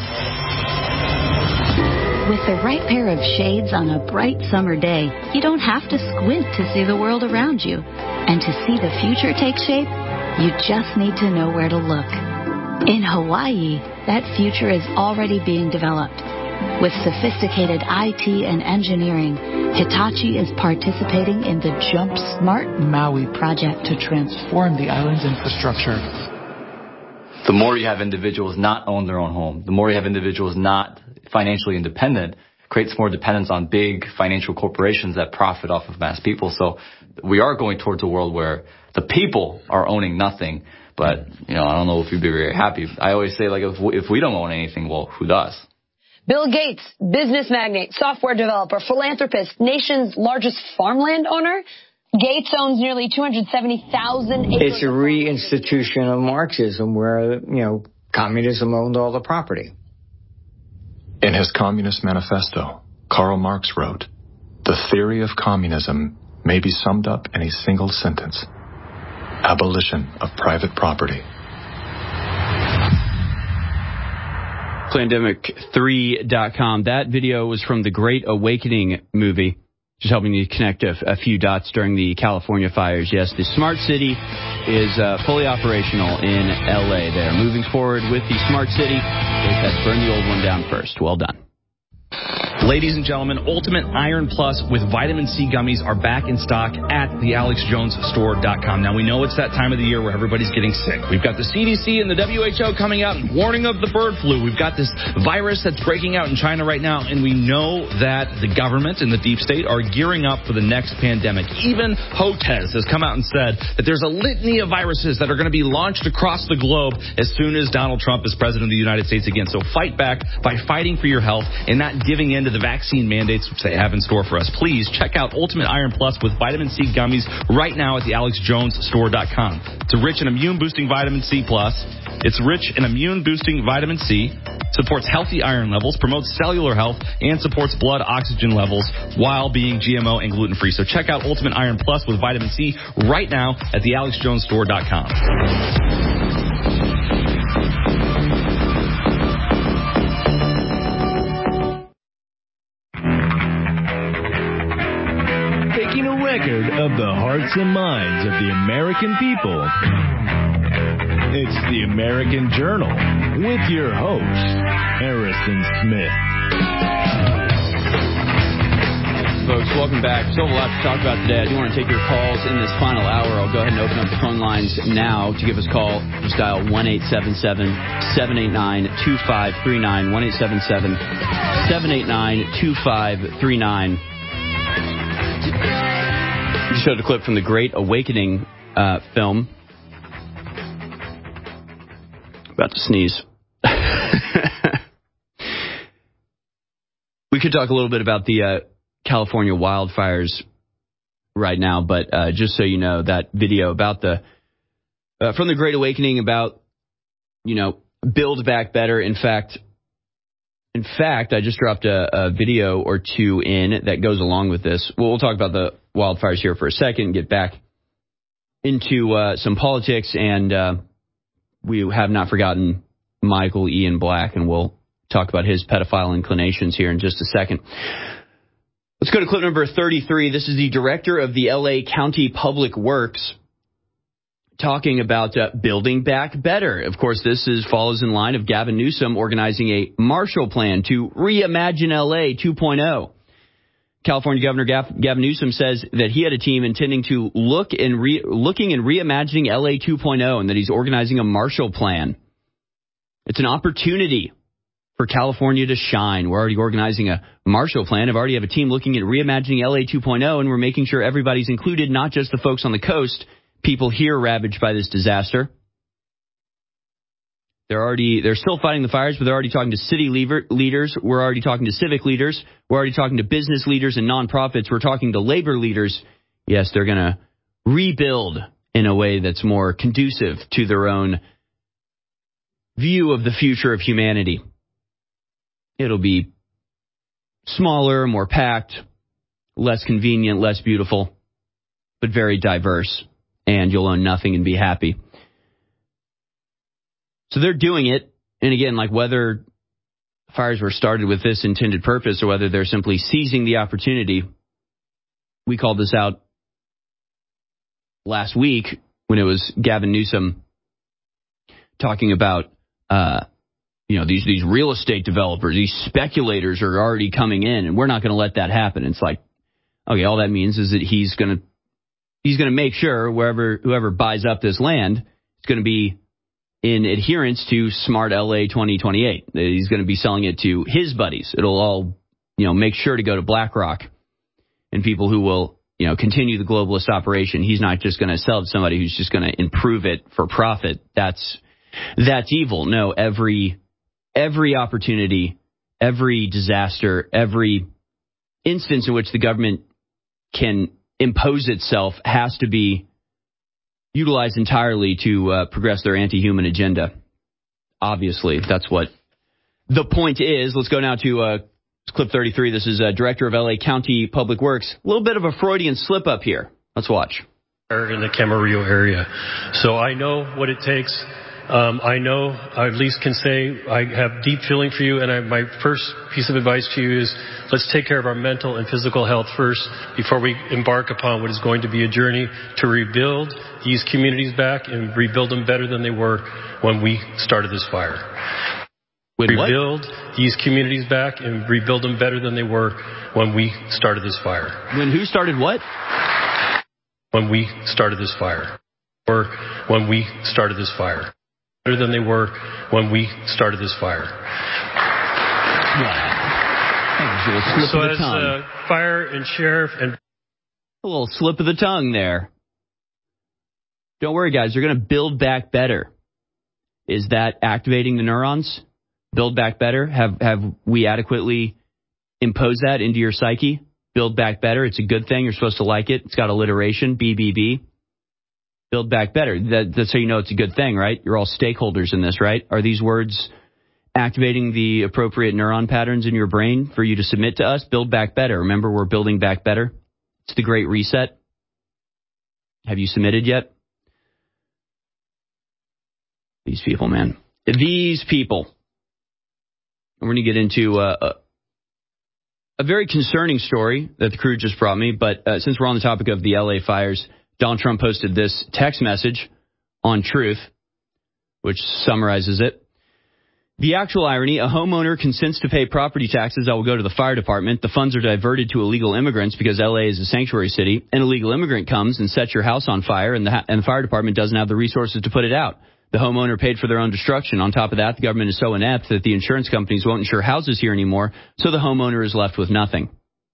With the right pair of shades on a bright summer day, you don't have to squint to see the world around you. And to see the future take shape, you just need to know where to look. In Hawaii, that future is already being developed. With sophisticated I T and engineering, Hitachi is participating in the Jump Smart Maui project to transform the island's infrastructure. The more you have individuals not own their own home, the more you have individuals not financially independent, creates more dependence on big financial corporations that profit off of mass people. So we are going towards a world where the people are owning nothing. But, you know, I don't know if you'd be very happy. I always say, like, if we, if we don't own anything, well, who does? Bill Gates, business magnate, software developer, philanthropist, nation's largest farmland owner, Gates owns nearly two hundred seventy thousand acres. It's a reinstitution of Marxism where, you know, communism owned all the property. In his Communist Manifesto, Karl Marx wrote, "The theory of communism may be summed up in a single sentence: abolition of private property." Plandemic three dot com. That video was from the Great Awakening movie, just helping you connect a, a few dots during the California fires. Yes, the smart city is uh, fully operational in L A. They're moving forward with the smart city. They had to burn the old one down first. Well done. Ladies and gentlemen, Ultimate Iron Plus with vitamin C gummies are back in stock at the alex jones store dot com. Now, we know it's that time of the year where everybody's getting sick. We've got the C D C and the W H O coming out and warning of the bird flu. We've got this virus that's breaking out in China right now, and we know that the government and the deep state are gearing up for the next pandemic. Even HOTES has come out and said that there's a litany of viruses that are going to be launched across the globe as soon as Donald Trump is president of the United States again. So fight back by fighting for your health and not giving in to the vaccine mandates which they have in store for us. Please check out Ultimate Iron Plus with vitamin C gummies right now at the alex jones store dot com. It's a rich and immune-boosting vitamin C plus. It's rich in immune-boosting vitamin C, supports healthy iron levels, promotes cellular health, and supports blood oxygen levels while being G M O and gluten-free. So check out Ultimate Iron Plus with vitamin C right now at the alex jones store dot com. Taking a record of the hearts and minds of the American people. It's the American Journal with your host, Harrison Smith. Folks, welcome back. Still have a lot to talk about today. I do want to take your calls in this final hour. I'll go ahead and open up the phone lines now. To give us a call, just dial one eight seven seven, seven eight nine, two five three nine, one eight seven seven, seven eight nine, two five three nine. You showed a clip from the Great Awakening uh, film. About to sneeze. We could talk a little bit about the uh, California wildfires right now, but uh, just so you know, that video about the uh, from the Great Awakening about, you know, build back better. In fact, in fact, I just dropped a, a video or two in that goes along with this. Well, we'll talk about the wildfires here for a second, get back into uh, some politics, and uh, we have not forgotten Michael Ian Black, and we'll talk about his pedophile inclinations here in just a second. Let's go to clip number thirty-three. This is the director of the L A County Public Works talking about uh, building back better. Of course, this is follows in line of Gavin Newsom organizing a Marshall Plan to reimagine L A two point oh. California Governor Gavin Newsom says that he had a team intending to look and re, looking and reimagining L A two point oh, and that he's organizing a Marshall Plan. It's an opportunity for California to shine. We're already organizing a Marshall Plan. I've already have a team looking at reimagining L A two point oh, and we're making sure everybody's included, not just the folks on the coast, people here ravaged by this disaster. They're already, they're still fighting the fires, but they're already talking to city leader, leaders. We're already talking to civic leaders. We're already talking to business leaders and nonprofits. We're talking to labor leaders. Yes, they're going to rebuild in a way that's more conducive to their own view of the future of humanity. It'll be smaller, more packed, less convenient, less beautiful, but very diverse. And you'll own nothing and be happy. So they're doing it. And again, like whether fires were started with this intended purpose or whether they're simply seizing the opportunity, we called this out last week when it was Gavin Newsom talking about, uh, you know, these, these real estate developers, these speculators are already coming in and we're not going to let that happen. It's like, okay, all that means is that he's going to, he's going to make sure wherever, whoever buys up this land is going to be in adherence to Smart L A twenty twenty-eight. He's going to be selling it to his buddies. It'll all, you know, make sure to go to BlackRock and people who will, you know, continue the globalist operation. He's not just going to sell it to somebody who's just going to improve it for profit. That's, that's evil. No, every, every opportunity, every disaster, every instance in which the government can impose itself has to be utilized entirely to uh, progress their anti-human agenda. Obviously, that's what the point is. Let's go now to uh, clip thirty-three. This is uh, Director of L A County Public Works. A little bit of a Freudian slip up here. Let's watch. In the Camarillo area. So I know what it takes. Um, I know, I at least can say, I have deep feeling for you, and I, my first piece of advice to you is let's take care of our mental and physical health first before we embark upon what is going to be a journey to rebuild these communities back and rebuild them better than they were when we started this fire. Wait, rebuild what? these communities back and rebuild them better than they were when we started this fire. When who started what? When we started this fire. Or when we started this fire. Better than they were when we started this fire. Wow. So as uh, fire and sheriff and... A little slip of the tongue there. Don't worry, guys. They're going to build back better. Is that activating the neurons? Build back better? Have have we adequately imposed that into your psyche? Build back better. It's a good thing. You're supposed to like it. It's got alliteration. B B B. Build back better. That, that's how you know it's a good thing, right? You're all stakeholders in this, right? Are these words activating the appropriate neuron patterns in your brain for you to submit to us? Build back better. Remember, we're building back better. It's the Great Reset. Have you submitted yet? These people, man. These people. And we're going to get into uh, a, a very concerning story that the crew just brought me. But uh, since we're on the topic of the L A fires, Donald Trump posted this text message on Truth, which summarizes it. The actual irony, a homeowner consents to pay property taxes that will go to the fire department. The funds are diverted to illegal immigrants because L A is a sanctuary city. An illegal immigrant comes and sets your house on fire, and the, ha- and the fire department doesn't have the resources to put it out. The homeowner paid for their own destruction. On top of that, the government is so inept that the insurance companies won't insure houses here anymore, so the homeowner is left with nothing.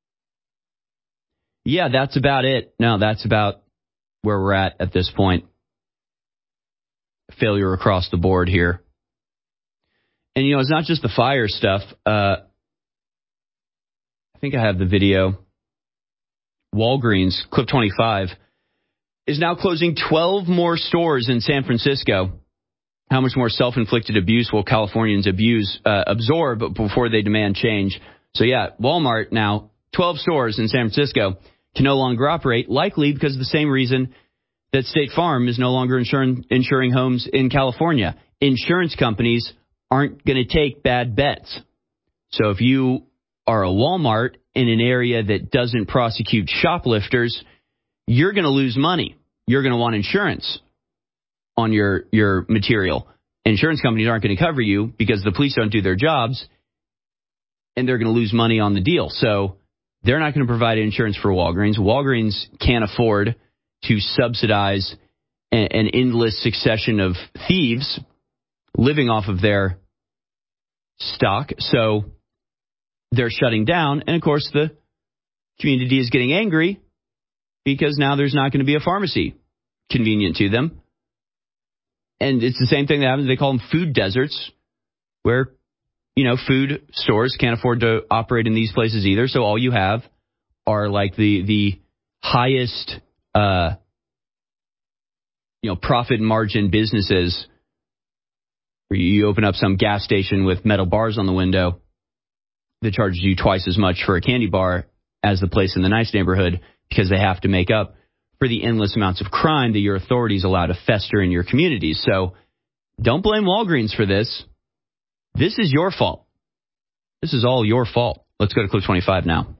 Yeah, that's about it. No, that's about where we're at at this point. Failure across the board here. And, you know, it's not just the fire stuff. Uh, I think I have the video. Walgreens, clip twenty-five, is now closing twelve more stores in San Francisco. How much more self-inflicted abuse will Californians abuse, uh, absorb before they demand change? So, yeah, Walmart now, twelve stores in San Francisco, can no longer operate, likely because of the same reason that State Farm is no longer insuring, insuring homes in California. Insurance companies aren't going to take bad bets. So if you are a Walmart in an area that doesn't prosecute shoplifters, you're going to lose money. You're going to want insurance on your, your material. Insurance companies aren't going to cover you because the police don't do their jobs, and they're going to lose money on the deal. So they're not going to provide insurance for Walgreens. Walgreens can't afford to subsidize an, an endless succession of thieves living off of their stock. So they're shutting down. And, of course, the community is getting angry because now there's not going to be a pharmacy convenient to them. And it's the same thing that happens. They call them food deserts, where, you know, food stores can't afford to operate in these places either. So all you have are like the the highest, uh, you know, profit margin businesses where you open up some gas station with metal bars on the window that charges you twice as much for a candy bar as the place in the nice neighborhood because they have to make up for the endless amounts of crime that your authorities allow to fester in your communities. So don't blame Walgreens for this. This is your fault. This is all your fault. Let's go to clip twenty-five now.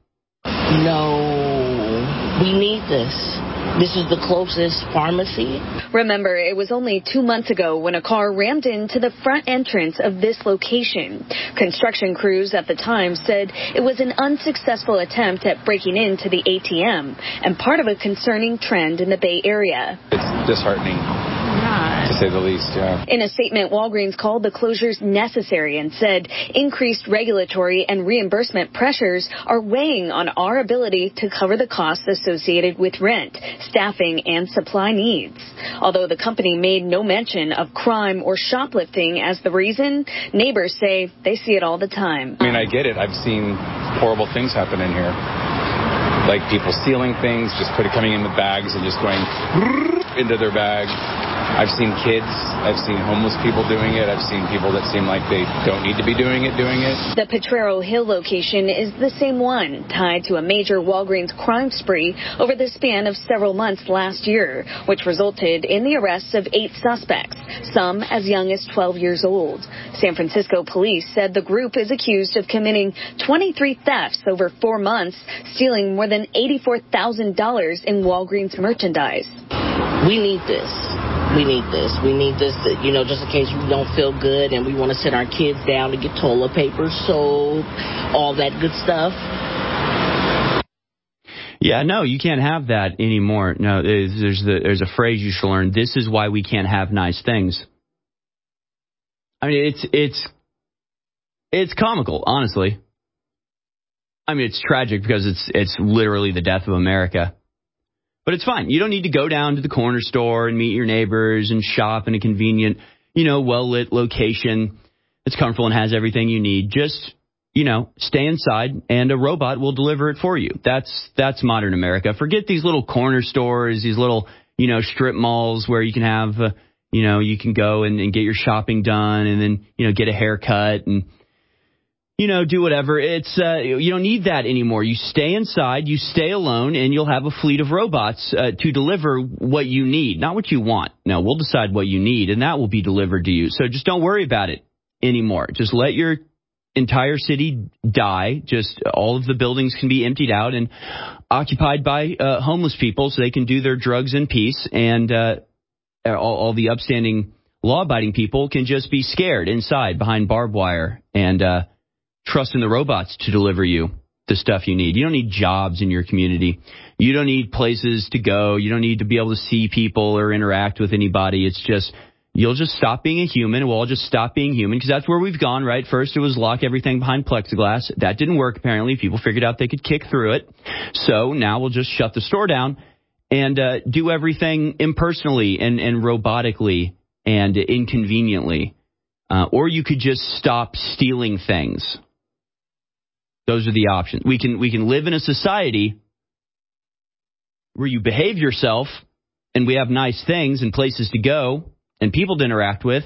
No, we need this. This is the closest pharmacy. Remember, it was only two months ago when a car rammed into the front entrance of this location. Construction crews at the time said it was an unsuccessful attempt at breaking into the A T M and part of a concerning trend in the Bay Area. It's disheartening, to say the least, yeah. In a statement, Walgreens called the closures necessary and said increased regulatory and reimbursement pressures are weighing on our ability to cover the costs associated with rent, staffing, and supply needs. Although the company made no mention of crime or shoplifting as the reason, neighbors say they see it all the time. I mean, I get it. I've seen horrible things happen in here. like people stealing things, just put it coming in with bags and just going into their bag. I've seen kids, I've seen homeless people doing it, I've seen people that seem like they don't need to be doing it, doing it. The Potrero Hill location is the same one, tied to a major Walgreens crime spree over the span of several months last year, which resulted in the arrests of eight suspects, some as young as twelve years old. San Francisco police said the group is accused of committing twenty-three thefts over four months, stealing more than eighty-four thousand dollars in Walgreens merchandise. We need this. We need this. We need this, you know, just in case we don't feel good and we want to send our kids down to get toilet paper, soap, all that good stuff. Yeah, no, you can't have that anymore. No, there's, there's, the, there's a phrase you should learn. This is why we can't have nice things. I mean, it's it's it's comical, honestly. I mean, it's tragic because it's it's literally the death of America. But it's fine. You don't need to go down to the corner store and meet your neighbors and shop in a convenient, you know, well-lit location that's comfortable and has everything you need. Just, you know, stay inside and a robot will deliver it for you. That's that's modern America. Forget these little corner stores, these little, you know, strip malls where you can have, uh, you know, you can go and, and get your shopping done and then, you know, get a haircut and, you know, do whatever. It's uh, you don't need that anymore. You stay inside, you stay alone, and you'll have a fleet of robots uh, to deliver what you need, not what you want. No, we'll decide what you need, and that will be delivered to you. So just don't worry about it anymore. Just let your entire city die. Just all of the buildings can be emptied out and occupied by uh, homeless people so they can do their drugs in peace, and uh, all, all the upstanding, law-abiding people can just be scared inside behind barbed wire and uh trust in the robots to deliver you the stuff you need. You don't need jobs in your community. You don't need places to go. You don't need to be able to see people or interact with anybody. It's just, you'll just stop being a human. We'll all just stop being human because that's where we've gone, right? First, it was lock everything behind plexiglass. That didn't work, apparently. People figured out they could kick through it. So now we'll just shut the store down and uh, do everything impersonally and, and robotically and inconveniently. Uh, or you could just stop stealing things. Those are the options. We can we can live in a society where you behave yourself and we have nice things and places to go and people to interact with.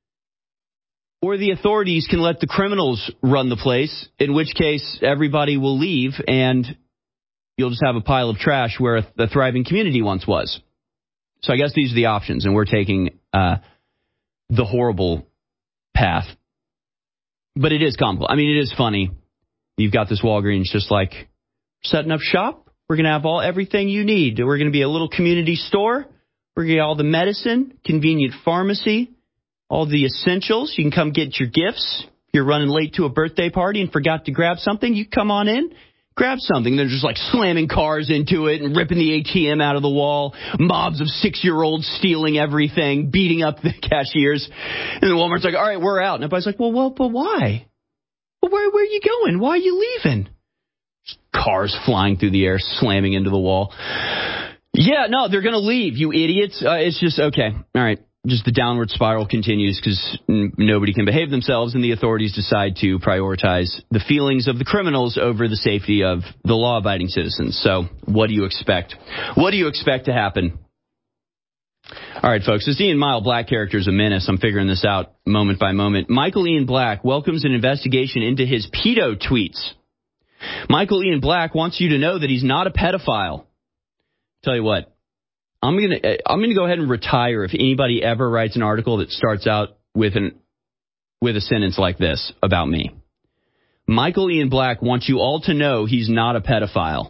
Or the authorities can let the criminals run the place, in which case everybody will leave and you'll just have a pile of trash where a, a thriving community once was. So I guess these are the options, and we're taking uh, the horrible path. But it is comical. I mean, it is funny. You've got this Walgreens just like setting up shop. We're going to have all everything you need. We're going to be a little community store. We're going to get all the medicine, convenient pharmacy, all the essentials. You can come get your gifts. If you're running late to a birthday party and forgot to grab something, you come on in, grab something. They're just like slamming cars into it and ripping the A T M out of the wall. Mobs of six-year-olds stealing everything, beating up the cashiers. And then Walmart's like, all right, we're out. And everybody's like, well, well, but why? Well, where, where are you going? Why are you leaving? Just cars flying through the air, slamming into the wall. Yeah, no, they're going to leave, you idiots. Uh, it's just, okay, all right. Just the downward spiral continues because n- nobody can behave themselves and the authorities decide to prioritize the feelings of the criminals over the safety of the law-abiding citizens. So what do you expect? What do you expect to happen? All right, folks, this Ian Mile Black character is a menace. I'm figuring this out moment by moment. Michael Ian Black welcomes an investigation into his pedo tweets. Michael Ian Black wants you to know that he's not a pedophile. Tell you what, I'm gonna I'm gonna go ahead and retire if anybody ever writes an article that starts out with an with a sentence like this about me. Michael Ian Black wants you all to know he's not a pedophile.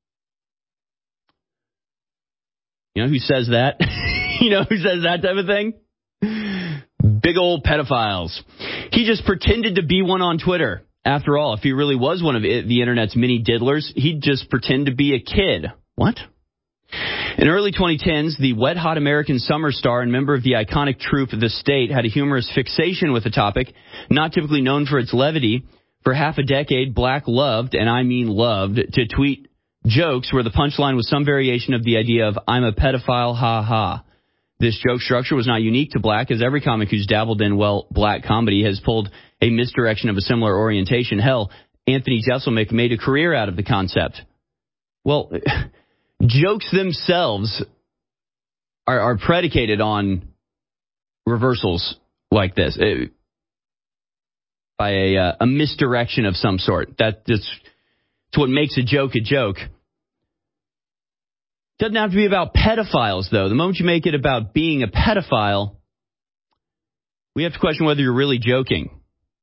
You know who says that? You know who says that type of thing? Big old pedophiles. He just pretended to be one on Twitter. After all, if he really was one of the internet's mini diddlers, he'd just pretend to be a kid. What? In early twenty tens, the Wet Hot American Summer star and member of the iconic troupe The State had a humorous fixation with the topic, not typically known for its levity. For half a decade, Black loved, and I mean loved, to tweet jokes where the punchline was some variation of the idea of, I'm a pedophile, ha ha. This joke structure was not unique to Black, as every comic who's dabbled in, well, black comedy has pulled a misdirection of a similar orientation. Hell, Anthony Jeselnik made a career out of the concept. Well, jokes themselves are, are predicated on reversals like this, it, by a, uh, a misdirection of some sort. That, that's, that's what makes a joke a joke. Doesn't have to be about pedophiles, though. The moment you make it about being a pedophile, we have to question whether you're really joking.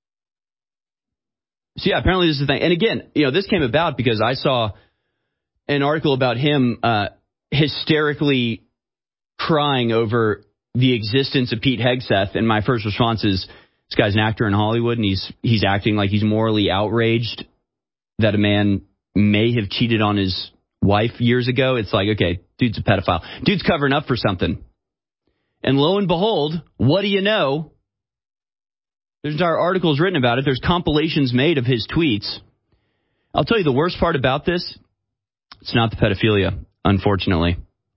So, yeah, apparently this is the thing. And again, you know, this came about because I saw an article about him uh, hysterically crying over the existence of Pete Hegseth, and my first response is, this guy's an actor in Hollywood, and he's he's acting like he's morally outraged that a man may have cheated on his wife years ago. It's like, okay, dude's a pedophile. Dude's covering up for something. And lo and behold, what do you know? There's entire articles written about it. There's compilations made of his tweets. I'll tell you the worst part about this. It's not the pedophilia, unfortunately.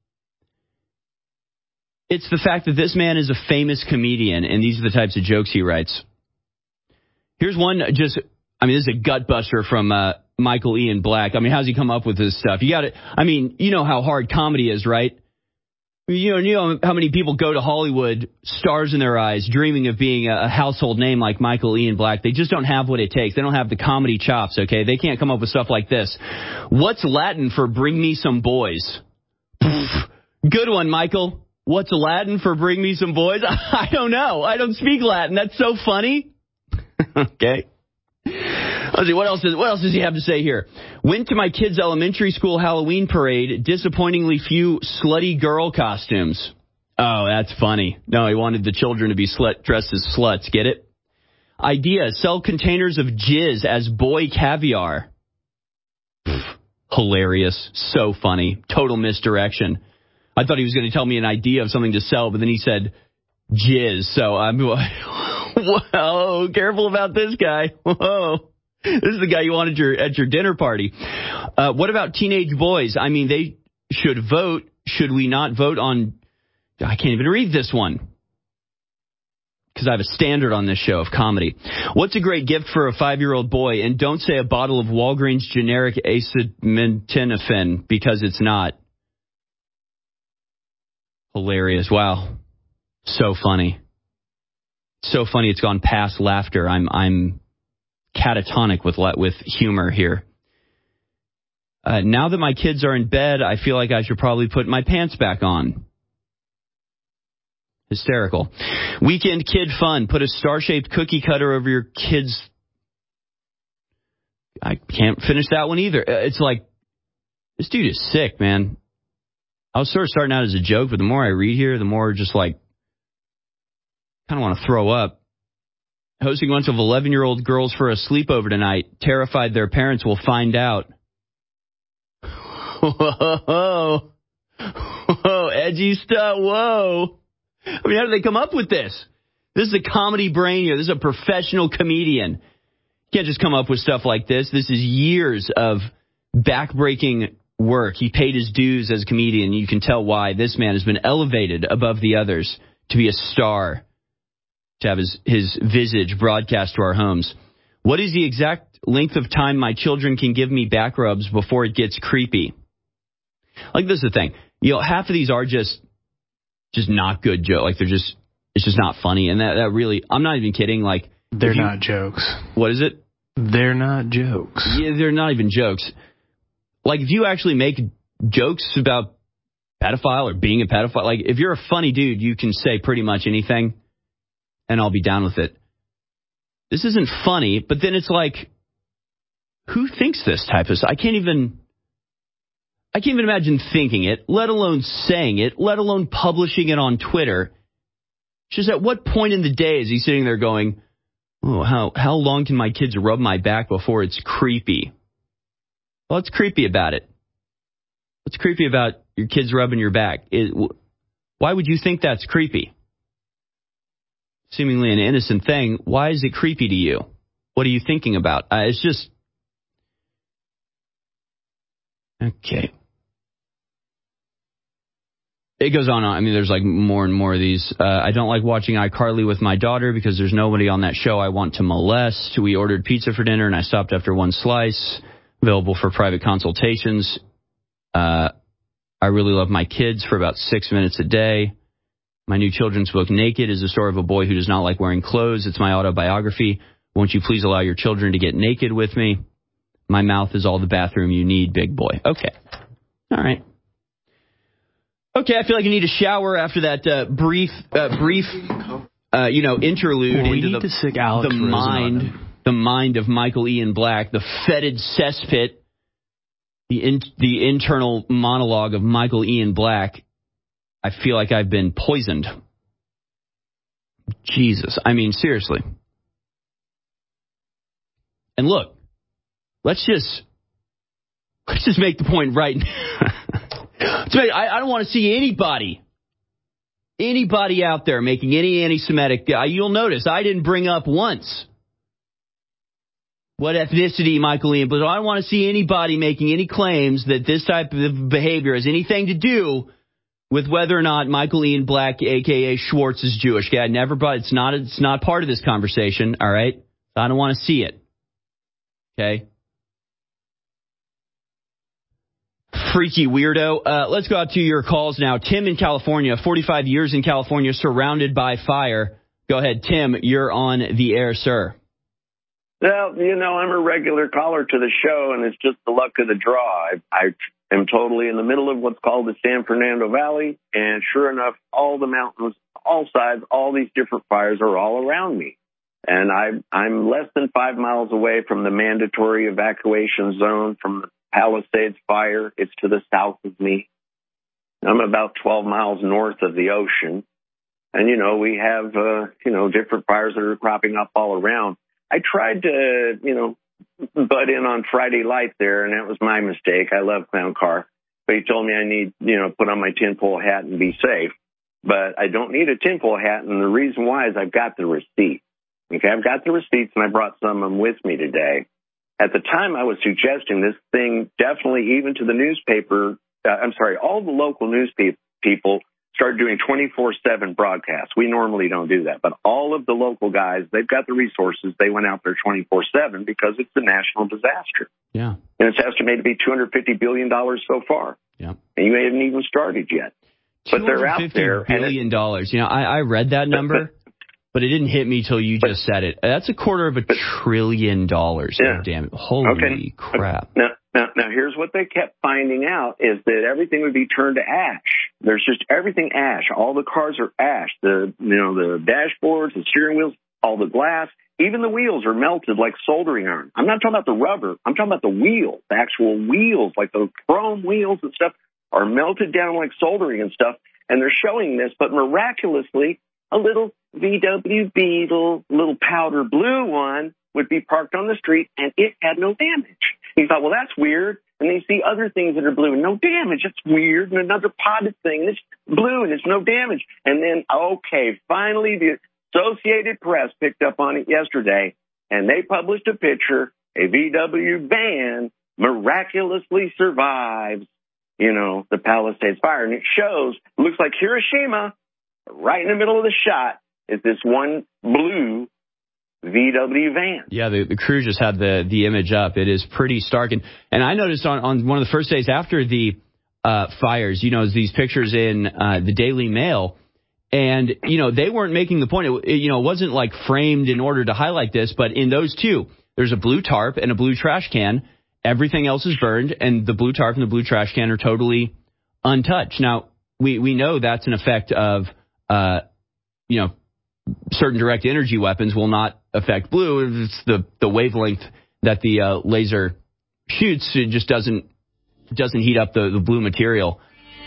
It's the fact that this man is a famous comedian, and these are the types of jokes he writes. Here's one just, I mean, this is a gut buster from uh, Michael Ian Black. I mean, how's he come up with this stuff? You got it. I mean, you know how hard comedy is, right? You know, you know how many people go to Hollywood, stars in their eyes, dreaming of being a household name like Michael Ian Black. They just don't have what it takes. They don't have the comedy chops, okay? They can't come up with stuff like this. What's Latin for bring me some boys? Good one, Michael. What's Latin for bring me some boys? I don't know. I don't speak Latin. That's so funny. Okay. Let's see, what else, is, what else does he have to say here? Went to my kid's elementary school Halloween parade. Disappointingly few slutty girl costumes. Oh, that's funny. No, he wanted the children to be slut, dressed as sluts. Get it? Idea, sell containers of jizz as boy caviar. Pff, hilarious. So funny. Total misdirection. I thought he was going to tell me an idea of something to sell, but then he said jizz. So I'm, whoa, careful about this guy. Whoa. This is the guy you wanted your, at your dinner party. Uh, what about teenage boys? I mean, they should vote. Should we not vote on... I can't even read this one because I have a standard on this show of comedy. What's a great gift for a five-year-old boy? And don't say a bottle of Walgreens generic acetaminophen because it's not. Hilarious. Wow. So funny. So funny it's gone past laughter. I'm I'm catatonic with with humor here. Uh, now that my kids are in bed, I feel like I should probably put my pants back on. Hysterical. Weekend kid fun. Put a star-shaped cookie cutter over your kids. I can't finish that one either. It's like, this dude is sick, man. I was sort of starting out as a joke, but the more I read here, the more just like, kind of want to throw up. Hosting a bunch of eleven-year-old girls for a sleepover tonight. Terrified their parents will find out. Whoa. Whoa, edgy stuff. Whoa. I mean, how did they come up with this? This is a comedy brain here. This is a professional comedian. You can't just come up with stuff like this. This is years of backbreaking work. He paid his dues as a comedian. You can tell why this man has been elevated above the others to be a star, to have his, his visage broadcast to our homes. What is the exact length of time my children can give me back rubs before it gets creepy? Like, this is the thing. You know, half of these are just just not good jokes. Like, they're just, it's just not funny. And that, that really, I'm not even kidding. Like, they're you, not jokes. What is it? They're not jokes. Yeah, they're not even jokes. Like, if you actually make jokes about pedophile or being a pedophile, like, if you're a funny dude, you can say pretty much anything, and I'll be down with it. This isn't funny, but then it's like, who thinks this type of stuff? I can't even, I can't even imagine thinking it, let alone saying it, let alone publishing it on Twitter. It's just, at what point in the day is he sitting there going, oh, how, how long can my kids rub my back before it's creepy? Well, what's creepy about it? What's creepy about your kids rubbing your back? It, why would you think that's creepy? Seemingly an innocent thing. Why is it creepy to you? What are you thinking about? Uh, it's just... Okay. It goes on. I mean, there's like more and more of these. Uh, I don't like watching iCarly with my daughter because there's nobody on that show I want to molest. We ordered pizza for dinner and I stopped after one slice. Available for private consultations. Uh, I really love my kids for about six minutes a day. My new children's book, Naked, is the story of a boy who does not like wearing clothes. It's my autobiography. Won't you please allow your children to get naked with me? My mouth is all the bathroom you need, big boy. Okay. All right. Okay, I feel like I need a shower after that uh, brief, uh, brief, uh, you know, interlude well, we into need the, to sick Alex the mind, the mind of Michael Ian Black, the fetid cesspit, the in, the internal monologue of Michael Ian Black. I feel like I've been poisoned. Jesus, I mean, seriously. And look, let's just let's just make the point right now. I, I don't want to see anybody, anybody out there making any anti-Semitic. Uh, you'll notice I didn't bring up once what ethnicity Michael Ian, but I don't want to see anybody making any claims that this type of behavior has anything to do with whether or not Michael Ian Black, a k a. Schwartz, is Jewish. Okay, I never brought. It's not. It's not part of this conversation. All right, I don't want to see it. Okay. Freaky weirdo. Uh, let's go out to your calls now. Tim in California, forty-five years in California, surrounded by fire. Go ahead, Tim. You're on the air, sir. Well, you know, I'm a regular caller to the show, and it's just the luck of the draw. I, I am totally in the middle of what's called the San Fernando Valley, and sure enough, all the mountains, all sides, all these different fires are all around me. And I, I'm less than five miles away from the mandatory evacuation zone from the Palisades fire. It's to the south of me. I'm about twelve miles north of the ocean. And, you know, we have, uh, you know, different fires that are cropping up all around. I tried to, you know, butt in on Friday Light there, and that was my mistake. I love Clown Car. But he told me I need, you know, put on my tinfoil hat and be safe. But I don't need a tinfoil hat, and the reason why is I've got the receipt. Okay, I've got the receipts, and I brought some of them with me today. At the time, I was suggesting this thing definitely, even to the newspaper, uh, I'm sorry, all the local news pe- people started doing twenty-four seven broadcasts. We normally don't do that, but all of the local guys, they've got the resources. They went out there twenty-four seven because it's a national disaster. Yeah. And it's estimated to be two hundred fifty billion dollars so far. Yeah. And you haven't even started yet. But they're out there. two hundred fifty billion dollars. You know, I, I read that number. But it didn't hit me till you just said it. That's a quarter of a trillion dollars. Yeah. Oh, damn it. Holy okay. crap. Now, now, now, here's what they kept finding out is that everything would be turned to ash. There's just everything ash. All the cars are ash. The, you know, the dashboards, the steering wheels, all the glass, even the wheels are melted like soldering iron. I'm not talking about the rubber. I'm talking about the wheels, the actual wheels, like those chrome wheels and stuff are melted down like soldering and stuff. And they're showing this, but miraculously, a little V W Beetle, little powder blue one, would be parked on the street, and it had no damage. He thought, well, that's weird. And they see other things that are blue and no damage. That's weird. And another potted thing, and it's blue, and it's no damage. And then, okay, finally the Associated Press picked up on it yesterday, and they published a picture. A V W van miraculously survives, you know, the Palisades fire. And it shows, it looks like Hiroshima, right in the middle of the shot, is this one blue V W van. Yeah, the, the crew just had the, the image up. It is pretty stark. And, and I noticed on, on one of the first days after the uh, fires, you know, these pictures in uh, the Daily Mail. And, you know, they weren't making the point. It, you know, it wasn't like framed in order to highlight this. But in those two, there's a blue tarp and a blue trash can. Everything else is burned. And the blue tarp and the blue trash can are totally untouched. Now, we, we know that's an effect of, uh, you know, certain direct energy weapons will not affect blue. It's the, the wavelength that the uh, laser shoots. It just doesn't doesn't heat up the, the blue material.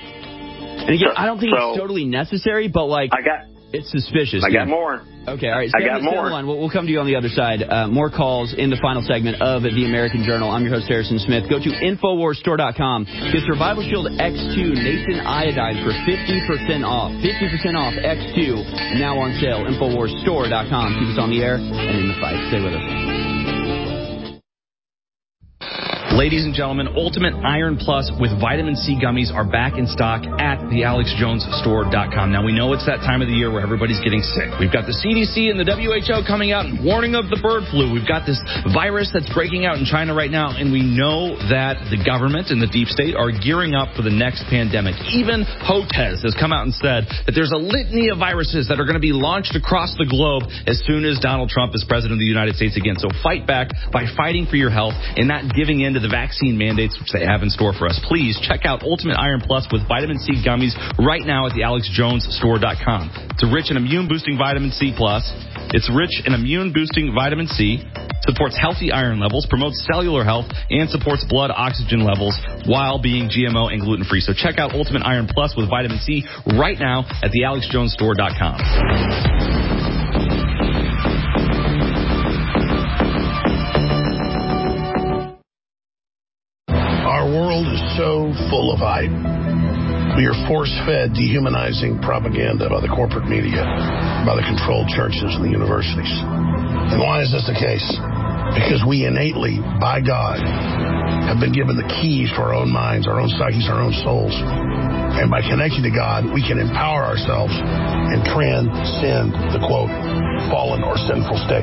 And again, I don't think so, it's totally necessary, but like I got, it's suspicious. I yeah. got more. Okay, all right. I got more. Line. We'll, we'll come to you on the other side. Uh, more calls in the final segment of the American Journal. I'm your host, Harrison Smith. Go to Infowars Store dot com. Get Survival Shield X two Nathan Iodine for fifty percent off. fifty percent off X two now on sale. Infowars Store dot com. Keep us on the air and in the fight. Stay with us. Ladies and gentlemen, Ultimate Iron Plus with Vitamin C gummies are back in stock at the alex jones store dot com. Now, we know it's that time of the year where everybody's getting sick. We've got the C D C and the W H O coming out and warning of the bird flu. We've got this virus that's breaking out in China right now, and we know that the government and the deep state are gearing up for the next pandemic. Even HOTES has come out and said that there's a litany of viruses that are going to be launched across the globe as soon as Donald Trump is president of the United States again. So fight back by fighting for your health and not giving in to the vaccine mandates which they have in store for us. Please check out Ultimate Iron Plus with Vitamin C gummies right now at the alex jones store dot com. It's a rich and immune-boosting Vitamin C Plus. It's rich in immune-boosting Vitamin C, supports healthy iron levels, promotes cellular health, and supports blood oxygen levels while being G M O and gluten-free. So check out Ultimate Iron Plus with Vitamin C right now at the alex jones store dot com. Our world is so full of hype. We are force-fed dehumanizing propaganda by the corporate media, by the controlled churches and the universities. And why is this the case? Because we innately, by God, have been given the keys to our own minds, our own psyches, our own souls. And by connecting to God, we can empower ourselves and transcend the, quote, fallen or sinful state.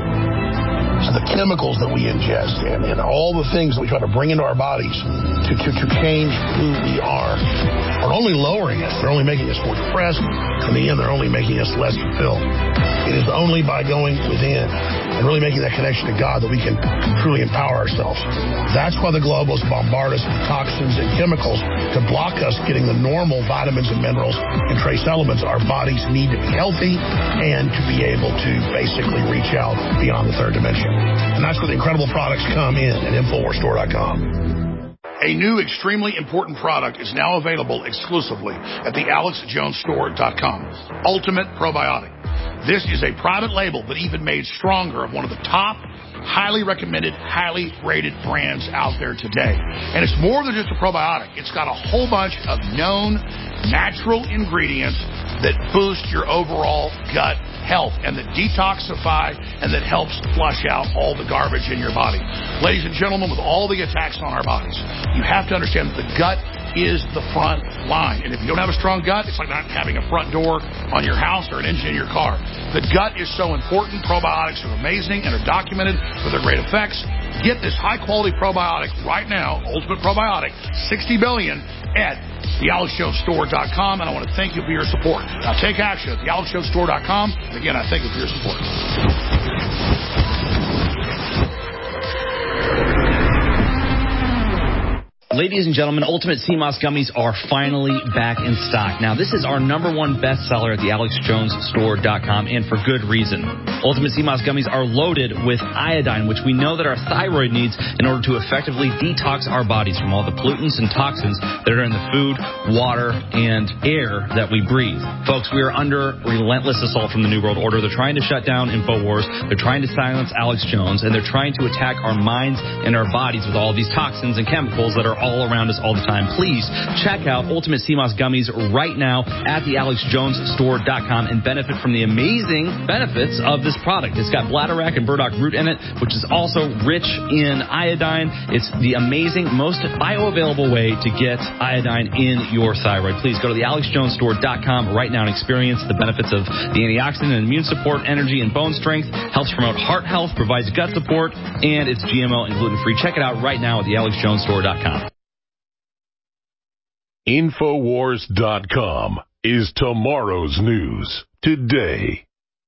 So the chemicals that we ingest and, and all the things that we try to bring into our bodies to, to, to change who we are are only lowering us. They're only making us more depressed. In the end, they're only making us less fulfilled. It is only by going within and really making that connection to God that we can truly empower ourselves. That's why the globalists bombard us with toxins and chemicals to block us getting the normal vitamins and minerals and trace elements our bodies need to be healthy and to be able to basically reach out beyond the third dimension. And that's where the incredible products come in at infowars store dot com. A new extremely important product is now available exclusively at the alex jones store dot com. Ultimate Probiotic. This is a private label, but even made stronger, of one of the top, highly recommended, highly rated brands out there today. And it's more than just a probiotic. It's got a whole bunch of known natural ingredients that boost your overall gut health and that detoxify and that helps flush out all the garbage in your body. Ladies and gentlemen, with all the attacks on our bodies, you have to understand that the gut is the front line. And if you don't have a strong gut, it's like not having a front door on your house or an engine in your car. The gut is so important. Probiotics are amazing and are documented for their great effects. Get this high-quality probiotic right now, Ultimate Probiotic, sixty billion at the alex jones store dot com, and I want to thank you for your support. Now take action at the alex jones store dot com. And again, I thank you for your support. Ladies and gentlemen, Ultimate Sea Moss Gummies are finally back in stock. Now, this is our number one bestseller at the alex jones store dot com, and for good reason. Ultimate Sea Moss Gummies are loaded with iodine, which we know that our thyroid needs in order to effectively detox our bodies from all the pollutants and toxins that are in the food, water, and air that we breathe. Folks, we are under relentless assault from the New World Order. They're trying to shut down InfoWars. They're trying to silence Alex Jones, and they're trying to attack our minds and our bodies with all these toxins and chemicals that are all around us all the time. Please check out Ultimate Sea Moss Gummies right now at the alex jones store dot com and benefit from the amazing benefits of this product. It's got bladderwrack and burdock root in it, which is also rich in iodine. It's the amazing, most bioavailable way to get iodine in your thyroid. Please go to the alex jones store dot com right now and experience the benefits of the antioxidant and immune support, energy, and bone strength, helps promote heart health, provides gut support, and it's G M O and gluten-free. Check it out right now at the alex jones store dot com. infowars dot com is tomorrow's news today.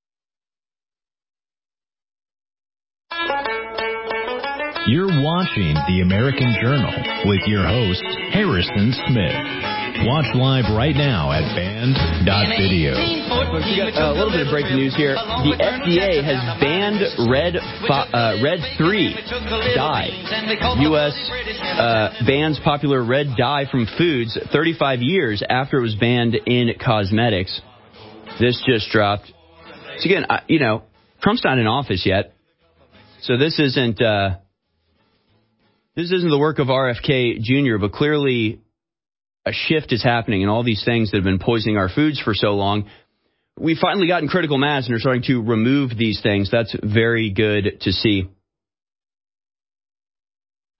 You're watching The American Journal with your host, Harrison Smith. Watch live right now at band dot video. We got uh, a little bit of breaking news here. The F D A has banned Red uh, Red three dye. U S uh, bans popular red dye from foods thirty-five years after it was banned in cosmetics. This just dropped. So again, uh, you know, Trump's not in office yet, so this isn't uh, this isn't the work of R F K Junior, but clearly a shift is happening, and all these things that have been poisoning our foods for so long, we've finally gotten critical mass and are starting to remove these things. That's very good to see.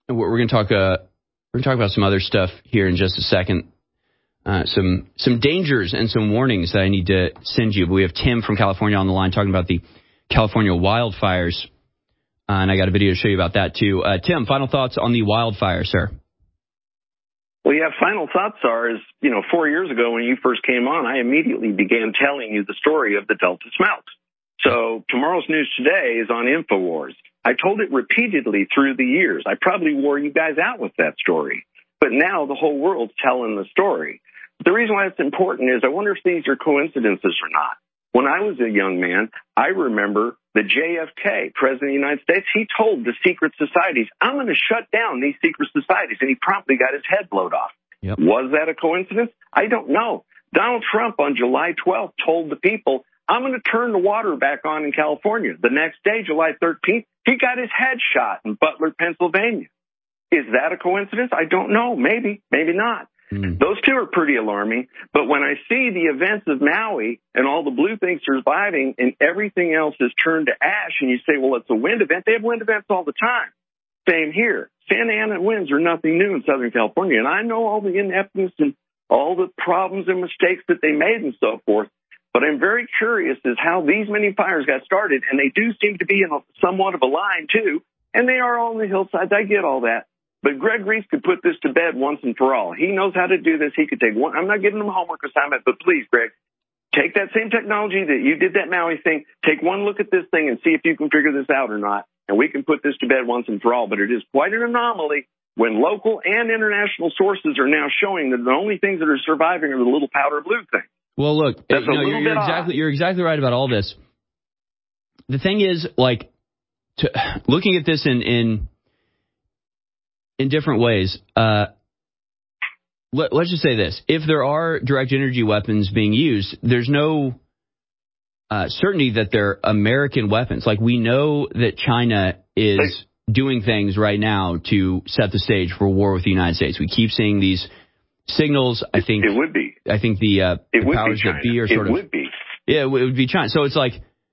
we're going to talk. Uh, we're going to talk about some other stuff here in just a second. Uh, some some dangers and some warnings that I need to send you. But we have Tim from California on the line talking about the California wildfires, uh, and I got a video to show you about that too. Uh, Tim, final thoughts on the wildfire, sir? Well, yeah, final thoughts are, is, you know, four years ago when you first came on, I immediately began telling you the story of the Delta smelt. So tomorrow's news today is on InfoWars. I told it repeatedly through the years. I probably wore you guys out with that story. But now the whole world's telling the story. The reason why it's important is I wonder if these are coincidences or not. When I was a young man, I remember the J F K, President of the United States, he told the secret societies, I'm going to shut down these secret societies, and he promptly got his head blown off. Yep. Was that a coincidence? I don't know. Donald Trump on July twelfth told the people, I'm going to turn the water back on in California. The next day, July thirteenth, he got his head shot in Butler, Pennsylvania. Is that a coincidence? I don't know. Maybe, maybe not. Mm. Those two are pretty alarming. But when I see the events of Maui and all the blue things surviving and everything else is turned to ash, and you say, well, it's a wind event. They have wind events all the time. Same here. Santa Ana winds are nothing new in Southern California. And I know all the ineptness and all the problems and mistakes that they made and so forth. But I'm very curious as how these many fires got started. And they do seem to be in a, somewhat of a line, too. And they are all on the hillsides. I get all that. But Greg Reese could put this to bed once and for all. He knows how to do this. He could take one. I'm not giving him a homework assignment, but please, Greg, take that same technology that you did that Maui thing. Take one look at this thing and see if you can figure this out or not. And we can put this to bed once and for all. But it is quite an anomaly when local and international sources are now showing that the only things that are surviving are the little powder blue things. Well, look, That's you a know, little you're, bit you're exactly odd. you're exactly right about all this. The thing is, like, to, looking at this in in in different ways. Uh, let, let's just say this: if there are direct energy weapons being used, there's no uh, certainty that they're American weapons. Like, we know that China is doing things right now to set the stage for war with the United States. We keep seeing these signals. I think it would be. I think the, uh, it the would powers be that be are sort it of. It would be. Yeah, it would be China. So it's like,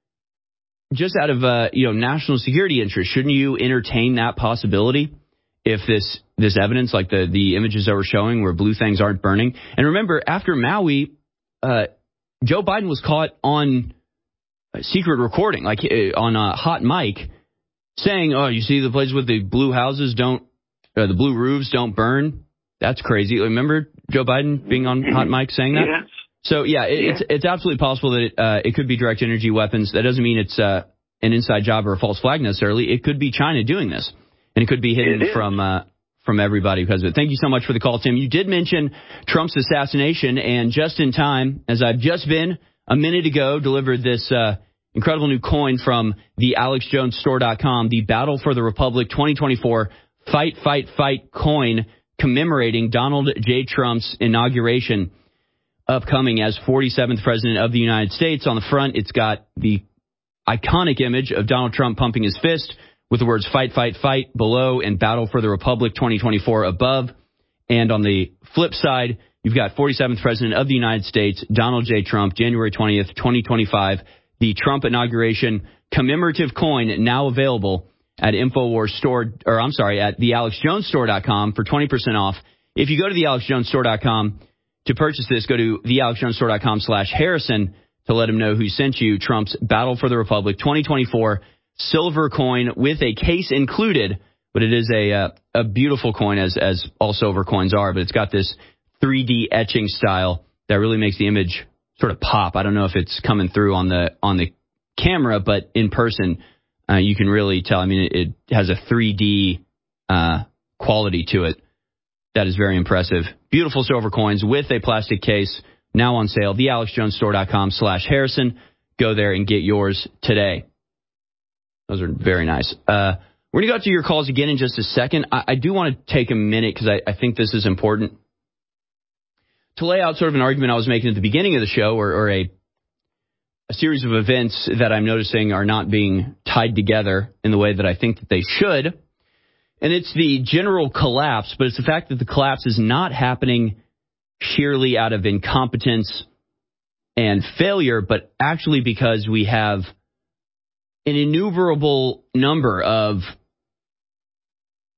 just out of uh, you know national security interest, shouldn't you entertain that possibility? If this this evidence, like the the images that we're showing, where blue things aren't burning, and remember, after Maui, uh, Joe Biden was caught on a secret recording, like uh, on a hot mic, saying, "Oh, you see the places with the blue houses don't, uh, the blue roofs don't burn." That's crazy. Remember Joe Biden being on hot mic saying that? Yes. So yeah, it, yeah. it's it's absolutely possible that it, uh, it could be direct energy weapons. That doesn't mean it's uh, an inside job or a false flag necessarily. It could be China doing this. And it could be hidden from uh, from everybody because of it. Thank you so much for the call, Tim. You did mention Trump's assassination, and just in time, as I've just been a minute ago, delivered this uh, incredible new coin from the alex jones store dot com, the Battle for the Republic twenty twenty-four Fight, Fight, Fight coin commemorating Donald J. Trump's inauguration, upcoming as forty-seventh President of the United States. On the front, it's got the iconic image of Donald Trump pumping his fist, with the words Fight, Fight, Fight below and Battle for the Republic twenty twenty-four above. And on the flip side, you've got forty-seventh President of the United States, Donald J. Trump, January twentieth, twenty twenty-five. The Trump inauguration commemorative coin now available at InfoWars store, or I'm sorry, at the alex jones store dot com for twenty percent off. If you go to the alex jones store dot com to purchase this, go to the alex jones store dot com slash Harrison to let him know who sent you Trump's Battle for the Republic twenty twenty-four silver coin with a case included, but it is a uh, a beautiful coin, as as all silver coins are, but it's got this three D etching style that really makes the image sort of pop. I don't know if it's coming through on the on the camera, but in person uh, you can really tell. I mean, it, it has a three D uh, quality to it that is very impressive. Beautiful silver coins with a plastic case, now on sale. the alex jones store dot com slash Harrison. Go there and get yours today. Those are very nice. Uh, we're going to go to your calls again in just a second. I, I do want to take a minute because I, I think this is important to lay out sort of an argument I was making at the beginning of the show, or, or a, a series of events that I'm noticing are not being tied together in the way that I think that they should. And it's the general collapse, but it's the fact that the collapse is not happening sheerly out of incompetence and failure, but actually because we have an innumerable number of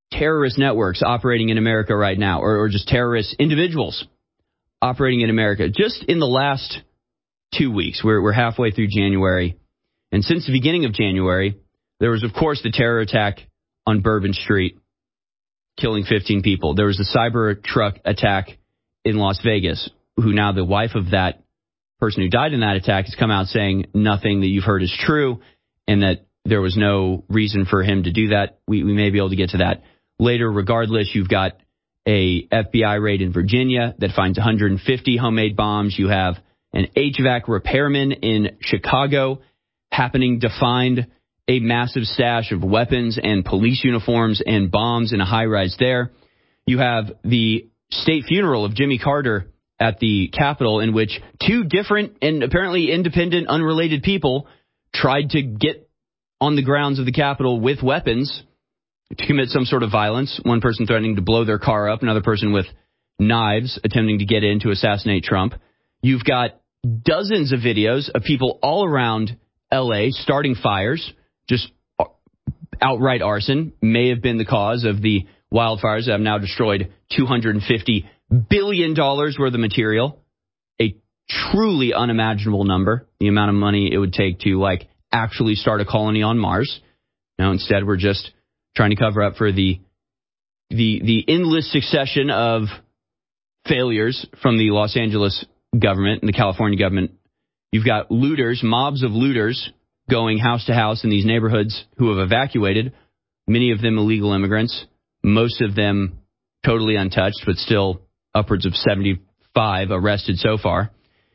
terrorist networks operating in America right now, or, or just terrorist individuals operating in America. Just in the last two weeks, we're, we're halfway through January, and since the beginning of January, there was, of course, the terror attack on Bourbon Street, killing fifteen people. There was the Cybertruck attack in Las Vegas, who now the wife of that person who died in that attack has come out saying nothing that you've heard is true, and that there was no reason for him to do that. We, we may be able to get to that later. Regardless, you've got a F B I raid in Virginia that finds one hundred fifty homemade bombs. You have an H V A C repairman in Chicago happening to find a massive stash of weapons and police uniforms and bombs in a high-rise there. You have the state funeral of Jimmy Carter at the Capitol, in which two different and apparently independent, unrelated people tried to get on the grounds of the Capitol with weapons to commit some sort of violence. One person threatening to blow their car up, another person with knives attempting to get in to assassinate Trump. You've got dozens of videos of people all around L A starting fires. Just outright arson may have been the cause of the wildfires that have now destroyed two hundred fifty billion dollars worth of material. A truly unimaginable number, the amount of money it would take to, like, actually start a colony on Mars. Now, instead, we're just trying to cover up for the the the endless succession of failures from the Los Angeles government and the California government. You've got looters, mobs of looters, going house to house in these neighborhoods who have evacuated, many of them illegal immigrants, most of them totally untouched, but still upwards of seventy-five arrested so far.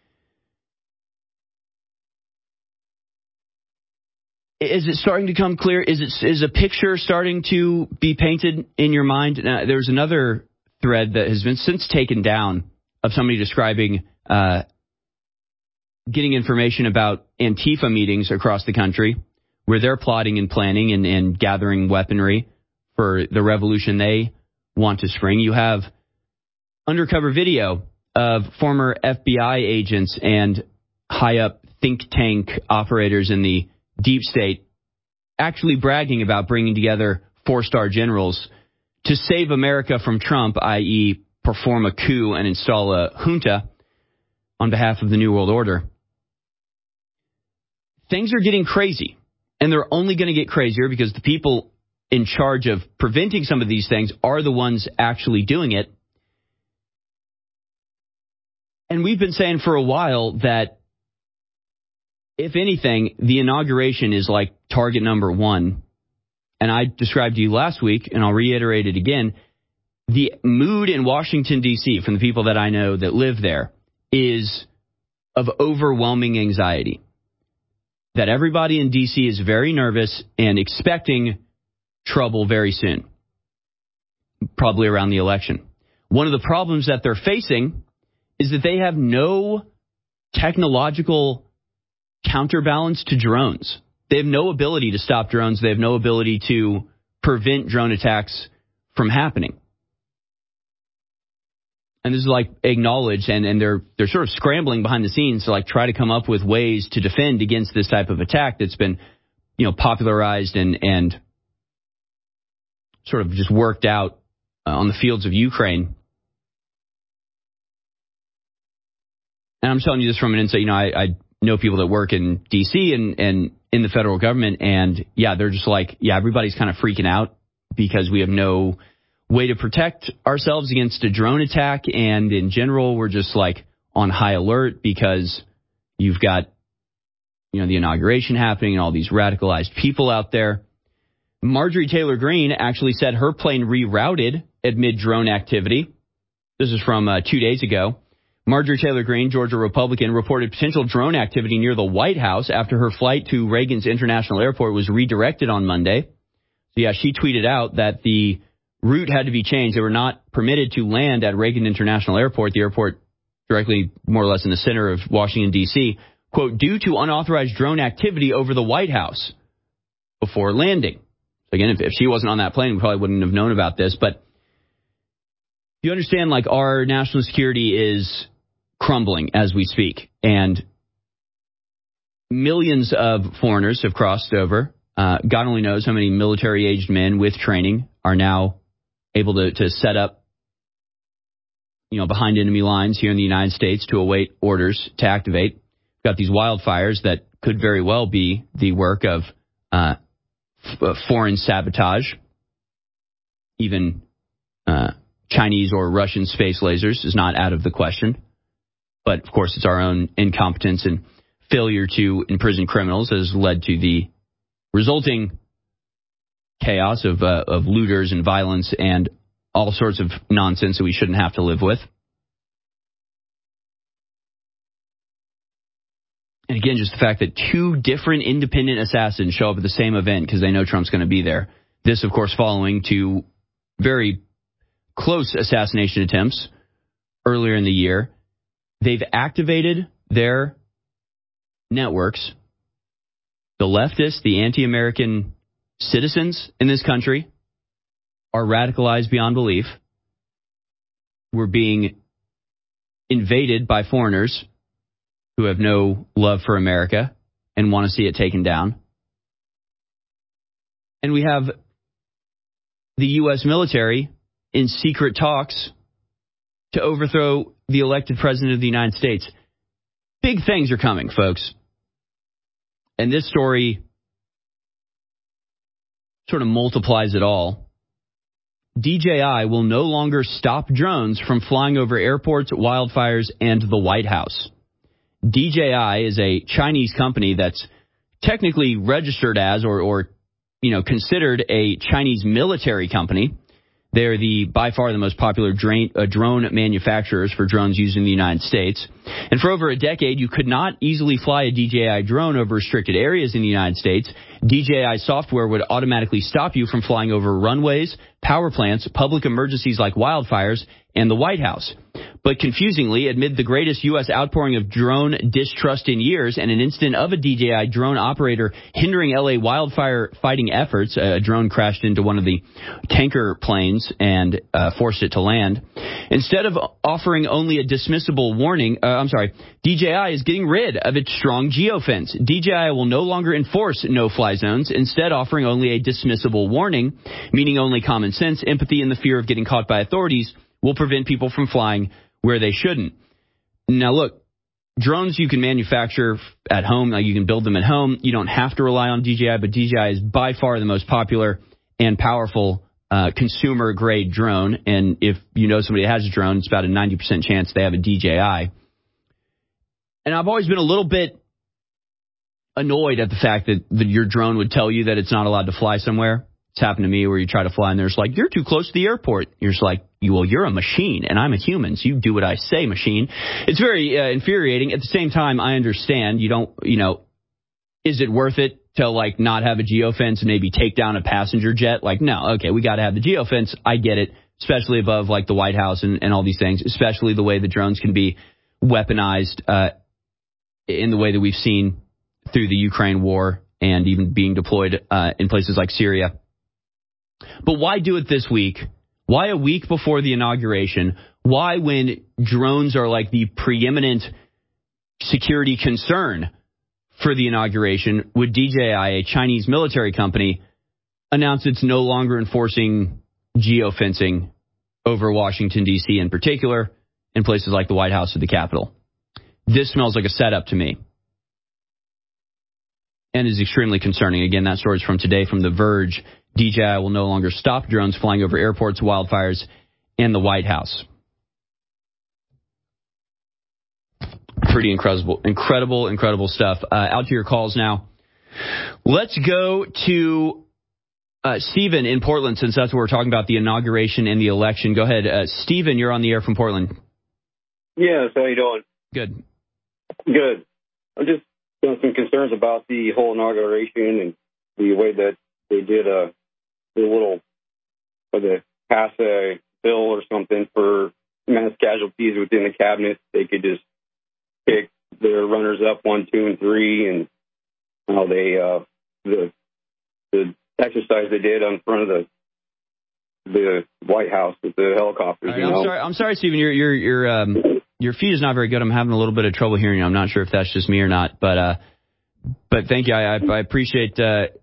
Is it starting to come clear? Is it is a picture starting to be painted in your mind? Now, there's another thread that has been since taken down of somebody describing uh, getting information about Antifa meetings across the country where they're plotting and planning and, and gathering weaponry for the revolution they want to spring. You have undercover video of former F B I agents and high-up think tank operators in the deep state actually bragging about bringing together four-star generals to save America from Trump, that is perform a coup and install a junta on behalf of the New World Order. Things are getting crazy, and they're only going to get crazier because the people in charge of preventing some of these things are the ones actually doing it. And we've been saying for a while that, if anything, the inauguration is like target number one. And I described to you last week, and I'll reiterate it again, the mood in Washington, D C, from the people that I know that live there, is of overwhelming anxiety. That everybody in D C is very nervous and expecting trouble very soon, probably around the election. One of the problems that they're facing is that they have no technological counterbalance to drones. They have no ability to stop drones. They have no ability to prevent drone attacks from happening. And this is like acknowledged, and, and they're they're sort of scrambling behind the scenes to like try to come up with ways to defend against this type of attack that's been, you know, popularized and and sort of just worked out uh, on the fields of Ukraine. And I'm telling you this from an insight. You know, I, I know people that work in D C and and in the federal government, and yeah, they're just like, yeah, everybody's kind of freaking out because we have no way to protect ourselves against a drone attack, and in general, we're just like on high alert because you've got, you know, the inauguration happening and all these radicalized people out there. Marjorie Taylor Greene actually said her plane rerouted amid drone activity. This is from uh, two days ago. Marjorie Taylor Greene, Georgia Republican, reported potential drone activity near the White House after her flight to Reagan's International Airport was redirected on Monday. So, yeah, she tweeted out that the route had to be changed. They were not permitted to land at Reagan International Airport, the airport directly more or less in the center of Washington, D C, quote, due to unauthorized drone activity over the White House before landing. So again, if, if she wasn't on that plane, we probably wouldn't have known about this. But you understand, like, our national security is crumbling as we speak. And millions of foreigners have crossed over. Uh, God only knows how many military-aged men with training are now able to, to set up, you know, behind enemy lines here in the United States to await orders to activate. We've got these wildfires that could very well be the work of uh, f- foreign sabotage. Even uh, Chinese or Russian space lasers is not out of the question. But, of course, it's our own incompetence and failure to imprison criminals has led to the resulting chaos of, uh, of looters and violence and all sorts of nonsense that we shouldn't have to live with. And again, just the fact that two different independent assassins show up at the same event because they know Trump's going to be there. This, of course, following two very close assassination attempts earlier in the year. They've activated their networks. The leftists, the anti-American citizens in this country are radicalized beyond belief. We're being invaded by foreigners who have no love for America and want to see it taken down. And we have the U S military in secret talks to overthrow the elected president of the United States. Big things are coming, folks. And this story sort of multiplies it all. D J I will no longer stop drones from flying over airports, wildfires, and the White House. D J I is a Chinese company that's technically registered as or, or you know, considered a Chinese military company. They're the by far the most popular drain, uh, drone manufacturers for drones used in the United States. And for over a decade, you could not easily fly a D J I drone over restricted areas in the United States. D J I software would automatically stop you from flying over runways, power plants, public emergencies like wildfires, and the White House. But confusingly, amid the greatest U S outpouring of drone distrust in years and an incident of a D J I drone operator hindering L A wildfire fighting efforts, a drone crashed into one of the tanker planes and uh, forced it to land. Instead of offering only a dismissible warning, uh, I'm sorry, D J I is getting rid of its strong geofence. D J I will no longer enforce no-fly zones, instead offering only a dismissible warning, meaning only common sense, empathy, and the fear of getting caught by authorities will prevent people from flying where they shouldn't. Now, look, drones you can manufacture at home. Like you can build them at home. You don't have to rely on D J I, but D J I is by far the most popular and powerful uh, consumer-grade drone. And if you know somebody that has a drone, it's about a ninety percent chance they have a D J I. And I've always been a little bit annoyed at the fact that, that your drone would tell you that it's not allowed to fly somewhere. It's happened to me where you try to fly and there's like, you're too close to the airport. You're just like, well, you're a machine and I'm a human, so you do what I say, machine. It's very uh, infuriating. At the same time, I understand you don't, you know, is it worth it to like not have a geofence and maybe take down a passenger jet? Like, no, okay, we got to have the geofence. I get it, especially above like the White House and, and all these things, especially the way the drones can be weaponized uh, in the way that we've seen through the Ukraine war and even being deployed uh, in places like Syria. But why do it this week? Why a week before the inauguration? Why, when drones are like the preeminent security concern for the inauguration, would D J I, a Chinese military company, announce it's no longer enforcing geofencing over Washington, D C in particular, in places like the White House or the Capitol? This smells like a setup to me and is extremely concerning. Again, that story is from today from The Verge. D J I will no longer stop drones flying over airports, wildfires, and the White House. Pretty incredible, incredible, incredible stuff. Uh, out to your calls now. Let's go to uh, Stephen in Portland, since that's what we're talking about, the inauguration and the election. Go ahead. Uh, Stephen, you're on the air from Portland. Yes, how you doing? Good. Good. I'm just got some concerns about the whole inauguration and the way that they did a the little, or the pass a bill or something for mass casualties within the cabinet. They could just pick their runners up one, two, and three, and how they uh, the the exercise they did on front of the the White House with the helicopters. Right, you I'm know? sorry, I'm sorry, Stephen. Your your your um your feed is not very good. I'm having a little bit of trouble hearing you. I'm not sure if that's just me or not, but uh, but thank you. I I, I appreciate. Uh,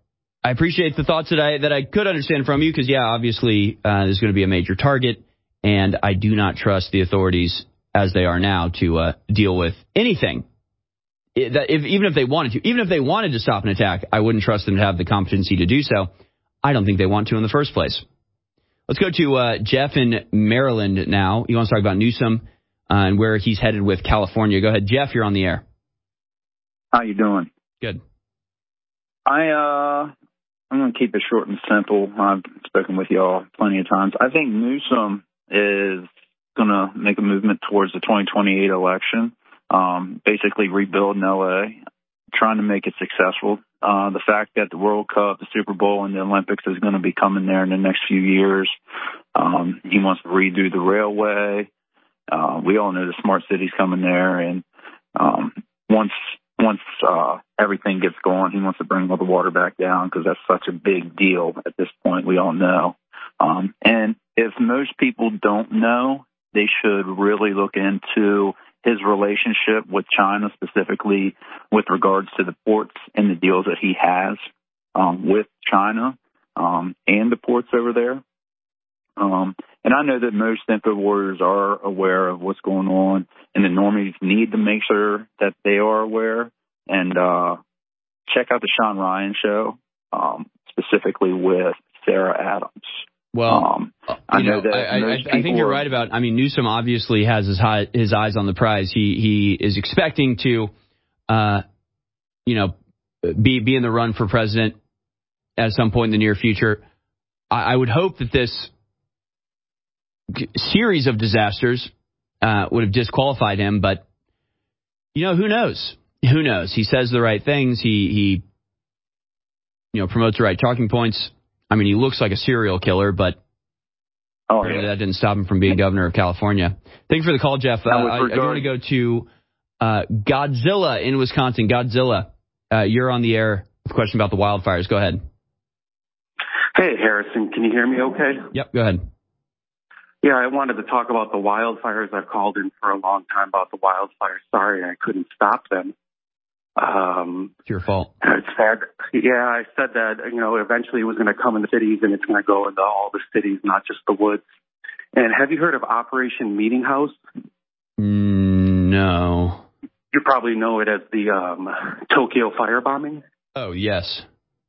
I appreciate the thoughts that I that I could understand from you because, yeah, obviously uh, this is going to be a major target, and I do not trust the authorities as they are now to uh, deal with anything. It, that if, even if they wanted to, even if they wanted to stop an attack, I wouldn't trust them to have the competency to do so. I don't think they want to in the first place. Let's go to uh, Jeff in Maryland now. He wants to talk about Newsom uh, and where he's headed with California. Go ahead, Jeff. You're on the air. How you doing? Good. I uh, I'm going to keep it short and simple. I've spoken with y'all plenty of times. I think Newsom is going to make a movement towards the twenty twenty-eight election, um, basically rebuild L A, trying to make it successful. Uh, the fact that the World Cup, the Super Bowl, and the Olympics is going to be coming there in the next few years. Um, he wants to redo the railway. Uh, we all know the smart city's coming there, and um, once once uh, everything gets going, he wants to bring all the water back down because that's such a big deal at this point. We all know. Um, and if most people don't know, they should really look into his relationship with China, specifically with regards to the ports and the deals that he has um, with China um, and the ports over there. Um, and I know that most info warriors are aware of what's going on, and the normies need to make sure that they are aware. And uh, check out the Sean Ryan show, um, specifically with Sarah Adams. Well, um, I know, know that I, I, I think you're are, right about. I mean, Newsom obviously has his high, his eyes on the prize. He he is expecting to, uh, you know, be be in the run for president at some point in the near future. I, I would hope that this series of disasters uh, would have disqualified him, but you know, who knows? Who knows? He says the right things. He he, you know, promotes the right talking points. I mean, he looks like a serial killer, but oh, yeah. that didn't stop him from being governor of California. Thanks for the call, Jeff. Uh, I, I do want to go to uh, Godzilla in Wisconsin. Godzilla, uh, you're on the air with a question about the wildfires. Go ahead. Hey, Harrison, can you hear me okay? Yep, go ahead. Yeah, I wanted to talk about the wildfires. I've called in for a long time about the wildfires. Sorry, I couldn't stop them. Um, it's your fault. It's sad. Yeah, I said that, you know, eventually it was going to come in the cities and it's going to go into all the cities, not just the woods. And have you heard of Operation Meeting House? Mm, no. You probably know it as the um, Tokyo firebombing. Oh, yes.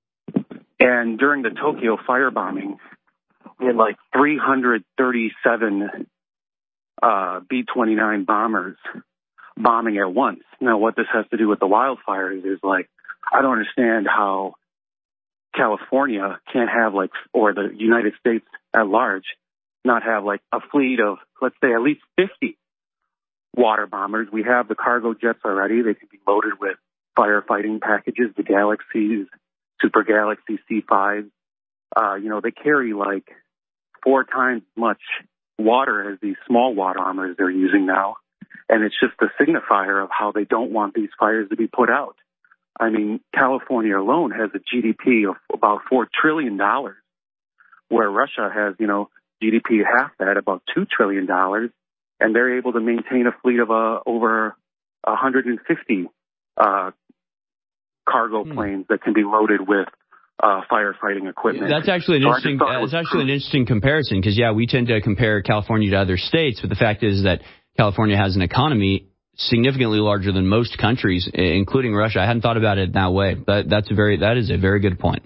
And during the Tokyo firebombing, we had like three hundred thirty-seven uh, B twenty-nine bombers bombing at once. Now, what this has to do with the wildfires is, like, I don't understand how California can't have, like, or the United States at large, not have, like, a fleet of, let's say, at least fifty water bombers. We have the cargo jets already. They can be loaded with firefighting packages, the Galaxies, Super Galaxy C five. Uh, you know, they carry, like, four times as much water as these small water bombers they're using now. And it's just a signifier of how they don't want these fires to be put out. I mean, California alone has a G D P of about four trillion dollars, where Russia has, you know, G D P half that, about two trillion dollars, and they're able to maintain a fleet of uh, over one hundred fifty uh, cargo hmm. planes that can be loaded with uh, firefighting equipment. That's actually an so interesting. That's actually an interesting comparison because, yeah, we tend to compare California to other states, but the fact is that California has an economy significantly larger than most countries, including Russia. I hadn't thought about it that way, but that's a very that is a very good point.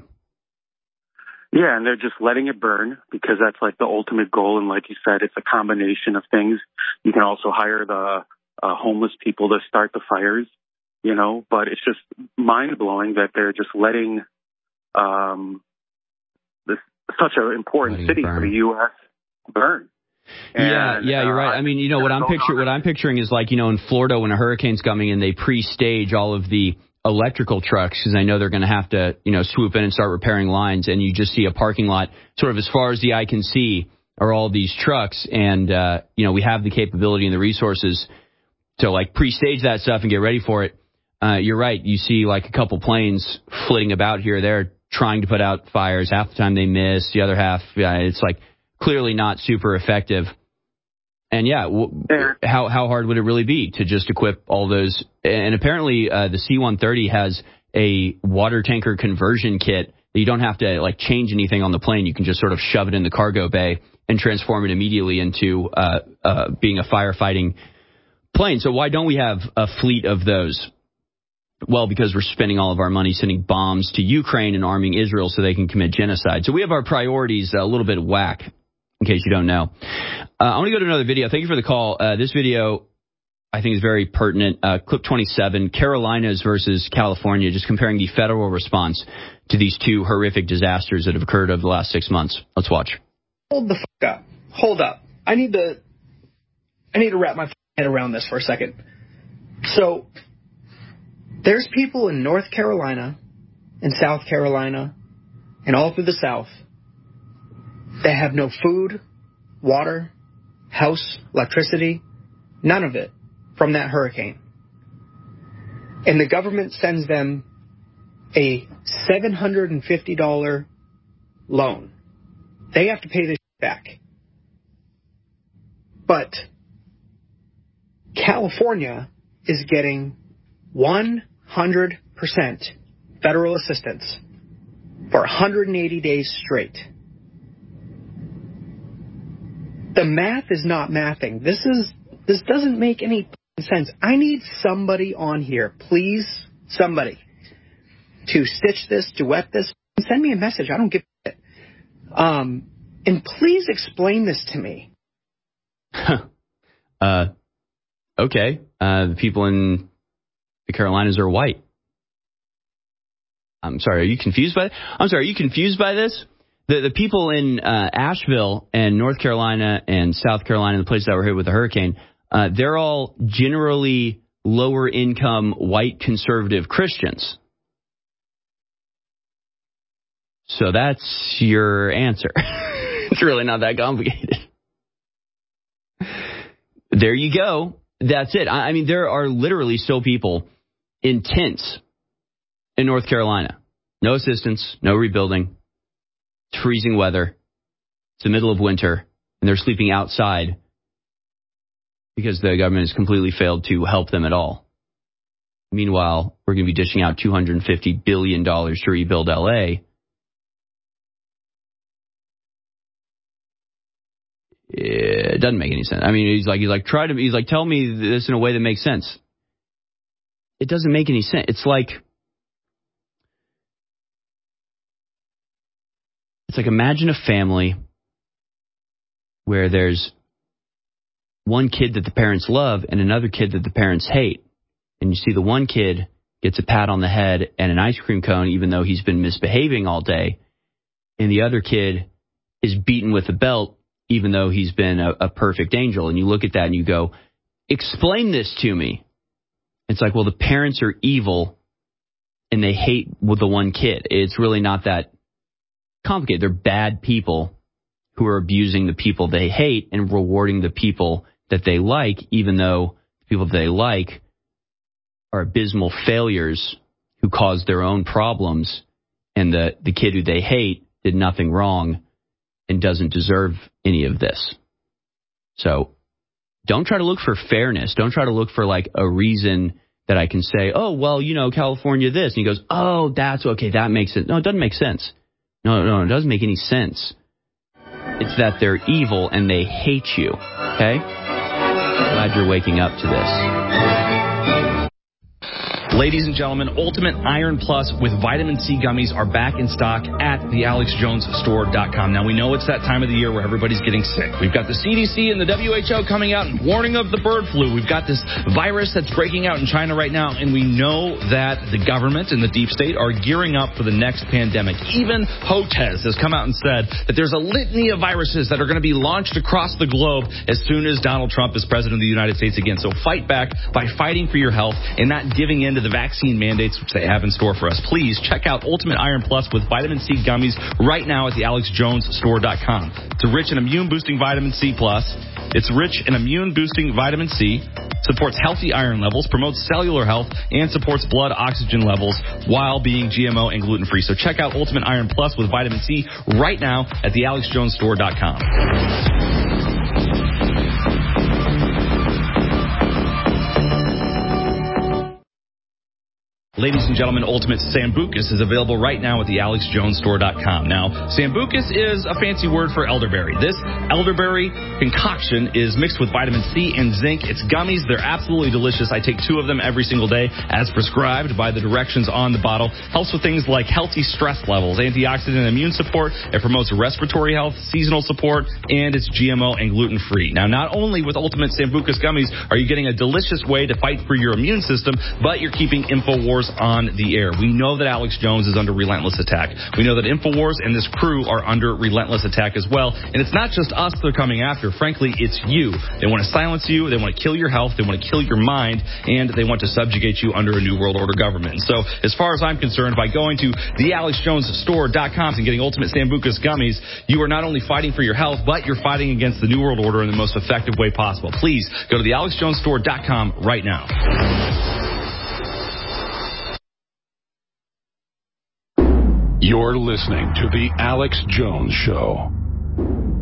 Yeah, and they're just letting it burn because that's like the ultimate goal. And like you said, it's a combination of things. You can also hire the uh, homeless people to start the fires, you know. But it's just mind blowing that they're just letting um, this such an important letting city for the U S burn. Yeah, And, yeah, you're right. I mean, you know, what I'm picturing, what I'm picturing is like, you know, in Florida when a hurricane's coming in, they pre-stage all of the electrical trucks because I know they're going to have to, you know, swoop in and start repairing lines. And you just see a parking lot sort of as far as the eye can see are all these trucks. And, uh, you know, we have the capability and the resources to like pre-stage that stuff and get ready for it. Uh, you're right. You see like a couple planes flitting about here or there trying to put out fires. Half the time they miss. The other half, yeah, it's like clearly not super effective. And yeah, w- how how hard would it really be to just equip all those? And apparently uh, the C one thirty has a water tanker conversion kit You don't have to like change anything on the plane. You can just sort of shove it in the cargo bay and transform it immediately into uh, uh, being a firefighting plane. So why don't we have a fleet of those? Well, because we're spending all of our money sending bombs to Ukraine and arming Israel so they can commit genocide. So we have our priorities a little bit whack, in case you don't know. Uh, I want to go to another video. Thank you for the call. Uh, this video, I think, is very pertinent. Uh, clip twenty-seven, Carolinas versus California, just comparing the federal response to these two horrific disasters that have occurred over the last six months. Let's watch. Hold the fuck up. Hold up. I need to, I need to wrap my head around this for a second. So, there's people in North Carolina and South Carolina and all through the South that have no food, water, house, electricity, none of it from that hurricane. And the government sends them a seven hundred fifty dollars loan. They have to pay this back. But California is getting one hundred percent federal assistance for one hundred eighty days straight. The math is not mathing. This is this doesn't make any sense. I need somebody on here, please, somebody, to stitch this, duet this, send me a message. I don't give a shit. Um, and please explain this to me. uh, okay. Uh, the people in the Carolinas are white. I'm sorry, are you confused by I'm sorry, are you confused by this? The the people in uh, Asheville and North Carolina and South Carolina, the places that were hit with the hurricane, uh, they're all generally lower income white conservative Christians. So that's your answer. It's really not that complicated. There you go. That's it. I, I mean, there are literally still people in tents in North Carolina. No assistance, no rebuilding. It's freezing weather. It's the middle of winter, and they're sleeping outside because the government has completely failed to help them at all. Meanwhile, we're going to be dishing out two hundred fifty billion dollars to rebuild L A. It doesn't make any sense. I mean, he's like, he's like, try to, he's like, tell me this in a way that makes sense. It doesn't make any sense. It's like, it's like imagine a family where there's one kid that the parents love and another kid that the parents hate. And you see the one kid gets a pat on the head and an ice cream cone, even though he's been misbehaving all day. And the other kid is beaten with a belt, even though he's been a, a perfect angel. And you look at that and you go, explain this to me. It's like, well, the parents are evil and they hate with the one kid. It's really not that complicated. They're bad people who are abusing the people they hate and rewarding the people that they like, even though the people they like are abysmal failures who caused their own problems, and the, the kid who they hate did nothing wrong and doesn't deserve any of this. So don't try to look for fairness. Don't try to look for like a reason that I can say, oh, well, you know, California this. And he goes, oh, that's okay. That makes sense. No, it doesn't make sense. No, no, it doesn't make any sense. It's that they're evil and they hate you. Okay? Glad you're waking up to this. Ladies and gentlemen, Ultimate Iron Plus with vitamin C gummies are back in stock at the alex jones store dot com. Now, we know it's that time of the year where everybody's getting sick. We've got the C D C and the W H O coming out and warning of the bird flu. We've got this virus that's breaking out in China right now, and we know that the government and the deep state are gearing up for the next pandemic. Even Hotez has come out and said that there's a litany of viruses that are going to be launched across the globe as soon as Donald Trump is president of the United States again. So fight back by fighting for your health and not giving in to the vaccine mandates which they have in store for us. Please check out Ultimate Iron Plus with vitamin C gummies right now at the alex jones store dot com. It's a rich and immune-boosting vitamin C plus. It's rich in immune-boosting vitamin C, supports healthy iron levels, promotes cellular health, and supports blood oxygen levels while being G M O and gluten-free. So check out Ultimate Iron Plus with vitamin C right now at the alex jones store dot com. Ladies and gentlemen, Ultimate Sambucus is available right now at the alex jones store dot com. Now, Sambucus is a fancy word for elderberry. This elderberry concoction is mixed with vitamin C and zinc. It's gummies. They're absolutely delicious. I take two of them every single day as prescribed by the directions on the bottle. Helps with things like healthy stress levels, antioxidant and immune support. It promotes respiratory health, seasonal support, and it's G M O and gluten-free. Now, not only with Ultimate Sambucus gummies are you getting a delicious way to fight for your immune system, but you're keeping InfoWars on the air. We know that Alex Jones is under relentless attack. We know that InfoWars and this crew are under relentless attack as well. And it's not just us they're coming after. Frankly, it's you. They want to silence you. They want to kill your health. They want to kill your mind. And they want to subjugate you under a New World Order government. So as far as I'm concerned, by going to the alex jones store dot com and getting Ultimate Sambucus gummies, you are not only fighting for your health, but you're fighting against the New World Order in the most effective way possible. Please go to the alex jones store dot com right now. You're listening to The Alex Jones Show.